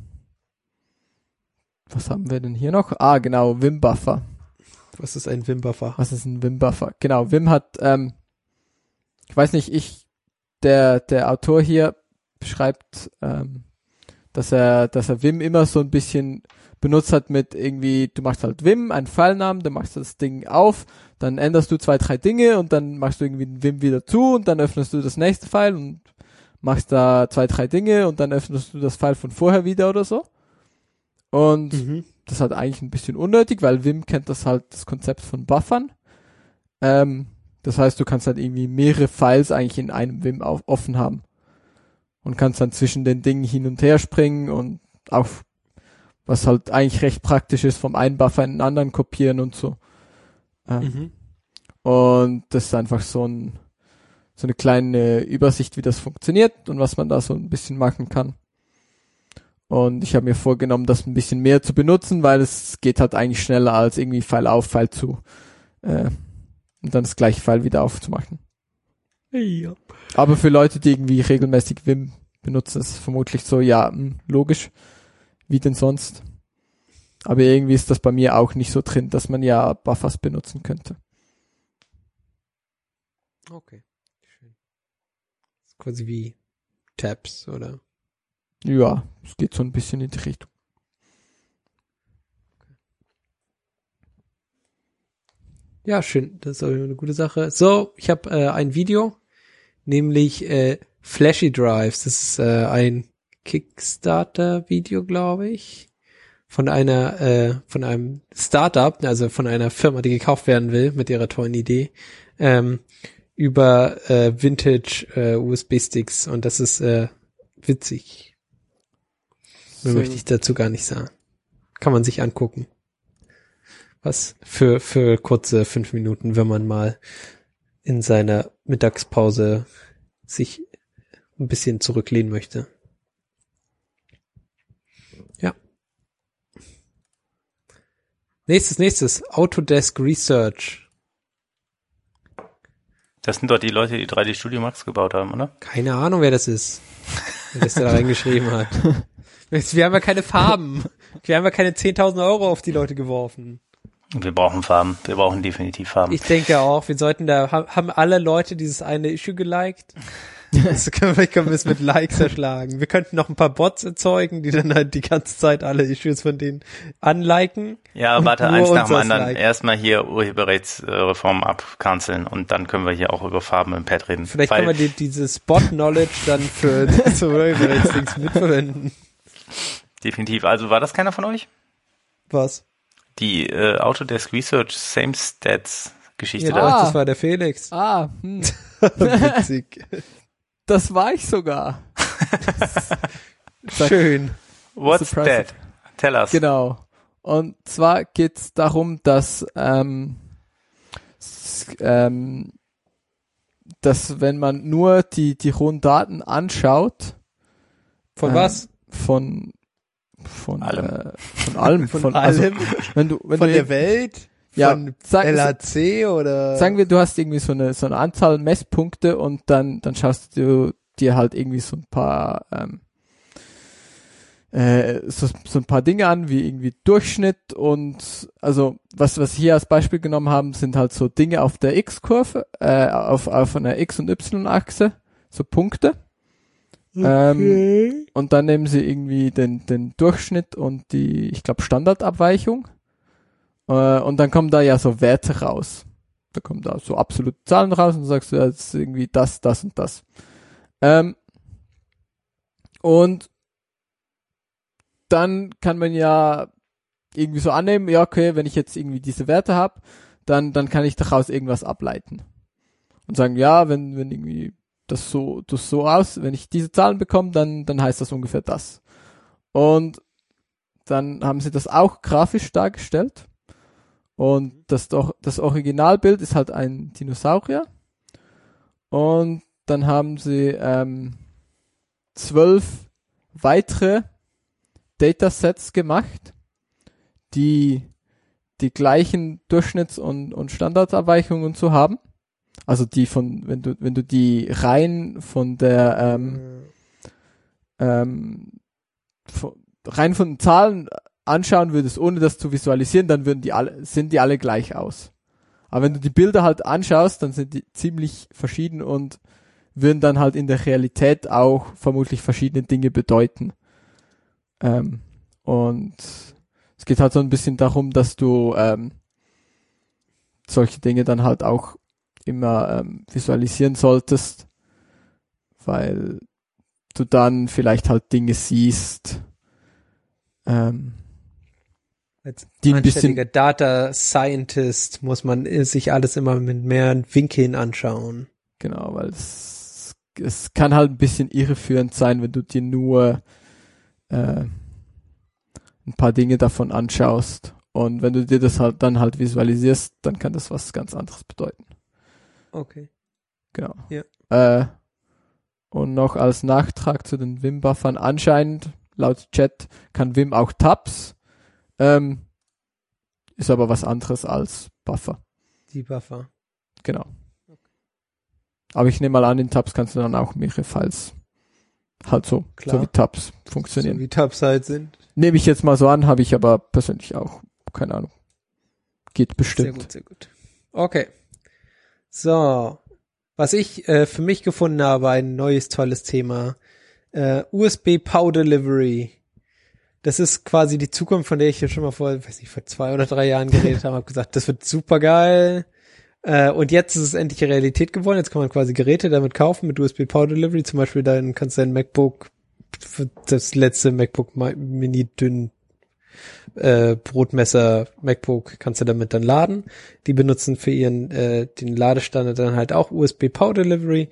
haben wir denn hier noch? Ah, genau, Vim-Buffer. Was ist ein Vim-Buffer? Was ist ein Vim-Buffer? Genau, Vim hat, ich weiß nicht, der Autor hier beschreibt, dass er Vim immer so ein bisschen benutzt hat mit irgendwie, du machst halt Vim, einen Filenamen, dann machst du das Ding auf, dann änderst du 2, 3 Dinge und dann machst du irgendwie den Vim wieder zu und dann öffnest du das nächste File und machst da 2, 3 Dinge und dann öffnest du das File von vorher wieder oder so. Und das ist halt eigentlich ein bisschen unnötig, weil Vim kennt das Konzept von Buffern. Das heißt, du kannst halt irgendwie mehrere Files eigentlich in einem Vim offen haben. Und kannst dann zwischen den Dingen hin und her springen und auch, was halt eigentlich recht praktisch ist, vom einen Buffer in den anderen kopieren und so. Und das ist einfach so eine kleine Übersicht, wie das funktioniert und was man da so ein bisschen machen kann. Und ich habe mir vorgenommen, das ein bisschen mehr zu benutzen, weil es geht halt eigentlich schneller als irgendwie File auf, File zu. Und dann das gleiche File wieder aufzumachen. Ja. Aber für Leute, die irgendwie regelmäßig Vim benutzen, ist es vermutlich so, ja, logisch. Wie denn sonst? Aber irgendwie ist das bei mir auch nicht so drin, dass man ja Buffers benutzen könnte. Okay. Schön. Quasi wie Tabs, oder? Ja, es geht so ein bisschen in die Richtung. Ja, schön. Das ist auch eine gute Sache. So, ich habe ein Video, nämlich Flashy Drives. Das ist ein Kickstarter-Video, glaube ich, von einem Startup, also von einer Firma, die gekauft werden will mit ihrer tollen Idee, über Vintage USB-Sticks, und das ist witzig. Mehr Sehr möchte ich dazu gar nicht sagen. Kann man sich angucken. Was für kurze 5 Minuten, wenn man mal in seiner Mittagspause sich ein bisschen zurücklehnen möchte. Ja. Nächstes. Autodesk Research. Das sind doch die Leute, die 3D Studio Max gebaut haben, oder? Keine Ahnung, wer das ist. Wer das da reingeschrieben hat. Wir haben ja keine Farben. Wir haben ja keine 10.000 Euro auf die Leute geworfen. Wir brauchen Farben. Wir brauchen definitiv Farben. Ich denke auch, wir sollten haben alle Leute dieses eine Issue geliked? Vielleicht können wir es mit Likes erschlagen. Wir könnten noch ein paar Bots erzeugen, die dann halt die ganze Zeit alle Issues von denen unliken. Ja, warte, eins nach dem anderen. Liken. Erstmal hier Urheberrechtsreform abkanzeln und dann können wir hier auch über Farben im Pad reden. Vielleicht können wir dieses Bot-Knowledge dann für so Urheberrechtsdings mitverwenden. Definitiv. Also war das keiner von euch? Was? Die Autodesk Research Same Stats Geschichte Ja, da. das war der Felix. Witzig. Das war ich sogar. Schön. What's Surprise. that? Tell us. Genau. Und zwar geht's darum, dass wenn man nur die rohen Daten anschaut, Von was? von allem. Von allem. Von Also, allem? wenn du Von der Welt? Ja, Von LHC oder? Sagen wir, du hast irgendwie so eine Anzahl Messpunkte und dann schaust du dir halt irgendwie so ein paar so ein paar Dinge an, wie irgendwie Durchschnitt, und also was wir hier als Beispiel genommen haben, sind halt so Dinge auf der X-Kurve, auf einer X- und Y-Achse, so Punkte. Okay. Und dann nehmen sie irgendwie den Durchschnitt und die, ich glaube, Standardabweichung. Und dann kommen da ja so Werte raus. Da kommen da so absolute Zahlen raus und du sagst, ja, das ist irgendwie das und das. Und dann kann man ja irgendwie so annehmen, ja, okay, wenn ich jetzt irgendwie diese Werte habe, dann kann ich daraus irgendwas ableiten. Und sagen, ja, wenn irgendwie das so aus, wenn ich diese Zahlen bekomme, dann heißt das ungefähr das. Und dann haben sie das auch grafisch dargestellt. Und das Originalbild ist halt ein Dinosaurier. Und dann haben sie 12 weitere Datasets gemacht, die gleichen Durchschnitts- und Standardabweichungen und so haben. Also die wenn du die Reihen von der rein von den Zahlen anschauen würdest, ohne das zu visualisieren, dann sehen die alle gleich aus. Aber wenn du die Bilder halt anschaust, dann sind die ziemlich verschieden und würden dann halt in der Realität auch vermutlich verschiedene Dinge bedeuten. Und es geht halt so ein bisschen darum, dass du solche Dinge dann halt auch immer visualisieren solltest, weil du dann vielleicht halt Dinge siehst, Als die ein anständiger Data Scientist muss man sich alles immer mit mehreren Winkeln anschauen. Genau, weil es kann halt ein bisschen irreführend sein, wenn du dir nur ein paar Dinge davon anschaust. Und wenn du dir das halt dann halt visualisierst, dann kann das was ganz anderes bedeuten. Okay. Genau. Ja. Und noch als Nachtrag zu den Vim-Buffern, anscheinend, laut Chat, kann Vim auch Tabs. Ist aber was anderes als Buffer. Die Buffer. Genau. Aber ich nehme mal an, in Tabs kannst du dann auch mehrere Files halt so wie Tabs funktionieren. So wie Tabs halt sind. Nehme ich jetzt mal so an, habe ich aber persönlich auch, keine Ahnung. Geht bestimmt. Sehr gut. Okay. So. Was ich für mich gefunden habe, ein neues tolles Thema. USB Power Delivery. Das ist quasi die Zukunft, von der ich ja schon mal vor 2 oder 3 Jahren geredet habe. Habe gesagt, das wird super geil. Und jetzt ist es endlich Realität geworden. Jetzt kann man quasi Geräte damit kaufen mit USB Power Delivery. Zum Beispiel kannst du dein MacBook das letzte MacBook Mini dünn Brotmesser MacBook kannst du damit dann laden. Die benutzen für ihren den Ladestandard dann halt auch USB Power Delivery.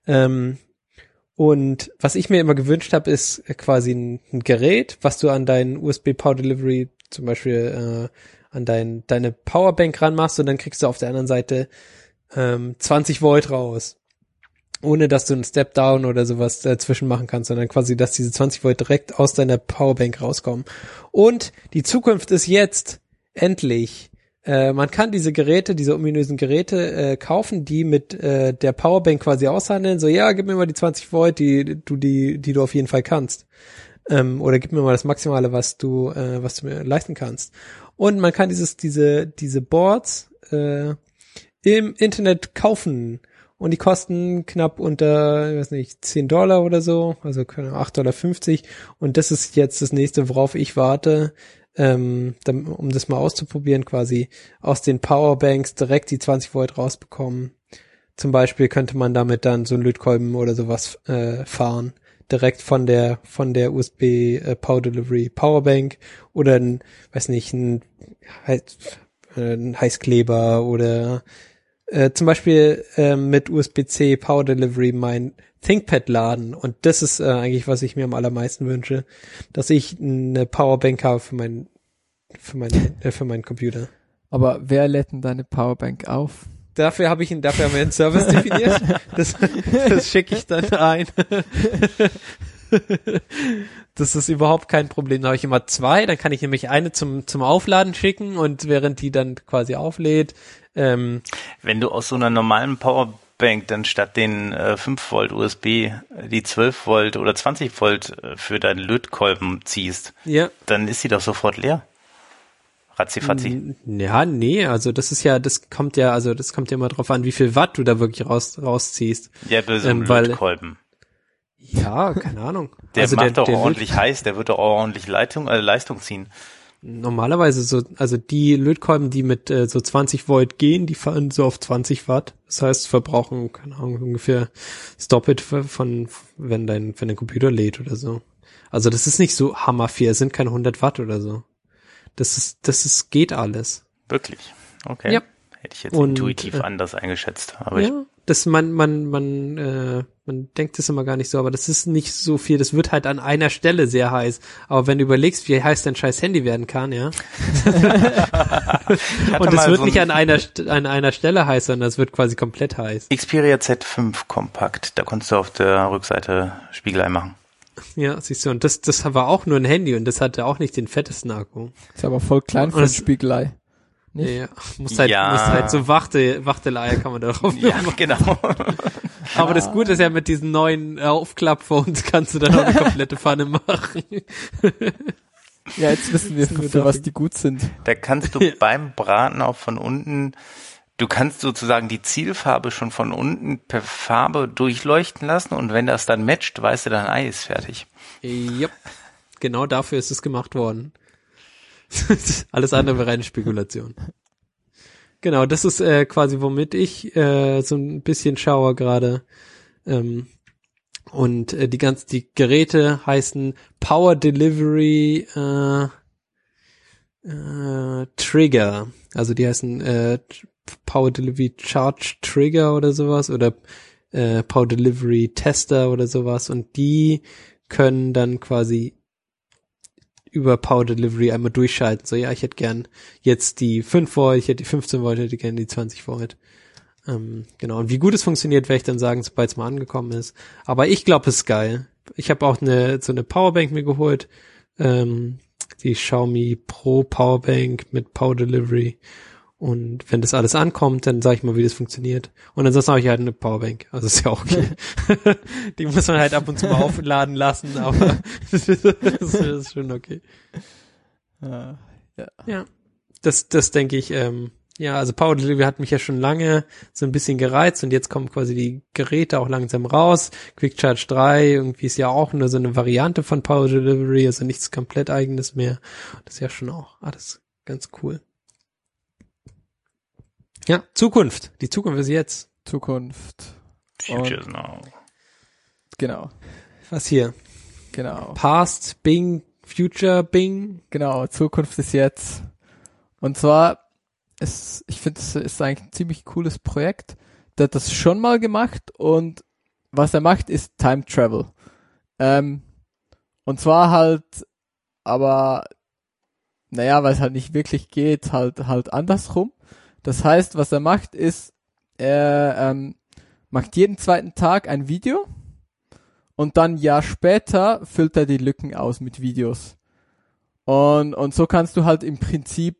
Und was ich mir immer gewünscht habe, ist quasi ein Gerät, was du an deinen USB Power Delivery zum Beispiel an deine Powerbank ranmachst und dann kriegst du auf der anderen Seite 20 Volt raus. Ohne dass du einen Step Down oder sowas dazwischen machen kannst, sondern quasi, dass diese 20 Volt direkt aus deiner Powerbank rauskommen. Und die Zukunft ist jetzt endlich. Man kann diese Geräte, diese ominösen Geräte kaufen, die mit der Powerbank quasi aushandeln. So, ja, gib mir mal die 20 Volt, die du auf jeden Fall kannst. Oder gib mir mal das Maximale, was du mir leisten kannst. Und man kann diese Boards im Internet kaufen. Und die kosten knapp unter, ich weiß nicht, $10 oder so, also $8,50. Und das ist jetzt das nächste, worauf ich warte, um das mal auszuprobieren, quasi aus den Powerbanks direkt die 20 Volt rausbekommen. Zum Beispiel könnte man damit dann so einen Lötkolben oder sowas fahren, direkt von der USB Power Delivery Powerbank oder ein Heißkleber oder zum Beispiel mit USB-C Power Delivery mein ThinkPad laden. Und das ist eigentlich, was ich mir am allermeisten wünsche, dass ich eine Powerbank habe für meinen Computer. Aber wer lädt denn deine Powerbank auf? Dafür haben wir einen Service definiert. Das schicke ich dann ein. Das ist überhaupt kein Problem. Da habe ich immer 2, dann kann ich nämlich eine zum Aufladen schicken und während die dann quasi auflädt. Wenn du aus so einer normalen Powerbank dann statt den 5 Volt USB die 12 Volt oder 20 Volt für deinen Lötkolben ziehst, ja, dann ist sie doch sofort leer. Ratzifatzi. Ja, nee, also das kommt ja immer drauf an, wie viel Watt du da wirklich rausziehst. Ja, bei so einem Lötkolben. Ja, keine Ahnung. Der also macht doch ordentlich heiß, der wird doch auch ordentlich Leistung ziehen. Normalerweise also die Lötkolben, die mit so 20 Volt gehen, die fahren so auf 20 Watt. Das heißt, verbrauchen, keine Ahnung, ungefähr das Doppelte von, wenn dein Computer lädt oder so. Also das ist nicht so hammerviel, es sind keine 100 Watt oder so. Das geht alles. Wirklich? Okay. Ja. Hätte ich jetzt intuitiv anders eingeschätzt. Aber ja, man denkt das immer gar nicht so, aber das ist nicht so viel. Das wird halt an einer Stelle sehr heiß. Aber wenn du überlegst, wie heiß dein scheiß Handy werden kann, ja. Und es wird nicht an einer Stelle heiß, sondern es wird quasi komplett heiß. Xperia Z5 Kompakt, da konntest du auf der Rückseite Spiegelei machen. Ja, siehst du, und das war auch nur ein Handy und das hatte auch nicht den fettesten Akku. Ist aber voll klein für eine Spiegelei. Nicht? Ja, muss halt so Wachteleier kann man da drauf machen. Ja, genau. Aber das Gute ist ja, mit diesen neuen Aufklappphones kannst du dann auch eine komplette Pfanne machen. Ja, jetzt wissen wir, für was die gut sind. Da kannst du beim Braten auch von unten, du kannst sozusagen die Zielfarbe schon von unten per Farbe durchleuchten lassen und wenn das dann matcht, weißt du, dein Ei ist fertig. Yep. Genau dafür ist es gemacht worden. Alles andere wäre eine Spekulation. Genau, das ist quasi, womit ich so ein bisschen schaue gerade. Und die Geräte heißen Power Delivery Trigger. Also die heißen Power Delivery Charge Trigger oder sowas oder Power Delivery Tester oder sowas. Und die können dann quasi über Power Delivery einmal durchschalten. So, ja, ich hätte gern jetzt die 5 Volt, ich hätte die 15 Volt, hätte gern die 20 Volt. Genau. Und wie gut es funktioniert, werde ich dann sagen, sobald es mal angekommen ist. Aber ich glaube, es ist geil. Ich habe auch so eine Powerbank mir geholt. Die Xiaomi Pro Powerbank mit Power Delivery. Und wenn das alles ankommt, dann sage ich mal, wie das funktioniert. Und ansonsten habe ich halt eine Powerbank. Also ist ja auch okay. Die muss man halt ab und zu mal aufladen lassen, aber das ist schon okay. Ja. Das denke ich, also Power Delivery hat mich ja schon lange so ein bisschen gereizt und jetzt kommen quasi die Geräte auch langsam raus. Quick Charge 3 irgendwie ist ja auch nur so eine Variante von Power Delivery, also nichts komplett eigenes mehr. Das ist ja schon auch alles ganz cool. Ja, Zukunft. Die Zukunft ist jetzt. Zukunft. Futures now. Genau. Was hier? Genau. Past Bing, Future Bing. Genau, Zukunft ist jetzt. Und zwar, ich finde, es ist eigentlich ein ziemlich cooles Projekt. Der hat das schon mal gemacht und was er macht, ist Time Travel. Und zwar halt, aber, naja, weil es halt nicht wirklich geht, halt andersrum. Das heißt, was er macht, ist, er macht jeden zweiten Tag ein Video und dann ein Jahr später füllt er die Lücken aus mit Videos. Und so kannst du halt im Prinzip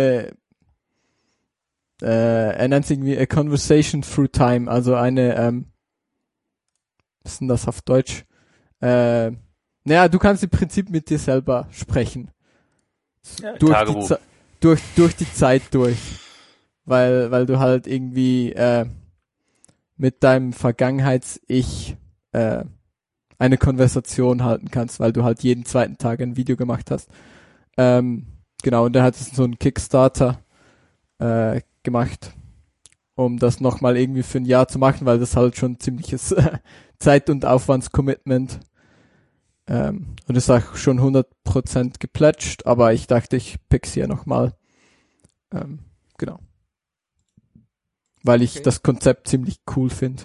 er nennt es irgendwie a conversation through time, also eine, was ist denn das auf Deutsch? Naja, du kannst im Prinzip mit dir selber sprechen. Ja, Durch Tagebuch. durch die Zeit durch. Weil du halt irgendwie mit deinem Vergangenheits-Ich eine Konversation halten kannst, weil du halt jeden zweiten Tag ein Video gemacht hast. Genau, und er hat so einen Kickstarter gemacht, um das nochmal irgendwie für ein Jahr zu machen, weil das halt schon ein ziemliches Zeit- und Aufwandscommitment und ist auch schon 100% geplätscht, aber ich dachte, ich pick's hier nochmal. Genau. Weil ich das Konzept ziemlich cool finde.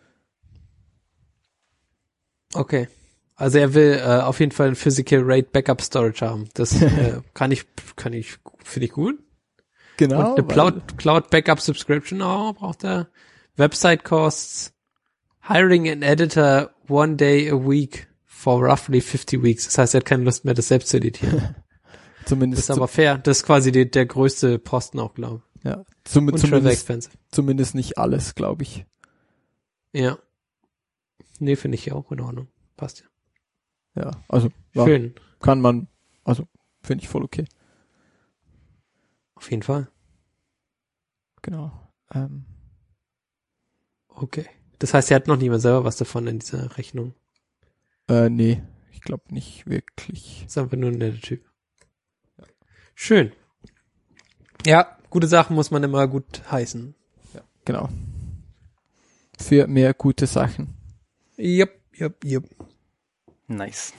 Okay. Also er will auf jeden Fall ein Physical RAID Backup Storage haben. Das finde ich gut. Genau. Und eine Cloud Backup Subscription braucht er. Website Costs, Hiring an Editor 1 day a week for roughly 50 weeks. Das heißt, er hat keine Lust mehr, das selbst zu editieren. Das Zumindest ist aber fair. Das ist quasi der größte Posten auch, glaube ich. ja, Und Travel Expensive. zumindest nicht alles, glaube ich. Ja. Nee, finde ich ja auch in Ordnung. Passt ja. Ja, also ja, Schön. kann man, also finde ich voll okay. Auf jeden Fall. Genau. Okay. Das heißt, er hat noch niemand selber was davon in dieser Rechnung. Nee, ich glaube nicht wirklich. Ist einfach nur ein netter Typ. Schön. Ja, gute Sachen muss man immer gut heißen. Ja, genau. Für mehr gute Sachen. Yep. Nice.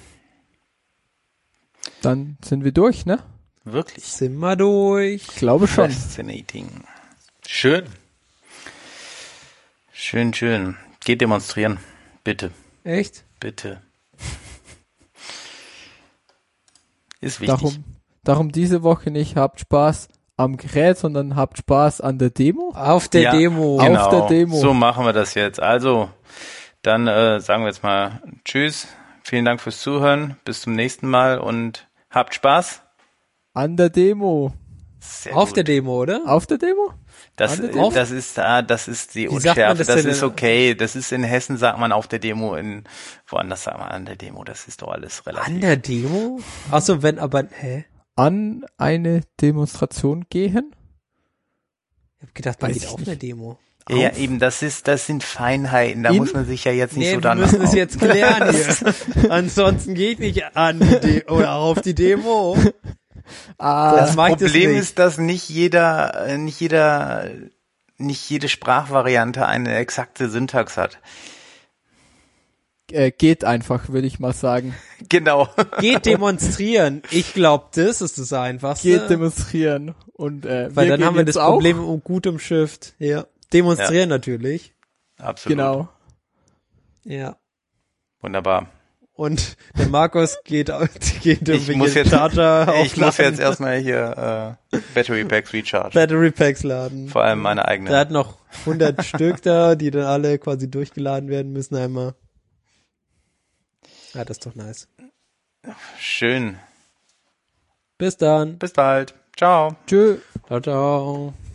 Dann sind wir durch, ne? Wirklich. Sind wir durch. Ich glaube schon. Fascinating. Schön. Schön. Geht demonstrieren. Bitte. Echt? Bitte. Ist wichtig. Darum diese Woche nicht habt Spaß am Gerät, sondern habt Spaß an der Demo. Auf der Ja, Demo. Genau. Auf der Demo. So machen wir das jetzt. Also, dann sagen wir jetzt mal Tschüss. Vielen Dank fürs Zuhören. Bis zum nächsten Mal und habt Spaß. An der Demo. Sehr Auf gut. der Demo, oder? Auf der Demo? Das An der Demo? ist die Wie sagt man Unschärfe. das Das denn ist in- okay. Das ist in Hessen sagt man auf der Demo, woanders sagt man an der Demo. Das ist doch alles relativ. An der Demo? Achso, hä? An eine Demonstration gehen? Ich hab gedacht, man Weiß geht ich auf nicht. eine Demo. Ja, eben, das sind Feinheiten. Da In- muss man sich ja jetzt nicht Nee, so wir danach. müssen es jetzt klären hier. Ansonsten geht nicht an die Demo oder auf die Demo. Das mag ich das Problem nicht. ist, dass nicht jede Sprachvariante eine exakte Syntax hat. Geht einfach, würde ich mal sagen. Genau. Geht demonstrieren. Ich glaube, das ist das Einfachste. Geht demonstrieren. Und Weil dann haben wir das Problem um gutem Shift. Ja. Demonstrieren natürlich. Absolut. Genau. Ja. Wunderbar. Und der Markus geht Ich muss jetzt aufladen. erstmal hier Battery Packs recharge. Battery Packs laden. Vor allem meine Der eigene. hat noch 100 Stück da, die dann alle quasi durchgeladen werden müssen einmal. Ja, das ist doch nice. Schön. Bis dann. Bis bald. Ciao. Tschö. Ciao, ciao.